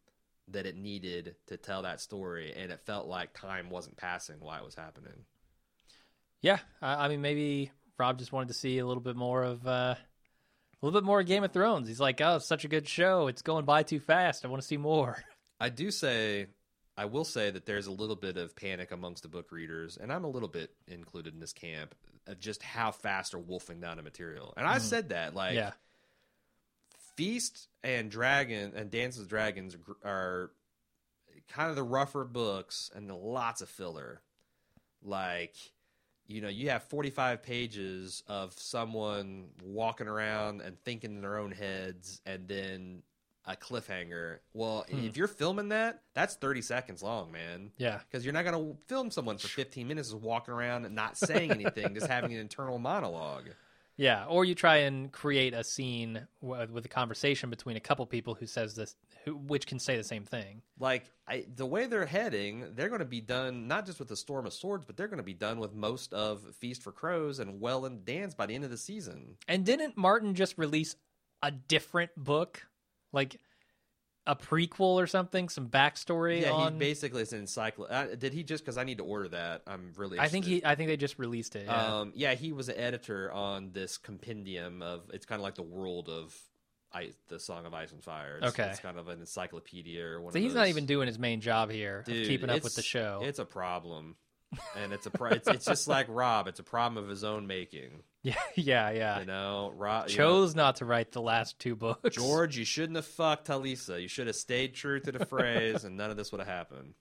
that it needed to tell that story, and it felt like time wasn't passing while it was happening. Yeah, I mean, maybe Rob just wanted to see a little bit more of Game of Thrones. He's like, oh, it's such a good show. It's going by too fast. I want to see more. I will say that there's a little bit of panic amongst the book readers, and I'm a little bit included in this camp, of just how fast are wolfing down the material. And I said that, like, Yeah. Feast and Dance with Dragons are kind of the rougher books and lots of filler. Like, you know, you have 45 pages of someone walking around and thinking in their own heads, and then a cliffhanger. Well, if you're filming that, that's 30 seconds long, man. Yeah. Because you're not going to film someone for 15 minutes just walking around and not saying anything, just having an internal monologue. Yeah, or you try and create a scene with a conversation between a couple people who says this, which can say the same thing. Like, the way they're heading, they're going to be done not just with the Storm of Swords, but they're going to be done with most of Feast for Crows and Well and Dance by the end of the season. And didn't Martin just release a different book, like a prequel or something, some backstory? Yeah, it's an encyclopedia. Did he just? Because I need to order that. I'm really interested. I think they just released it. Yeah. He was an editor on this compendium of. It's kind of like the world of the Song of Ice and Fire. It's kind of an encyclopedia or one. So he's not even doing his main job here, Dude, of keeping up with the show. It's a problem, and it's just like Rob. It's a problem of his own making. Yeah. You know, Rob chose not to write the last two books. George, you shouldn't have fucked Talisa. You should have stayed true to the phrase, and none of this would have happened.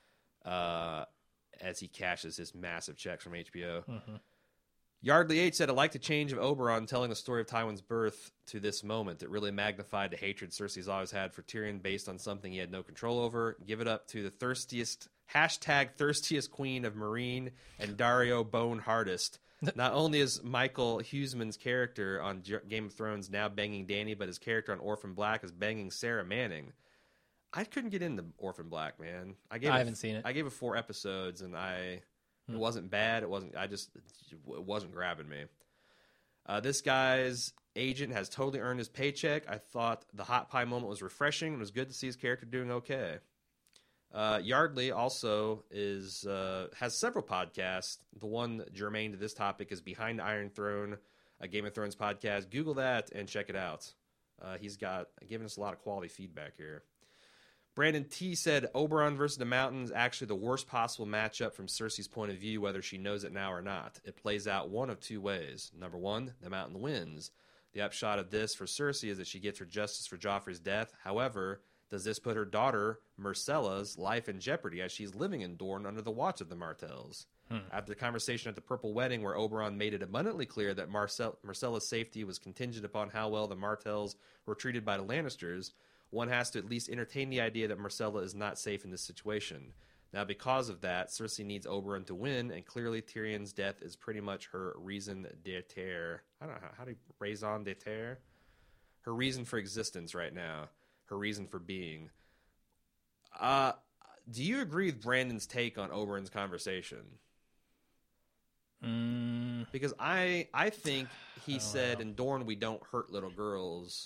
As he cashes his massive checks from HBO. Mm-hmm. Yardley H said, I like the change of Oberon telling the story of Tywin's birth to this moment. It really magnified the hatred Cersei's always had for Tyrion based on something he had no control over. Give it up to the thirstiest queen of Meereen and Dario Bone Hardest. Not only is Michael Huseman's character on Game of Thrones now banging Dany, but his character on Orphan Black is banging Sarah Manning. I couldn't get into Orphan Black, man. I haven't seen it. I gave it 4 episodes, and it wasn't bad. It wasn't grabbing me. This guy's agent has totally earned his paycheck. I thought the hot pie moment was refreshing, and it was good to see his character doing okay. Yardley also has several podcasts. The one germane to this topic is Behind the Iron Throne, a Game of Thrones podcast. Google that and check it out. He's given us a lot of quality feedback here. Brandon T said, Oberon versus the Mountain is actually the worst possible matchup from Cersei's point of view, whether she knows it now or not. It plays out one of two ways. Number one, the Mountain wins. The upshot of this for Cersei is that she gets her justice for Joffrey's death. However, does this put her daughter, Myrcella's, life in jeopardy as she's living in Dorne under the watch of the Martells? After the conversation at the Purple Wedding, where Oberon made it abundantly clear that Myrcella's safety was contingent upon how well the Martells were treated by the Lannisters, one has to at least entertain the idea that Myrcella is not safe in this situation. Now, because of that, Cersei needs Oberon to win, and clearly Tyrion's death is pretty much her raison d'etre. I don't know, how do you raison d'etre? Her reason for existence right now. Her reason for being. Do you agree with Brandon's take on Oberon's conversation? Because I think he said, in Dorne we don't hurt little girls.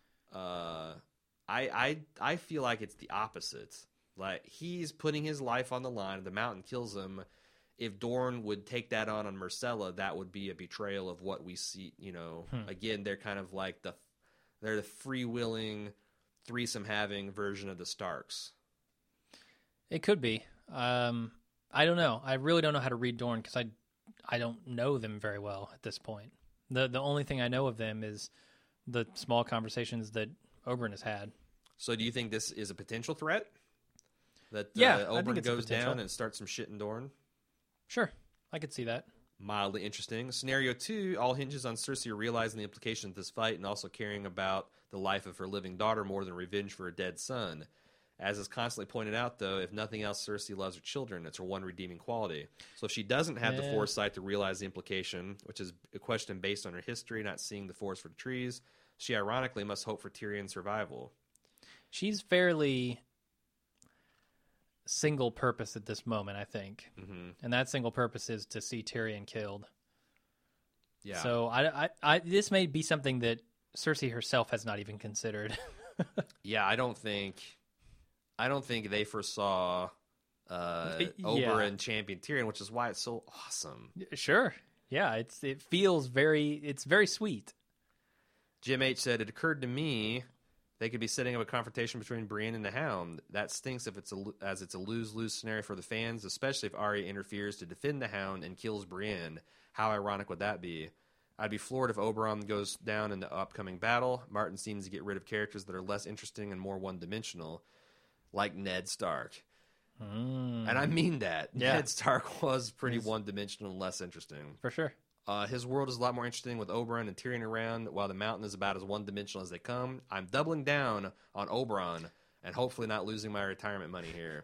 I feel like it's the opposite. Like, he's putting his life on the line. The Mountain kills him. If Dorne would take that on Myrcella, that would be a betrayal of what we see. You know, again, they're kind of like they're the free-willing, threesome-having version of the Starks. It could be. I don't know. I really don't know how to read Dorne because I don't know them very well at this point. The only thing I know of them is the small conversations that Oberyn has had. So do you think this is a potential threat? That Oberyn goes down and starts some shit in Dorne? Sure, I could see that. Mildly interesting. Scenario 2 all hinges on Cersei realizing the implications of this fight and also caring about the life of her living daughter more than revenge for her dead son. As is constantly pointed out, though, if nothing else, Cersei loves her children. It's her one redeeming quality. So if she doesn't have the foresight to realize the implication, which is a question based on her history, not seeing the forest for the trees, she ironically must hope for Tyrion's survival. She's fairly single purpose at this moment, I think. Mm-hmm. And that single purpose is to see Tyrion killed. Yeah. So I this may be something that Cersei herself has not even considered. Yeah, I don't think I don't think they foresaw Oberyn champion Tyrion, which is why it's so awesome. Sure. Yeah, it feels it's very sweet. Jim H said, it occurred to me they could be setting up a confrontation between Brienne and the Hound. That stinks if it's a lose-lose scenario for the fans, especially if Arya interferes to defend the Hound and kills Brienne. How ironic would that be? I'd be floored if Oberyn goes down in the upcoming battle. Martin seems to get rid of characters that are less interesting and more one-dimensional, like Ned Stark. And I mean that. Yeah. Ned Stark was pretty one-dimensional and less interesting. For sure. His world is a lot more interesting with Oberyn and Tyrion around, while the Mountain is about as one-dimensional as they come. I'm doubling down on Oberyn and hopefully not losing my retirement money here.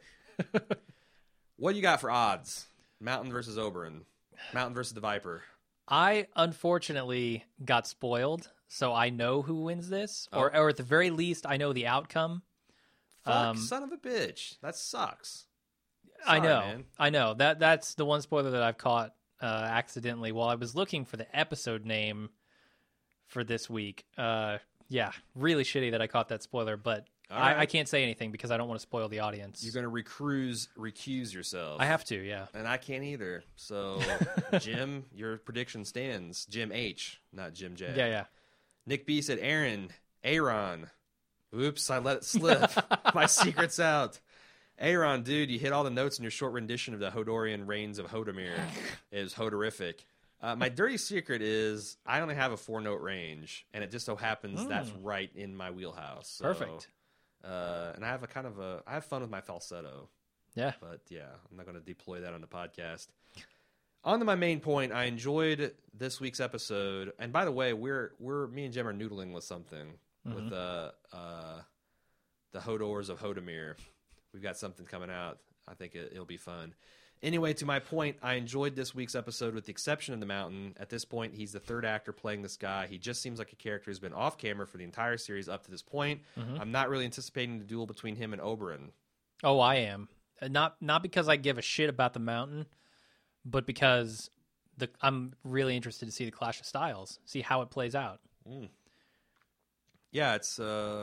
What do you got for odds? Mountain versus Oberyn. Mountain versus the Viper. I unfortunately got spoiled, so I know who wins this, or at the very least, I know the outcome. Fuck, son of a bitch. That sucks. I know. Man. I know. That's the one spoiler that I've caught accidentally while I was looking for the episode name for this week. Yeah, really shitty that I caught that spoiler, but right. I can't say anything because I don't want to spoil the audience. You're going to recuse yourself. I have to, yeah. And I can't either. So, Jim, your prediction stands. Jim H, not Jim J. Yeah. Nick B said, Aaron. Oops, I let it slip. My secret's out. Aaron, dude, you hit all the notes in your short rendition of the Hodorian reigns of Hodemir. It was Hodorific. My dirty secret is I only have a 4-note range, and it just so happens that's right in my wheelhouse. So, Perfect. And I have I have fun with my falsetto. Yeah. But yeah, I'm not going to deploy that on the podcast. On to my main point, I enjoyed this week's episode. And by the way, me and Jim are noodling with something with the Hodors of Hodemir. We've got something coming out. I think it'll be fun. Anyway, to my point, I enjoyed this week's episode with the exception of the Mountain. At this point, he's the third actor playing this guy. He just seems like a character who's been off camera for the entire series up to this point. I'm not really anticipating the duel between him and Oberyn. Oh, I am. Not because I give a shit about the Mountain, but because I'm really interested to see the clash of styles, see how it plays out. Yeah, it's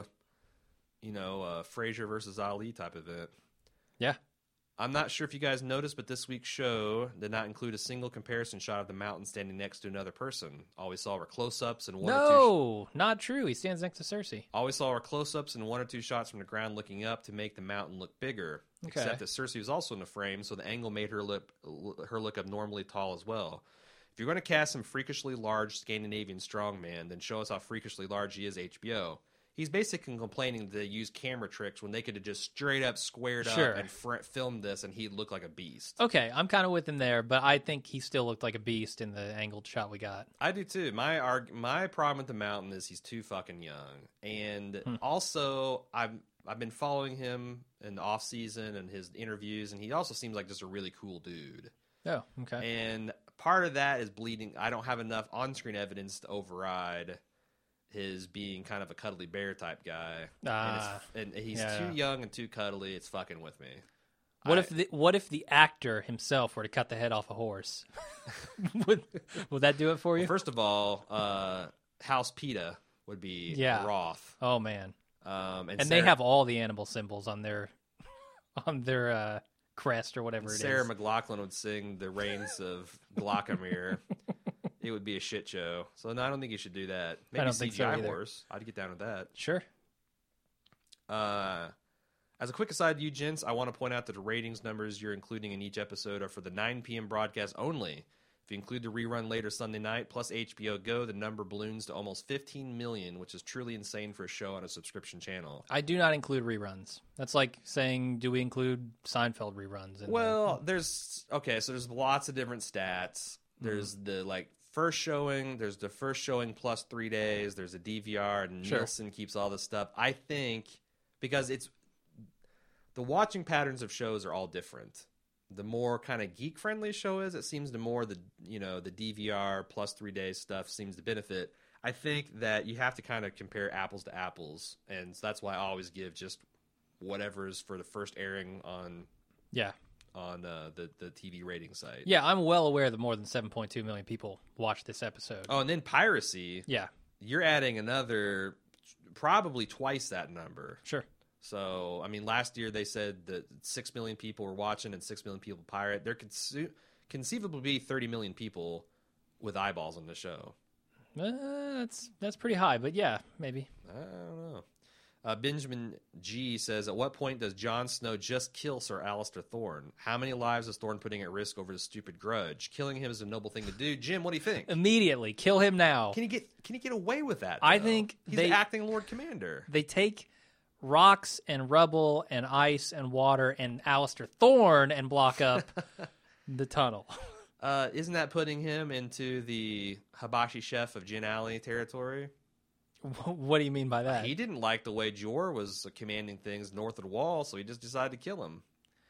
Frazier versus Ali type event. Yeah. I'm not sure if you guys noticed, but this week's show did not include a single comparison shot of the Mountain standing next to another person. All we saw were close-ups and one or two. No, not true. He stands next to Cersei. All we saw were close-ups and 1 or 2 shots from the ground looking up to make the Mountain look bigger. Okay. Except that Cersei was also in the frame, so the angle made her look abnormally tall as well. If you're going to cast some freakishly large Scandinavian strongman, then show us how freakishly large he is, HBO. He's basically complaining that they use camera tricks when they could have just straight up squared up and filmed this, and he'd look like a beast. Okay, I'm kind of with him there, but I think he still looked like a beast in the angled shot we got. I do too. My problem with the Mountain is he's too fucking young, and also I've been following him in the off season and his interviews, and he also seems like just a really cool dude. Oh, okay. And part of that is bleeding. I don't have enough on-screen evidence to override his being kind of a cuddly bear type guy, and he's too young and too cuddly. It's fucking with me. What if the actor himself were to cut the head off a horse? would that do it for you? Well, first of all, House PETA would be wroth. Oh man, and they have all the animal symbols on their crest or whatever it is. Sarah McLachlan would sing the reigns of Glockamere. It would be a shit show. So no, I don't think you should do that. Maybe I don't think so CGI either. horse. I'd get down with that. Sure. As a quick aside to you gents, I want to point out that the ratings numbers you're including in each episode are for the 9 p.m. broadcast only. If you include the rerun later Sunday night, plus HBO Go, the number balloons to almost 15 million, which is truly insane for a show on a subscription channel. I do not include reruns. That's like saying, do we include Seinfeld reruns? There's lots of different stats. There's the first showing, there's the first showing plus 3 days, there's a DVR, and Nielsen keeps all this stuff. I think because the watching patterns of shows are all different. The more kind of geek friendly a show is, it seems the more the DVR plus 3 days stuff seems to benefit. I think that you have to kind of compare apples to apples, and so that's why I always give just whatever's for the first airing on the TV rating site. Yeah, I'm well aware that more than 7.2 million people watched this episode. Oh, and then piracy. Yeah. You're adding another, probably twice that number. Sure. So, I mean, last year they said that 6 million people were watching and 6 million people pirate. There could conceivably be 30 million people with eyeballs on the show. That's pretty high, but yeah, maybe. I don't know. Benjamin G says, at what point does Jon Snow just kill Sir Alistair Thorne? How many lives is Thorne putting at risk over the stupid grudge? Killing him is a noble thing to do. Jim, what do you think? Immediately kill him now. Can he get away with that? I though? think he's the acting Lord Commander. They take rocks and rubble and ice and water and Alistair Thorne and block up the tunnel. Isn't that putting him into the hibachi chef of Jin Alley territory? What do you mean by that? He didn't like the way Jor was commanding things north of the wall, so he just decided to kill him.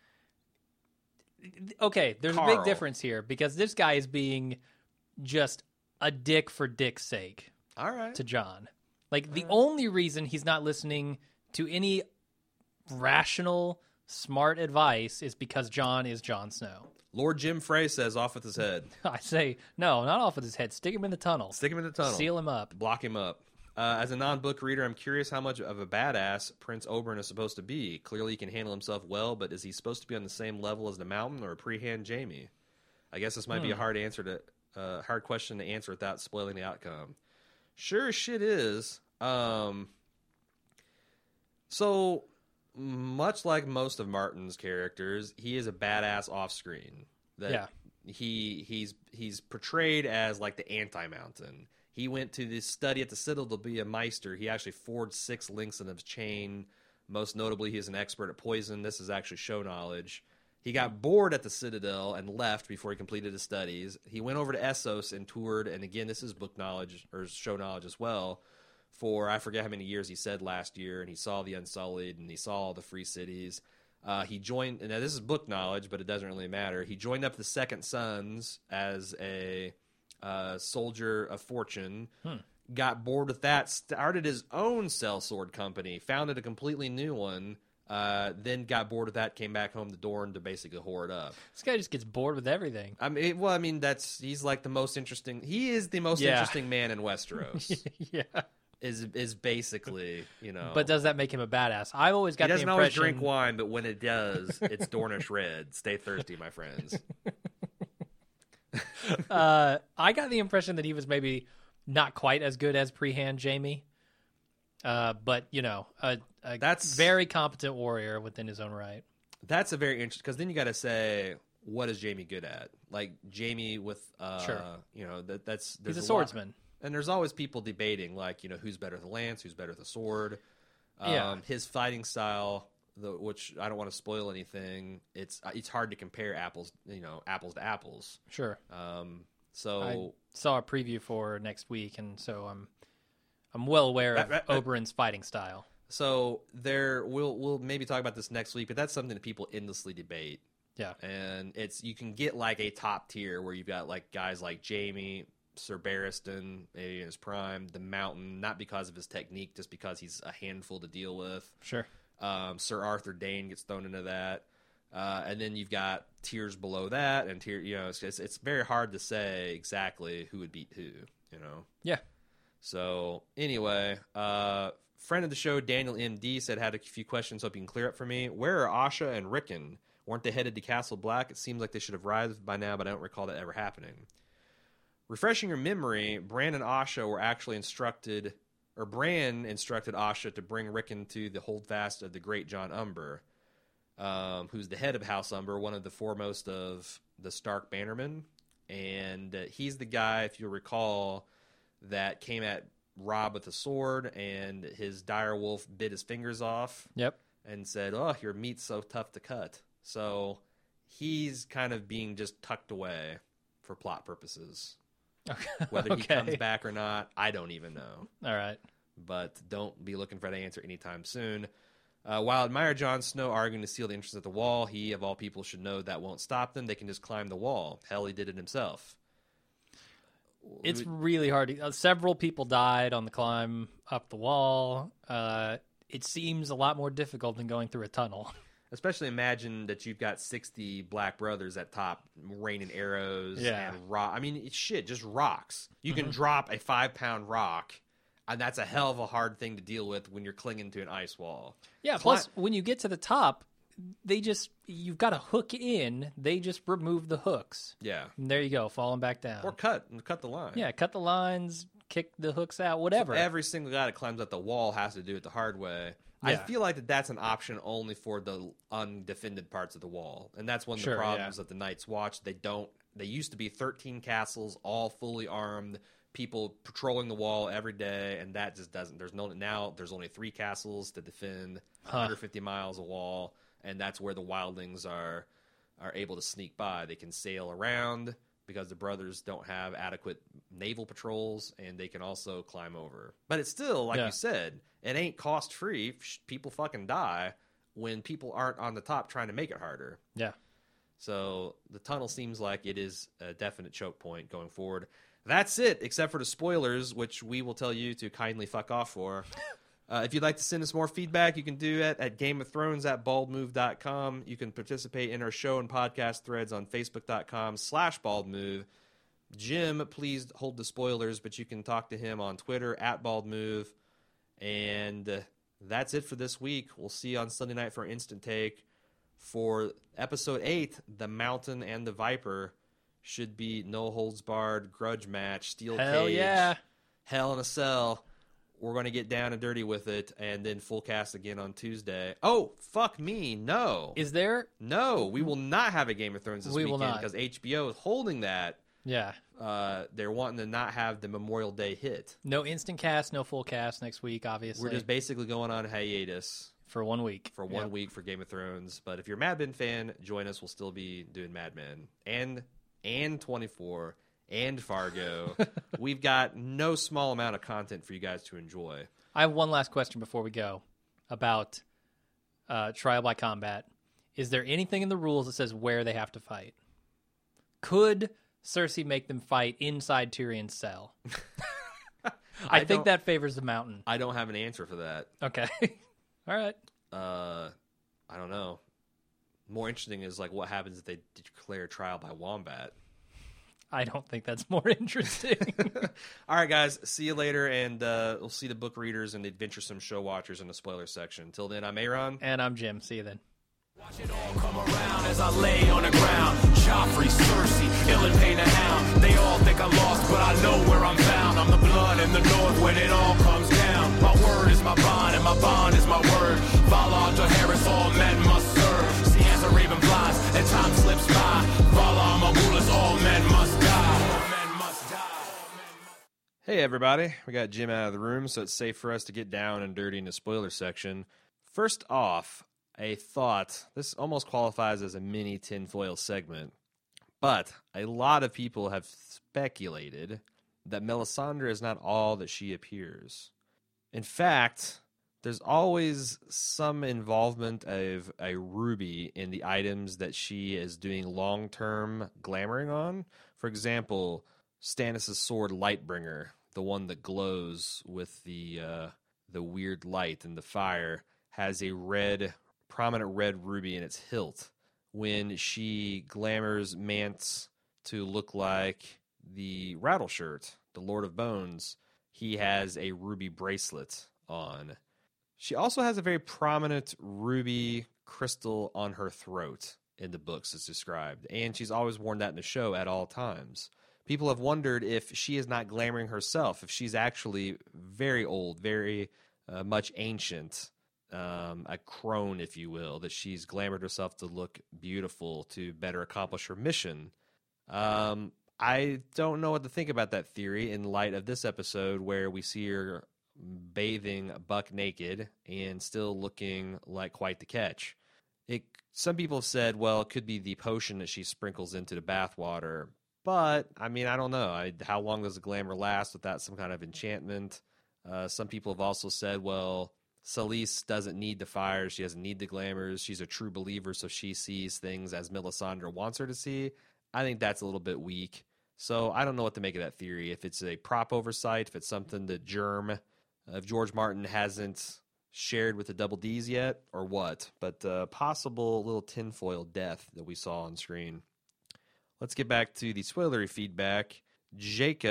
Okay, there's a Carl. big difference here because this guy is being just a dick for dick's sake All right. to Jon. Like, the only reason he's not listening to any rational, smart advice is because Jon is Jon Snow. Lord Jim Frey says off with his head. I say, no, not off with his head. Stick him in the tunnel. Stick him in the tunnel. Seal him up. Block him up. As a non-book reader, I'm curious how much of a badass Prince Oberyn is supposed to be. Clearly, he can handle himself well, but is he supposed to be on the same level as the Mountain or a pre-hand Jaime? I guess this might be a hard question to answer without spoiling the outcome. Sure as shit is. So, much like most of Martin's characters, he is a badass off-screen. Yeah. He's portrayed as like the anti-Mountain. He went to this study at the Citadel to be a Meister. He actually forged 6 links in his chain. Most notably, he is an expert at poison. This is actually show knowledge. He got bored at the Citadel and left before he completed his studies. He went over to Essos and toured, and again, this is book knowledge, or show knowledge as well, for I forget how many years he said last year, and he saw the Unsullied, and he saw all the free cities. He joined, and now this is book knowledge, but it doesn't really matter. He joined up the Second Sons as a soldier of fortune, got bored with that, started his own sellsword company, founded a completely new one, then got bored with that, came back home to Dorne to basically hoard up. This guy just gets bored with everything. He's like the most interesting. He is the most interesting man in Westeros. Yeah. Is basically, you know. But does that make him a badass? I've always got the He impression... doesn't always drink wine, but when it does, it's Dornish red. Stay thirsty, my friends. I got the impression that he was maybe not quite as good as pre-hand Jaime. But, you know, that's very competent warrior within his own right. That's a very interesting... Because then you got to say, what is Jaime good at? Like, Jaime with... Sure. You know, that's... He's a swordsman. And there's always people debating, like, you know, who's better with the lance, who's better with the sword. His fighting style, which I don't want to spoil anything. It's hard to compare apples to apples. Sure. So I saw a preview for next week, and so I'm well aware of Oberyn's fighting style. So we'll maybe talk about this next week, but that's something that people endlessly debate. Yeah. And you can get like a top tier where you've got like guys like Jaime, Sir Barristan, maybe in his prime, the Mountain, not because of his technique, just because he's a handful to deal with. Sure. Sir Arthur Dayne gets thrown into that. And then you've got tiers below that, and it's very hard to say exactly who would beat who, you know? Yeah. So, anyway, friend of the show, Daniel M.D., said, had a few questions, hope you can clear up for me. Where are Asha and Rickon? Weren't they headed to Castle Black? It seems like they should have arrived by now, but I don't recall that ever happening. Refreshing your memory, Bran and Asha were actually instructed, or Bran instructed Asha to bring Rickon to the holdfast of the great Jon Umber, who's the head of House Umber, one of the foremost of the Stark Bannermen. And he's the guy, if you'll recall, that came at Robb with a sword, and his direwolf bit his fingers off. Yep. And said, "Oh, your meat's so tough to cut." So he's kind of being just tucked away for plot purposes. Whether he comes back or not, I don't even know. All right. But don't be looking for that answer anytime soon. While admire Jon Snow arguing to seal the entrance at the wall, he, of all people, should know that won't stop them. They can just climb the wall. Hell, he did it himself. It's really hard. Several people died on the climb up the wall. It seems a lot more difficult than going through a tunnel. Especially imagine that you've got 60 Black Brothers at top raining arrows and rock. I mean, it's shit, just rocks. You can drop a 5-pound rock And that's a hell of a hard thing to deal with when you're clinging to an ice wall. Yeah, plus when you get to the top, you've got to hook in. They just remove the hooks. Yeah. And there you go, falling back down. Or cut the line. Yeah, cut the lines, kick the hooks out, whatever. So every single guy that climbs up the wall has to do it the hard way. Yeah. I feel like that's an option only for the undefended parts of the wall. And that's one of the problems that the Night's Watch, they used to be 13 castles, all fully armed, people patrolling the wall every day, and that just doesn't. Now there's only 3 castles to defend 150 miles of wall, and that's where the wildlings are able to sneak by. They can sail around because the brothers don't have adequate naval patrols, and they can also climb over. But it's still, like you said, it ain't cost free. People fucking die when people aren't on the top trying to make it harder. Yeah. So the tunnel seems like it is a definite choke point going forward. That's it, except for the spoilers, which we will tell you to kindly fuck off for. If you'd like to send us more feedback, you can do it at GameOfThrones@baldmove.com. You can participate in our show and podcast threads on Facebook.com/baldmove. Jim, please hold the spoilers, but you can talk to him on Twitter @baldmove. And that's it for this week. We'll see you on Sunday night for Instant Take. For Episode 8, The Mountain and the Viper should be no holds barred, grudge match, steel cage, Hell in a Cell. We're going to get down and dirty with it, and then full cast again on Tuesday. Oh, fuck me, no. Is there? No, we will not have a Game of Thrones this weekend because HBO is holding that. Yeah. They're wanting to not have the Memorial Day hit. No instant cast, no full cast next week, obviously. We're just basically going on hiatus. For 1 week. For 1 week for Game of Thrones. But if you're a Mad Men fan, join us. We'll still be doing Mad Men. And 24 and Fargo. We've got no small amount of content for you guys to enjoy. I have one last question before we go about trial by combat. Is there anything in the rules that says where they have to fight? Could Cersei make them fight inside Tyrion's cell? I think that favors the Mountain. I don't have an answer for that. Okay. All right. I don't know. More interesting is like what happens if they declare trial by wombat. I don't think that's more interesting. All right, guys. See you later, and we'll see the book readers and the adventuresome show watchers in the spoiler section. Until then, I'm Aaron. And I'm Jim. See you then. Watch it all come around as I lay on the ground. Joffrey, Cersei, Illain the Hound. They all think I lost, but I know where I'm bound. I'm the blood in the north when it all comes down. My word is my bond, and my bond is my word. Valar Dohaeris, all men must serve. See as a raven flies, and time slips by. Valar Morghulis, all men must die. All men must die. Hey, everybody. We got Jim out of the room, so it's safe for us to get down and dirty in the spoiler section. First off, a thought. This almost qualifies as a mini tinfoil segment, but a lot of people have speculated that Melisandre is not all that she appears. In fact, there's always some involvement of a ruby in the items that she is doing long-term glamoring on. For example, Stannis' sword Lightbringer, the one that glows with the weird light and the fire, has a prominent red ruby in its hilt. When she glamours Mance to look like the Rattleshirt, the Lord of Bones, he has a ruby bracelet on. She also has a very prominent ruby crystal on her throat in the books as described, and she's always worn that in the show at all times. People have wondered if she is not glamoring herself, if she's actually very old, very much ancient, a crone, if you will, that she's glamored herself to look beautiful to better accomplish her mission. I don't know what to think about that theory in light of this episode where we see her bathing buck naked and still looking like quite the catch. Some people have said, well, it could be the potion that she sprinkles into the bathwater, but I mean, I don't know. How long does the glamour last without some kind of enchantment? Some people have also said, well, Selyse doesn't need the fire. She doesn't need the glamours. She's a true believer, so she sees things as Melisandre wants her to see. I think that's a little bit weak. So I don't know what to make of that theory. If it's a prop oversight, if it's something that if George Martin hasn't shared with the Double Ds yet, or what. But possible little tinfoil death that we saw on screen. Let's get back to the spoilery feedback. Jacob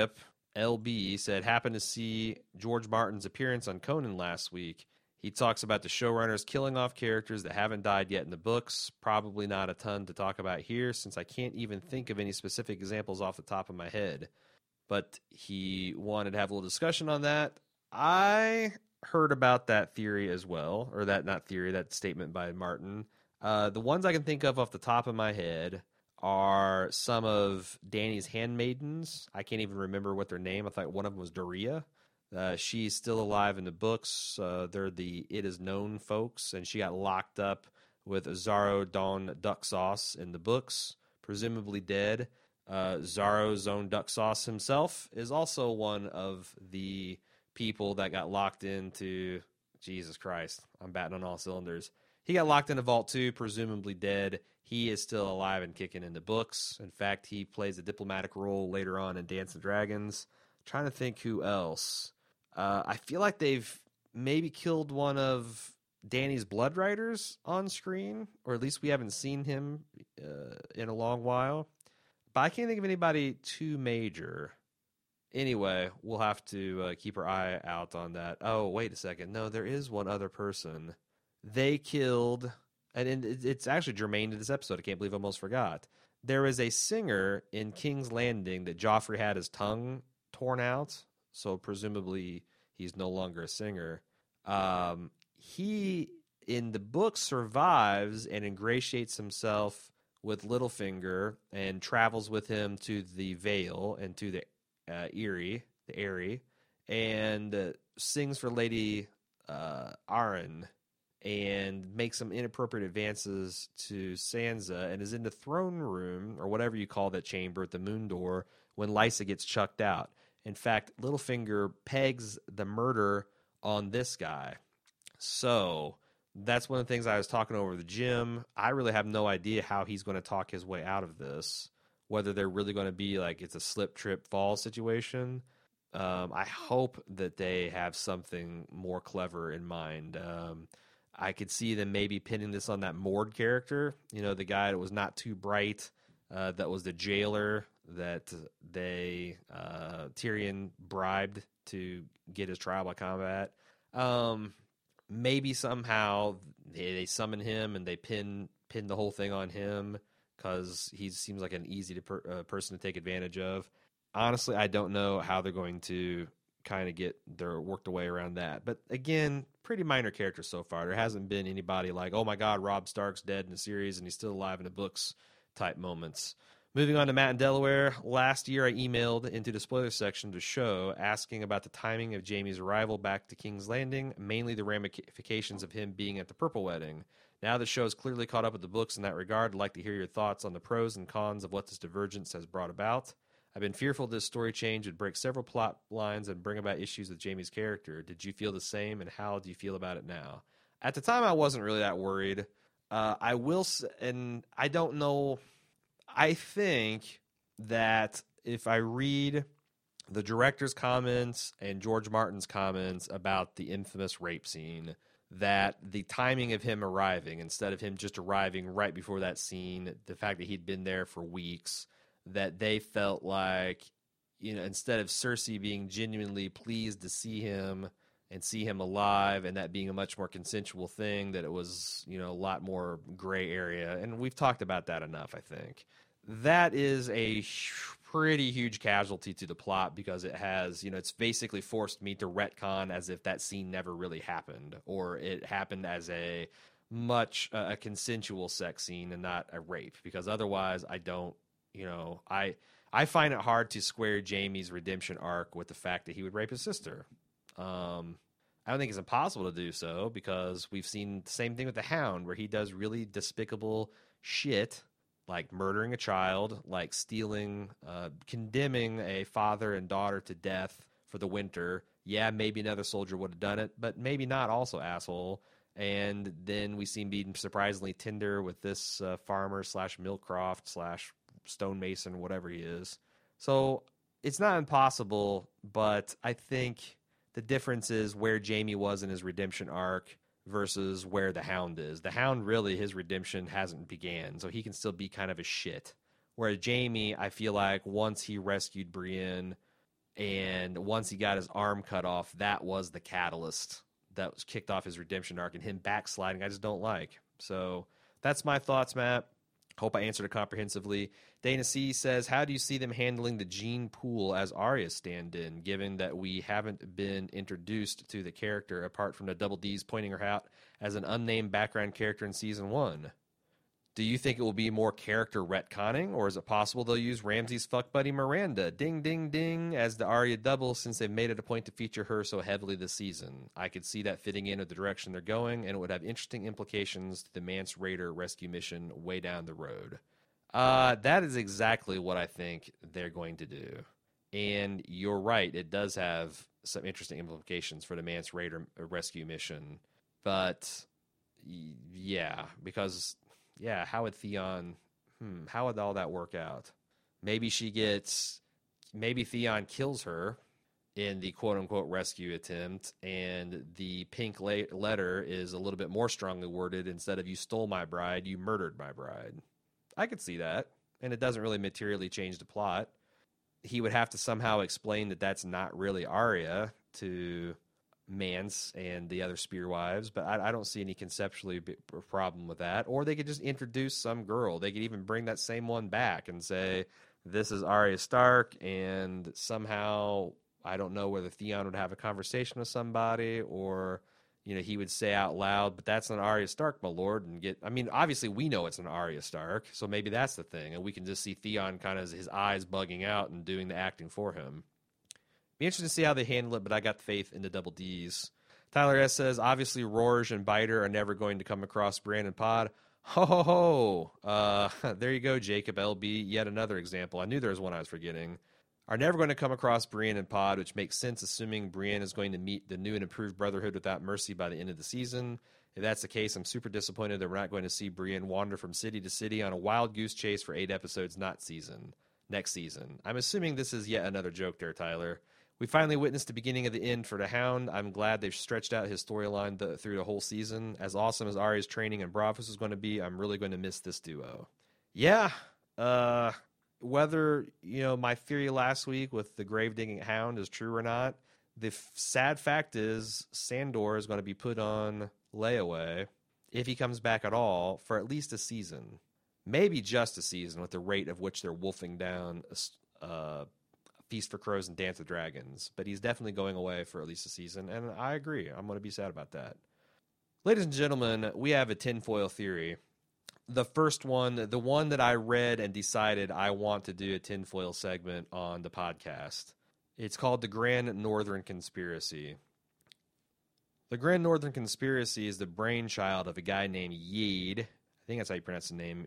LB said, happened to see George Martin's appearance on Conan last week. He talks about the showrunners killing off characters that haven't died yet in the books. Probably not a ton to talk about here, since I can't even think of any specific examples off the top of my head. But he wanted to have a little discussion on that. I heard about that theory as well, or that statement by Martin. The ones I can think of off the top of my head are some of Dany's handmaidens. I can't even remember what their name. I thought one of them was Doria. She's still alive in the books. They're the It Is Known folks, and she got locked up with Xaro Don Duck Sauce in the books, presumably dead. Xaro's own Duck Sauce himself is also one of the people that got locked into... Jesus Christ, I'm batting on all cylinders. He got locked into Vault 2, presumably dead. He is still alive and kicking in the books. In fact, he plays a diplomatic role later on in Dance of Dragons. Trying to think who else. I feel like they've maybe killed one of Dany's Blood Riders on screen, or at least we haven't seen him in a long while. But I can't think of anybody too major. Anyway, we'll have to keep our eye out on that. Oh, wait a second. No, there is one other person. They killed, and it's actually germane to this episode. I can't believe I almost forgot. There is a singer in King's Landing that Joffrey had his tongue torn out, so presumably he's no longer a singer. He, in the book, survives and ingratiates himself with Littlefinger and travels with him to the Vale and to the Eyrie, and sings for Lady Arryn and makes some inappropriate advances to Sansa, and is in the throne room, or whatever you call that chamber at the Moon Door, when Lysa gets chucked out. In fact, Littlefinger pegs the murder on this guy. So that's one of the things I was talking over the gym. I really have no idea how he's going to talk his way out of this, whether they're really going to be like it's a slip, trip, fall situation. I hope that they have something more clever in mind. I could see them maybe pinning this on that Mord character, the guy that was not too bright, that was the jailer that Tyrion bribed to get his trial by combat. Maybe somehow they summon him and they pin the whole thing on him because he seems like an easy person to take advantage of. Honestly, I don't know how they're going to kind of get their worked away around that. But again, pretty minor characters so far. There hasn't been anybody like, oh my God, Robb Stark's dead in the series and he's still alive in the books type moments. Moving on to Matt in Delaware. Last year, I emailed into the spoiler section of the show asking about the timing of Jaime's arrival back to King's Landing, mainly the ramifications of him being at the Purple Wedding. Now the show is clearly caught up with the books in that regard. I'd like to hear your thoughts on the pros and cons of what this divergence has brought about. I've been fearful this story change would break several plot lines and bring about issues with Jaime's character. Did you feel the same, and how do you feel about it now? At the time, I wasn't really that worried. I will, and I don't know... I think that if I read the director's comments and George Martin's comments about the infamous rape scene, that the timing of him arriving, instead of him just arriving right before that scene, the fact that he'd been there for weeks, that they felt like, instead of Cersei being genuinely pleased to see him and see him alive, and that being a much more consensual thing, that it was, a lot more gray area. And we've talked about that enough, I think. That is a pretty huge casualty to the plot because it has, it's basically forced me to retcon as if that scene never really happened, or it happened as a consensual sex scene and not a rape, because otherwise I don't, I find it hard to square Jaime's redemption arc with the fact that he would rape his sister. I don't think it's impossible to do so because we've seen the same thing with the Hound, where he does really despicable shit, like murdering a child, like stealing, condemning a father and daughter to death for the winter. Yeah, maybe another soldier would have done it, but maybe not also, asshole. And then we see him being surprisingly tender with this farmer / Millcroft / stonemason, whatever he is. So it's not impossible, but I think the difference is where Jaime was in his redemption arc versus where the Hound is. The Hound, really, his redemption hasn't began, so he can still be kind of a shit. Whereas Jaime, I feel like once he rescued Brienne And once he got his arm cut off, that was the catalyst that was kicked off his redemption arc, and him backsliding, I just don't like. So that's my thoughts, Matt. Hope I answered it comprehensively. Dana C says, how do you see them handling the Gene Poole as Arya stand-in, given that we haven't been introduced to the character apart from the Double D's pointing her out as an unnamed background character in Season 1? Do you think it will be more character retconning, or is it possible they'll use Ramsay's fuck buddy Miranda, ding, ding, ding, as the Arya double since they've made it a point to feature her so heavily this season? I could see that fitting in with the direction they're going, and it would have interesting implications to the Mance Rayder rescue mission way down the road. That is exactly what I think they're going to do. And you're right, it does have some interesting implications for the Mance Rayder rescue mission. But, yeah, because... yeah, how would Theon, how would all that work out? Maybe Theon kills her in the quote-unquote rescue attempt, and the pink letter is a little bit more strongly worded. Instead of "you stole my bride, you murdered my bride." I could see that, and it doesn't really materially change the plot. He would have to somehow explain that that's not really Arya to Mance and the other Spearwives, but I don't see any conceptually problem with that. Or they could just introduce some girl. They could even bring that same one back and say, this is Arya Stark, and somehow, I don't know whether Theon would have a conversation with somebody, or, he would say out loud, but that's an Arya Stark, my lord, and obviously we know it's an Arya Stark, so maybe that's the thing, and we can just see Theon kind of his eyes bugging out and doing the acting for him. Be interested to see how they handle it, but I got faith in the Double D's. Tyler S. says, obviously Rorge and Biter are never going to come across Brienne and Pod. Ho, ho, ho. There you go, Jacob LB. Yet another example. I knew there was one I was forgetting. Are never going to come across Brienne and Pod, which makes sense assuming Brienne is going to meet the new and improved Brotherhood without mercy by the end of the season. If that's the case, I'm super disappointed that we're not going to see Brienne wander from city to city on a wild goose chase for 8 episodes next season. I'm assuming this is yet another joke there, Tyler. We finally witnessed the beginning of the end for the Hound. I'm glad they've stretched out his storyline through the whole season. As awesome as Arya's training in Braavos is going to be, I'm really going to miss this duo. Yeah, whether, my theory last week with the grave-digging Hound is true or not, the sad fact is Sandor is going to be put on layaway, if he comes back at all, for at least a season. Maybe just a season with the rate of which they're wolfing down Feast for Crows and Dance with Dragons, but he's definitely going away for at least a season, and I agree. I'm going to be sad about that. Ladies and gentlemen, we have a tinfoil theory. The first one, the one that I read and decided I want to do a tinfoil segment on the podcast. It's called the Grand Northern Conspiracy. The Grand Northern Conspiracy is the brainchild of a guy named Yeade. I think that's how you pronounce the name,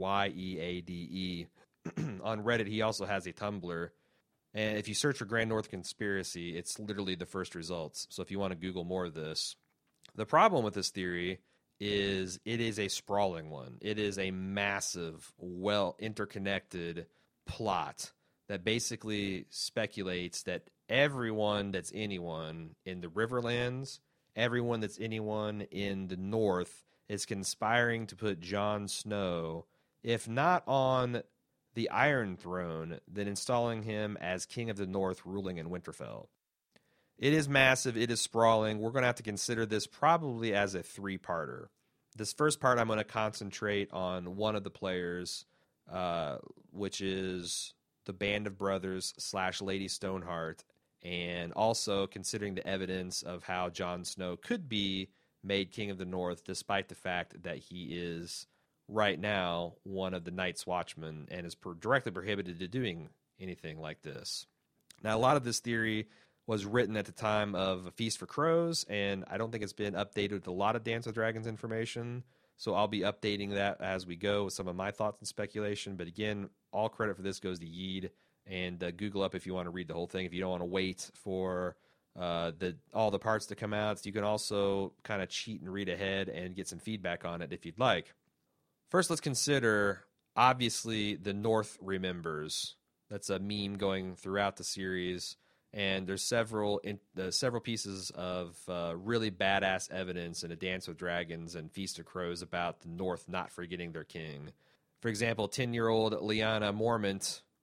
Yeade. On Reddit, he also has a Tumblr. And if you search for Grand Northern Conspiracy, it's literally the first results. So if you want to Google more of this. The problem with this theory is it is a sprawling one. It is a massive, well-interconnected plot that basically speculates that everyone that's anyone in the Riverlands, everyone that's anyone in the North is conspiring to put Jon Snow, if not on the Iron Throne, then installing him as King of the North, ruling in Winterfell. It is massive. It is sprawling. We're going to have to consider this probably as a 3-parter. This first part, I'm going to concentrate on one of the players, which is the Band of Brothers / Lady Stoneheart, and also considering the evidence of how Jon Snow could be made King of the North, despite the fact that he is right now one of the Night's Watchmen and is directly prohibited to doing anything like this. Now, a lot of this theory was written at the time of A Feast for Crows, and I don't think it's been updated with a lot of Dance with Dragons information, so I'll be updating that as we go with some of my thoughts and speculation. But again, all credit for this goes to Yeade, and Google up if you want to read the whole thing. If you don't want to wait for all the parts to come out, so you can also kind of cheat and read ahead and get some feedback on it if you'd like. First, let's consider, obviously, the North remembers. That's a meme going throughout the series, and there's several pieces of really badass evidence in A Dance with Dragons and Feast of Crows about the North not forgetting their king. For example, 10-year-old Lyanna Mormont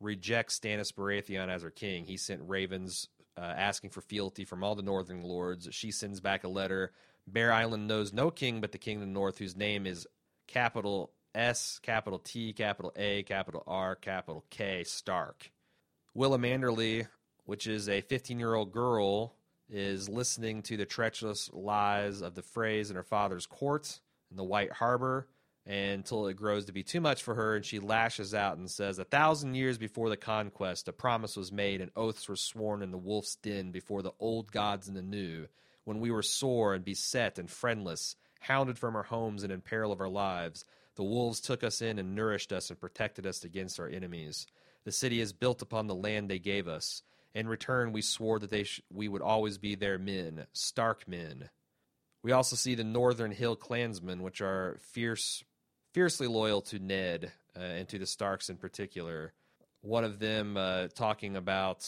rejects Stannis Baratheon as her king. He sent ravens asking for fealty from all the northern lords. She sends back a letter. Bear Island knows no king but the king of the north, whose name is capital S, capital T, capital A, capital R, capital K, Stark. Willa Manderly, which is a 15-year-old girl, is listening to the treacherous lies of the Freys in her father's court in the White Harbor until it grows to be too much for her, and she lashes out and says, 1,000 years before the conquest, a promise was made and oaths were sworn in the wolf's den before the old gods and the new, when we were sore and beset and friendless, hounded from our homes and in peril of our lives. The wolves took us in and nourished us and protected us against our enemies. The city is built upon the land they gave us. In return, we swore that we would always be their men, Stark men. We also see the Northern Hill clansmen, which are fiercely loyal to Ned and to the Starks in particular. One of them talking about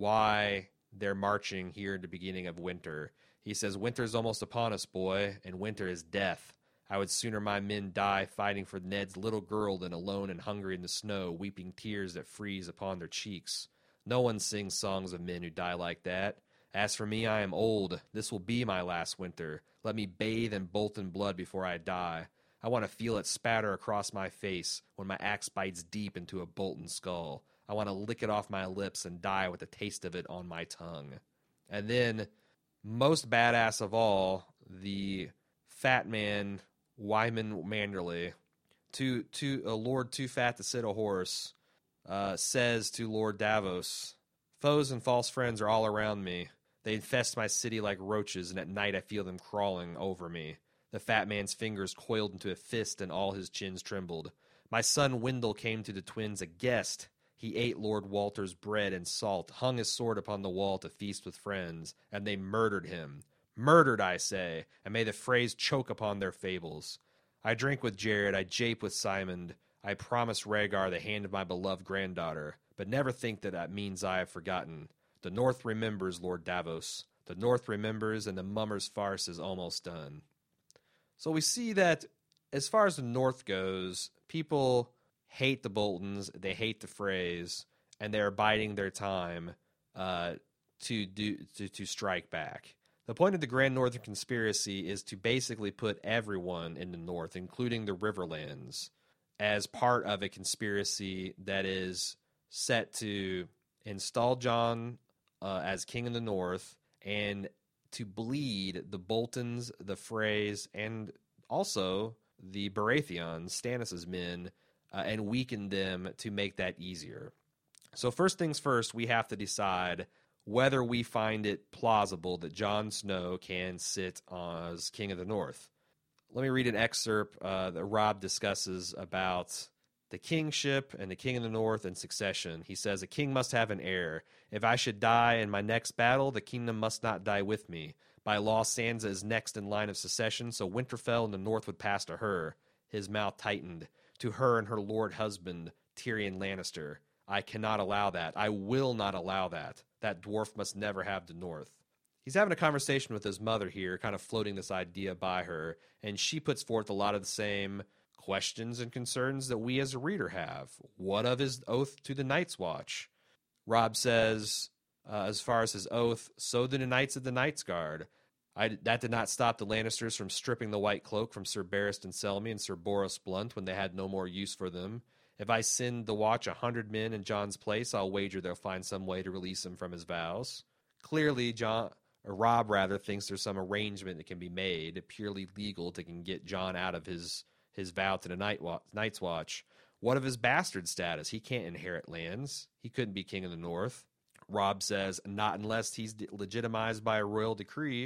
why they're marching here in the beginning of winter. He says, "Winter's almost upon us, boy, and winter is death. I would sooner my men die fighting for Ned's little girl than alone and hungry in the snow, weeping tears that freeze upon their cheeks. No one sings songs of men who die like that. As for me, I am old. This will be my last winter. Let me bathe in Bolton blood before I die. I want to feel it spatter across my face when my axe bites deep into a Bolton skull. I want to lick it off my lips and die with the taste of it on my tongue." And then, most badass of all, the fat man, Wyman Manderly, to a lord too fat to sit a horse, says to Lord Davos, "Foes and false friends are all around me. They infest my city like roaches, and at night I feel them crawling over me." The fat man's fingers coiled into a fist, and all his chins trembled. "My son Wendell came to the twins a guest. He ate Lord Walter's bread and salt, hung his sword upon the wall to feast with friends, and they murdered him. Murdered, I say, and may the Freys choke upon their fables. I drink with Jared, I jape with Simon, I promise Rhaegar the hand of my beloved granddaughter, but never think that means I have forgotten. The North remembers, Lord Davos. The North remembers, and the Mummers' farce is almost done." So we see that as far as the North goes, people hate the Boltons, they hate the Freys, and they're biding their time to strike back. The point of the Grand Northern Conspiracy is to basically put everyone in the North, including the Riverlands, as part of a conspiracy that is set to install Jon as king of the North and to bleed the Boltons, the Freys, and also the Baratheons, Stannis' men, and weaken them to make that easier. So first things first, we have to decide whether we find it plausible that Jon Snow can sit as king of the North. Let me read an excerpt that Rob discusses about the kingship and the king of the North and succession. He says, "A king must have an heir. If I should die in my next battle, the kingdom must not die with me. By law, Sansa is next in line of succession, so Winterfell and the North would pass to her." His mouth tightened. "To her and her lord husband, Tyrion Lannister. I cannot allow that. I will not allow that. That dwarf must never have the North." He's having a conversation with his mother here, kind of floating this idea by her, and she puts forth a lot of the same questions and concerns that we as a reader have. What of his oath to the Night's Watch? Rob says, as far as his oath, so did the Knights of the Night's Guard. That did not stop the Lannisters from stripping the white cloak from Sir Barristan Selmy and Sir Boros Blunt when they had no more use for them. If I send the watch 100 men in Jon's place, I'll wager they'll find some way to release him from his vows. Clearly, Rob thinks there's some arrangement that can be made, purely legal, that can get Jon out of his vow to the Night's Watch. What of his bastard status? He can't inherit lands. He couldn't be king of the North. Rob says, not unless he's legitimized by a royal decree.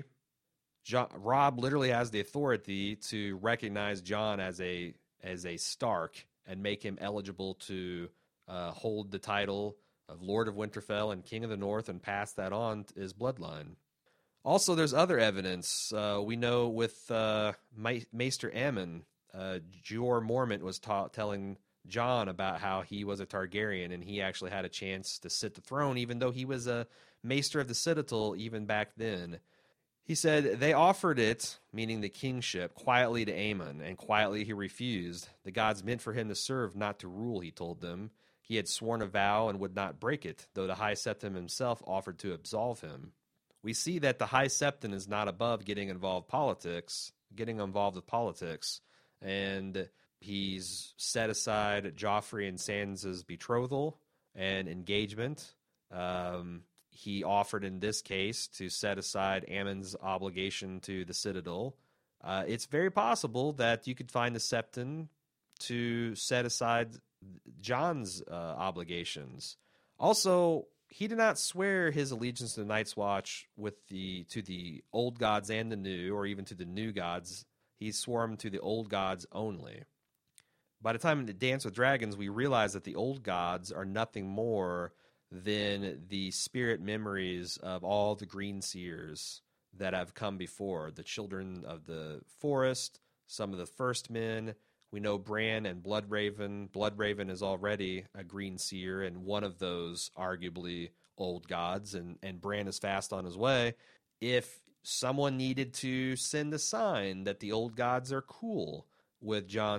Rob literally has the authority to recognize Jon as a Stark and make him eligible to hold the title of Lord of Winterfell and King of the North and pass that on to his bloodline. Also, there's other evidence. We know with Maester Aemon, Jeor Mormont was telling Jon about how he was a Targaryen and he actually had a chance to sit the throne, even though he was a Maester of the Citadel even back then. He said, "They offered it," meaning the kingship, "quietly to Aemon, and quietly he refused. The gods meant for him to serve, not to rule," he told them. He had sworn a vow and would not break it, though the High Septon himself offered to absolve him. We see that the High Septon is not above getting involved with politics, and he's set aside Joffrey and Sansa's betrothal and engagement. He offered in this case to set aside Ammon's obligation to the Citadel. It's very possible that you could find the Septon to set aside Jon's obligations. Also, he did not swear his allegiance to the Night's Watch to the old gods and the new, or even to the new gods. He swore them to the old gods only. By the time in Dance with Dragons, we realize that the old gods are nothing more than the spirit memories of all the green seers that have come before, the children of the forest, some of the first men. We know Bran and Bloodraven. Bloodraven is already a green seer, and one of those arguably old gods, and Bran is fast on his way. If someone needed to send a sign that the old gods are cool with Jon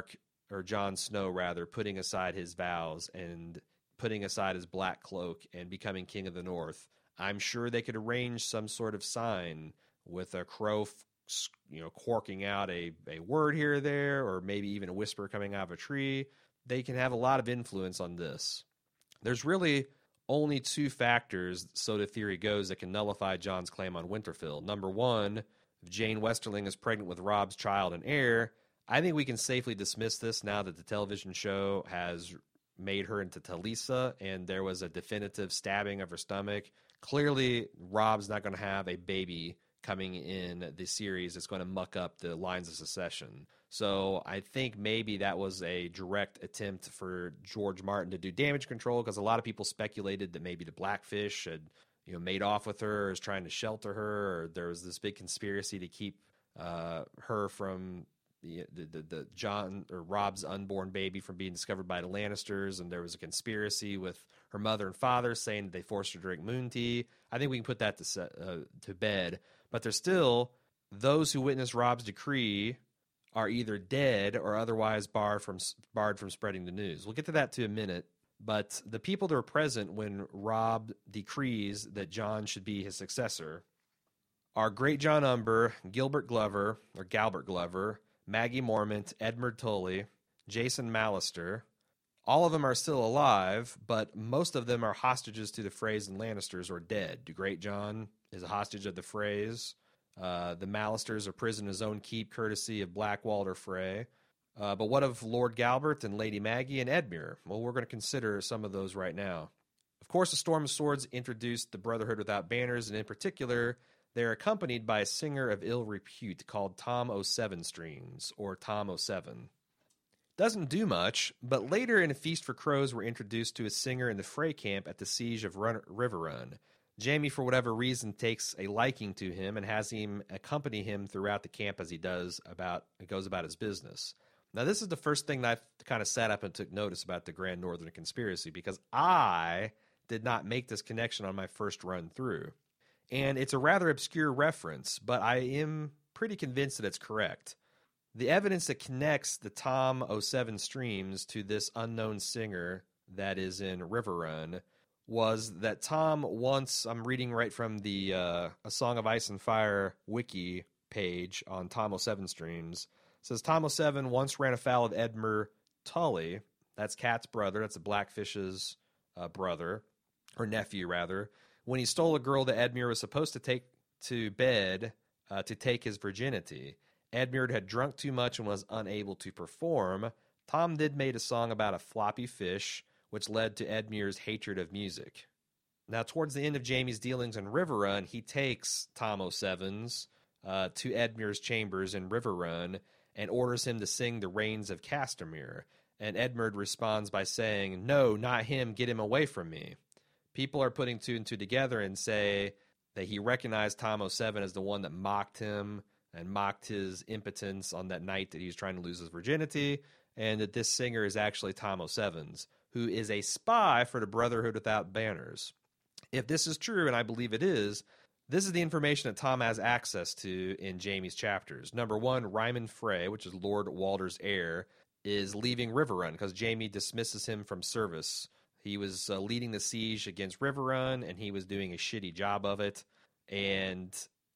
Snow rather, putting aside his vows and putting aside his black cloak and becoming King of the North, I'm sure they could arrange some sort of sign with a crow quarking out a word here or there, or maybe even a whisper coming out of a tree. They can have a lot of influence on this. There's really only two factors, so the theory goes, that can nullify Jon's claim on Winterfell. Number one, if Jane Westerling is pregnant with Robb's child and heir, I think we can safely dismiss this now that the television show has made her into Talisa and there was a definitive stabbing of her stomach. Clearly, Robb's not going to have a baby coming in the series. It's going to muck up the lines of succession. So I think maybe that was a direct attempt for George Martin to do damage control, because a lot of people speculated that maybe the Blackfish had made off with her, or is trying to shelter her, or there was this big conspiracy to keep her from the Jon or Robb's unborn baby from being discovered by the Lannisters, and there was a conspiracy with her mother and father saying that they forced her to drink moon tea. I think we can put that to bed. But there's still those who witnessed Robb's decree are either dead or otherwise barred from spreading the news. We'll get to that in a minute. But the people that were present when Robb decrees that Jon should be his successor are Great John Umber, Galbart Glover, Maggie Mormont, Edmund Tully, Jason Mallister. All of them are still alive, but most of them are hostages to the Freys and Lannisters, or dead. Great John is a hostage of the Freys. The Mallisters are prisoned in his own keep, courtesy of Black Walder Frey. But what of Lord Galbart and Lady Maggie and Edmure? Well, we're going to consider some of those right now. Of course, the Storm of Swords introduced the Brotherhood Without Banners, and in particular, they're accompanied by a singer of ill repute called Tom O'Sevenstrings, or Tom O'Seven. Doesn't do much, but later in A Feast for Crows, we're introduced to a singer in the Frey camp at the Siege of Riverrun. Jaime, for whatever reason, takes a liking to him and has him accompany him throughout the camp as he goes about his business. Now, this is the first thing that I kind of sat up and took notice about the Grand Northern Conspiracy, because I did not make this connection on my first run through. And it's a rather obscure reference, but I am pretty convinced that it's correct. The evidence that connects the Tom O'Sevenstrings to this unknown singer that is in Riverrun was that Tom once, I'm reading right from the A Song of Ice and Fire wiki page on Tom O'Sevenstrings, says Tom O'Seven once ran afoul of Edmure Tully, that's Cat's brother, that's the Blackfish's brother, or nephew rather, when he stole a girl that Edmure was supposed to take to bed to take his virginity. Edmure had drunk too much and was unable to perform. Tom did made a song about a floppy fish, which led to Edmure's hatred of music. Now, towards the end of Jaime's dealings in Riverrun, he takes Tom O'Sevens to Edmure's chambers in Riverrun and orders him to sing the Rains of Castamere. And Edmure responds by saying, "No, not him, get him away from me." People are putting two and two together and say that he recognized Tom O'Seven as the one that mocked him and mocked his impotence on that night that he was trying to lose his virginity, and that this singer is actually Tom O'Sevens, who is a spy for the Brotherhood Without Banners. If this is true, and I believe it is, this is the information that Tom has access to in Jaime's chapters. Number one, Ryman Frey, which is Lord Walder's heir, is leaving Riverrun because Jaime dismisses him from service. He was leading the siege against Riverrun, and he was doing a shitty job of it. And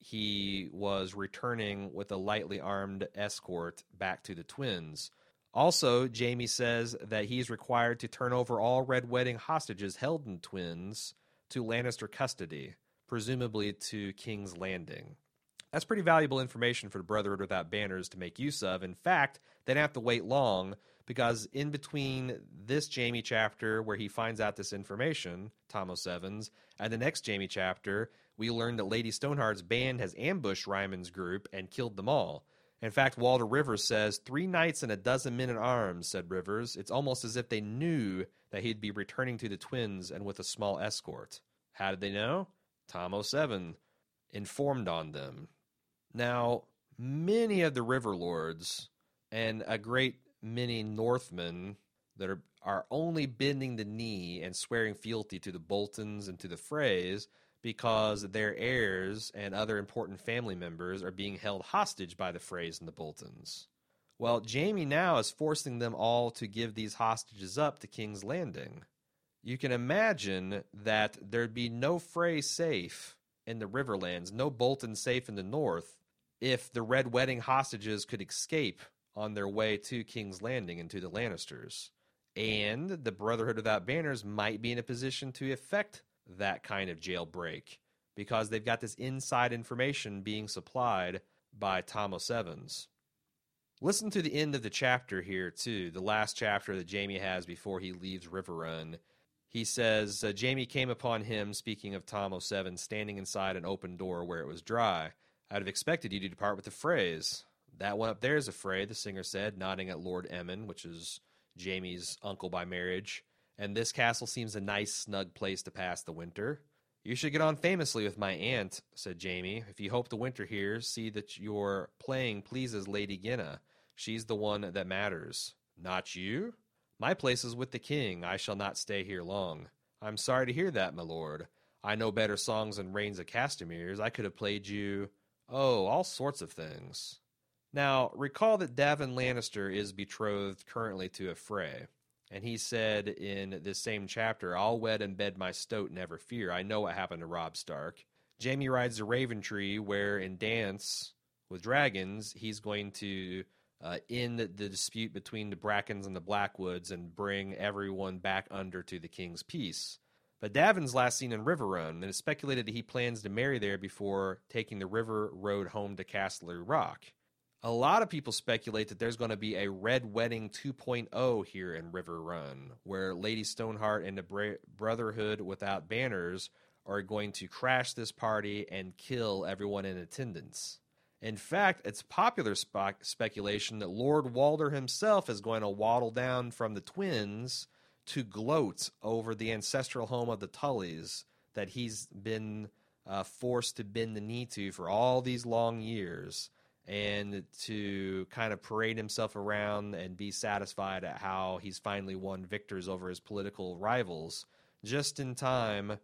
he was returning with a lightly armed escort back to the Twins. Also, Jaime says that he's required to turn over all Red Wedding hostages held in Twins to Lannister custody, presumably to King's Landing. That's pretty valuable information for the Brotherhood Without Banners to make use of. In fact, they don't have to wait long, because in between this Jaime chapter where he finds out this information, Tom O'Sevens, and the next Jaime chapter, we learn that Lady Stoneheart's band has ambushed Ryman's group and killed them all. In fact, Walder Rivers says, 3 knights and a dozen men at arms, said Rivers. It's almost as if they knew that he'd be returning to the Twins and with a small escort. How did they know? Tom O'Seven informed on them. Now, many of the River Lords and a great many Northmen that are only bending the knee and swearing fealty to the Boltons and to the Freys because their heirs and other important family members are being held hostage by the Freys and the Boltons. Well, Jaime now is forcing them all to give these hostages up to King's Landing. You can imagine that there'd be no Frey safe in the Riverlands, no Bolton safe in the north, if the Red Wedding hostages could escape on their way to King's Landing and to the Lannisters. And the Brotherhood Without Banners might be in a position to effect that kind of jailbreak because they've got this inside information being supplied by Tom O'Sevens. Listen to the end of the chapter here, too, the last chapter that Jaime has before he leaves Riverrun. He says, Jaime came upon him, speaking of Tom O'Sevens, standing inside an open door where it was dry. I'd have expected you to depart with the Freys. That one up there is a Frey, the singer said, nodding at Lord Emmon, which is Jaime's uncle by marriage. And this castle seems a nice, snug place to pass the winter. You should get on famously with my aunt, said Jaime. If you hope the winter here, see that your playing pleases Lady Genna. She's the one that matters. Not you? My place is with the king. I shall not stay here long. I'm sorry to hear that, my lord. I know better songs than Rains of Castamir's. I could have played you, all sorts of things. Now, recall that Davin Lannister is betrothed currently to a Frey. And he said in this same chapter, I'll wed and bed my stoat, never fear. I know what happened to Robb Stark. Jaime rides the Raven Tree, where in Dance with Dragons, he's going to end the dispute between the Brackens and the Blackwoods and bring everyone back under to the king's peace. But Davin's last seen in Riverrun, and it's speculated that he plans to marry there before taking the river road home to Casterly Rock. A lot of people speculate that there's going to be a Red Wedding 2.0 here in Riverrun, where Lady Stoneheart and the Brotherhood Without Banners are going to crash this party and kill everyone in attendance. In fact, it's popular speculation that Lord Walder himself is going to waddle down from the Twins to gloat over the ancestral home of the Tullys that he's been forced to bend the knee to for all these long years, and to kind of parade himself around and be satisfied at how he's finally won victors over his political rivals just in time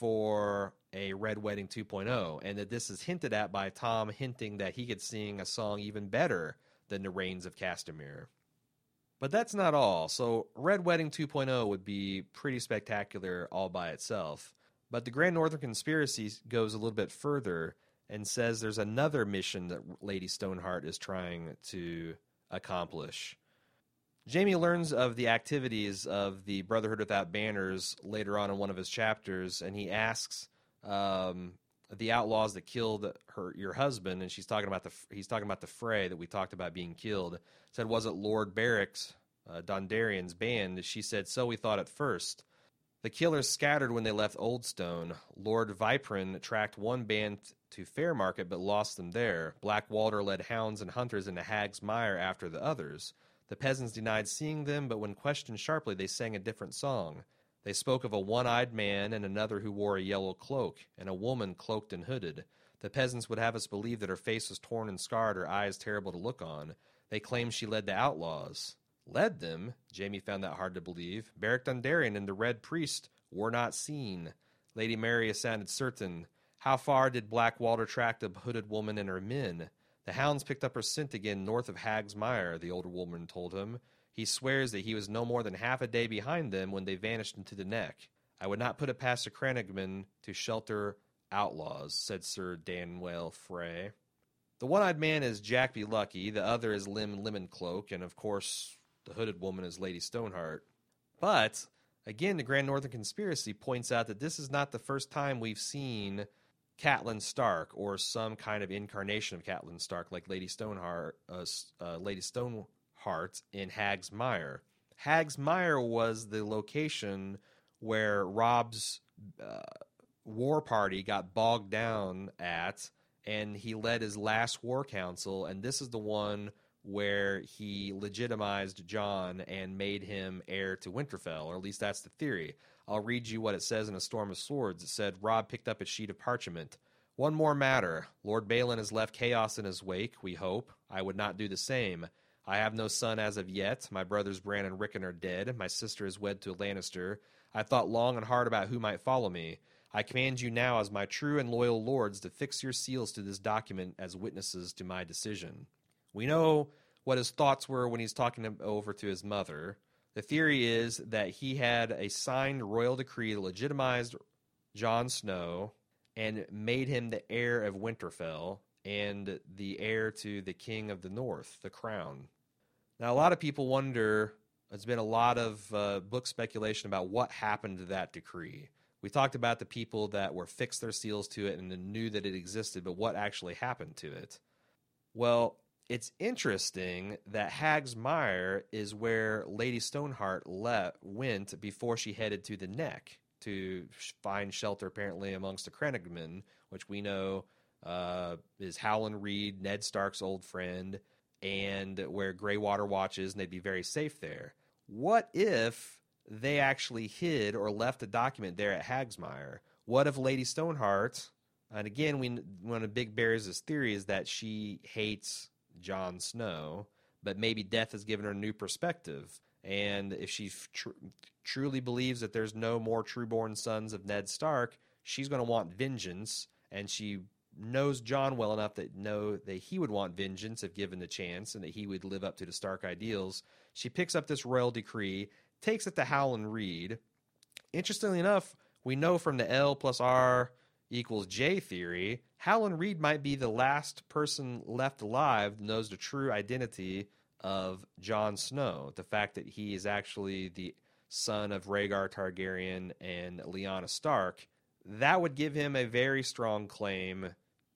for a Red Wedding 2.0, and that this is hinted at by Tom hinting that he could sing a song even better than the Rains of Castamere. But that's not all. So Red Wedding 2.0 would be pretty spectacular all by itself. But the Grand Northern Conspiracy goes a little bit further and says there's another mission that Lady Stoneheart is trying to accomplish. Jaime learns of the activities of the Brotherhood Without Banners later on in one of his chapters, and he asks the outlaws that killed your husband, and he's talking about the Frey that we talked about being killed. Said, was it Lord Barrick's Dondarrion's band? She said, so we thought at first. The killers scattered when they left Oldstone. Lord Viprin tracked one band to Fairmarket but lost them there. Black Walder led hounds and hunters into Hag's Mire after the others. The peasants denied seeing them, but when questioned sharply, they sang a different song. They spoke of a one-eyed man and another who wore a yellow cloak, and a woman cloaked and hooded. The peasants would have us believe that her face was torn and scarred, her eyes terrible to look on. They claimed she led the outlaws. Led them? Jaime found that hard to believe. Beric Dondarrion and the Red Priest were not seen. Lady Mary sounded certain. How far did Black Walder track the hooded woman and her men? The hounds picked up her scent again north of Hag's Mire, the older woman told him. He swears that he was no more than half a day behind them when they vanished into the Neck. I would not put it past the Crannogmen to shelter outlaws, said Sir Danwell Frey. The one-eyed man is Jack Be Lucky, the other is Lemoncloak, and of course the hooded woman is Lady Stoneheart. But, again, the Grand Northern Conspiracy points out that this is not the first time we've seen Catelyn Stark, or some kind of incarnation of Catelyn Stark, like Lady Stoneheart in Hag's Mire. Hag's Mire was the location where Robb's war party got bogged down at, and he led his last war council, and this is the one where he legitimized Jon and made him heir to Winterfell, or at least that's the theory. I'll read you what it says in A Storm of Swords. It said, Robb picked up a sheet of parchment. One more matter. Lord Balon has left chaos in his wake, we hope. I would not do the same. I have no son as of yet. My brothers Bran and Rickon are dead. My sister is wed to a Lannister. I thought long and hard about who might follow me. I command you now as my true and loyal lords to fix your seals to this document as witnesses to my decision. We know what his thoughts were when he's talking over to his mother. The theory is that he had a signed royal decree that legitimized Jon Snow and made him the heir of Winterfell and the heir to the King of the North, the crown. Now, a lot of people wonder, there's been a lot of book speculation about what happened to that decree. We talked about the people that were fixed their seals to it and knew that it existed, but what actually happened to it? Well, it's interesting that Hag's Mire is where Lady Stoneheart went before she headed to the Neck to find shelter, apparently, amongst the Crannogmen, which we know is Howland Reed, Ned Stark's old friend, and where Greywater Watch is, and they'd be very safe there. What if they actually hid or left a document there at Hag's Mire? What if Lady Stoneheart, and again, one of Big Bear's theory is that she hates Jon Snow, but maybe death has given her a new perspective. And if she truly believes that there's no more true-born sons of Ned Stark, she's going to want vengeance, and she knows Jon well enough that know that he would want vengeance if given the chance, and that he would live up to the Stark ideals. She picks up this royal decree, takes it to Howland Reed. Interestingly enough, we know from the L plus R equals J theory, Howland Reed might be the last person left alive that knows the true identity of Jon Snow. The fact that he is actually the son of Rhaegar Targaryen and Lyanna Stark, that would give him a very strong claim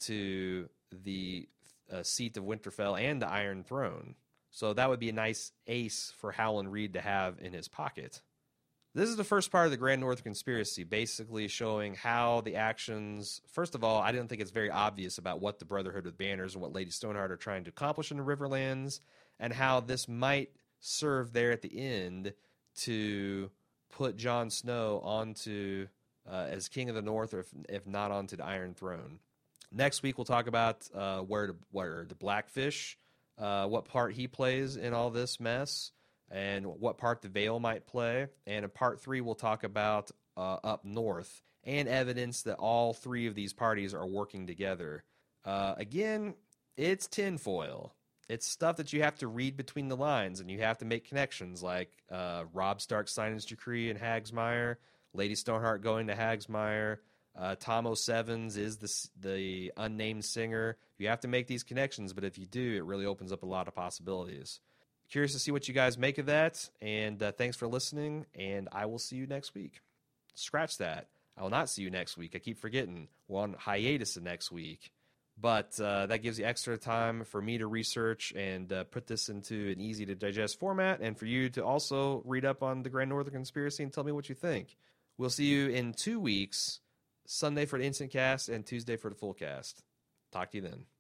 to the seat of Winterfell and the Iron Throne. So that would be a nice ace for Howland Reed to have in his pocket. This is the first part of the Grand Northern Conspiracy, basically showing how the actions... First of all, I didn't think it's very obvious about what the Brotherhood with Banners and what Lady Stoneheart are trying to accomplish in the Riverlands, and how this might serve there at the end to put Jon Snow onto as King of the North, or if not onto the Iron Throne. Next week we'll talk about where the Blackfish, what part he plays in all this mess, and what part the Vale might play. And in part 3, we'll talk about up north and evidence that all three of these parties are working together. Again, it's tinfoil. It's stuff that you have to read between the lines, and you have to make connections, like Robb Stark signing his decree in Hag's Mire, Lady Stoneheart going to Hag's Mire, Tom O'Sevens is the unnamed singer. You have to make these connections, but if you do, it really opens up a lot of possibilities. Curious to see what you guys make of that, and thanks for listening, and I will see you next week. Scratch that. I will not see you next week. I keep forgetting. We're on hiatus next week. But that gives you extra time for me to research and put this into an easy-to-digest format, and for you to also read up on the Grand Northern Conspiracy and tell me what you think. We'll see you in 2 weeks, Sunday for the Instant Cast and Tuesday for the Full Cast. Talk to you then.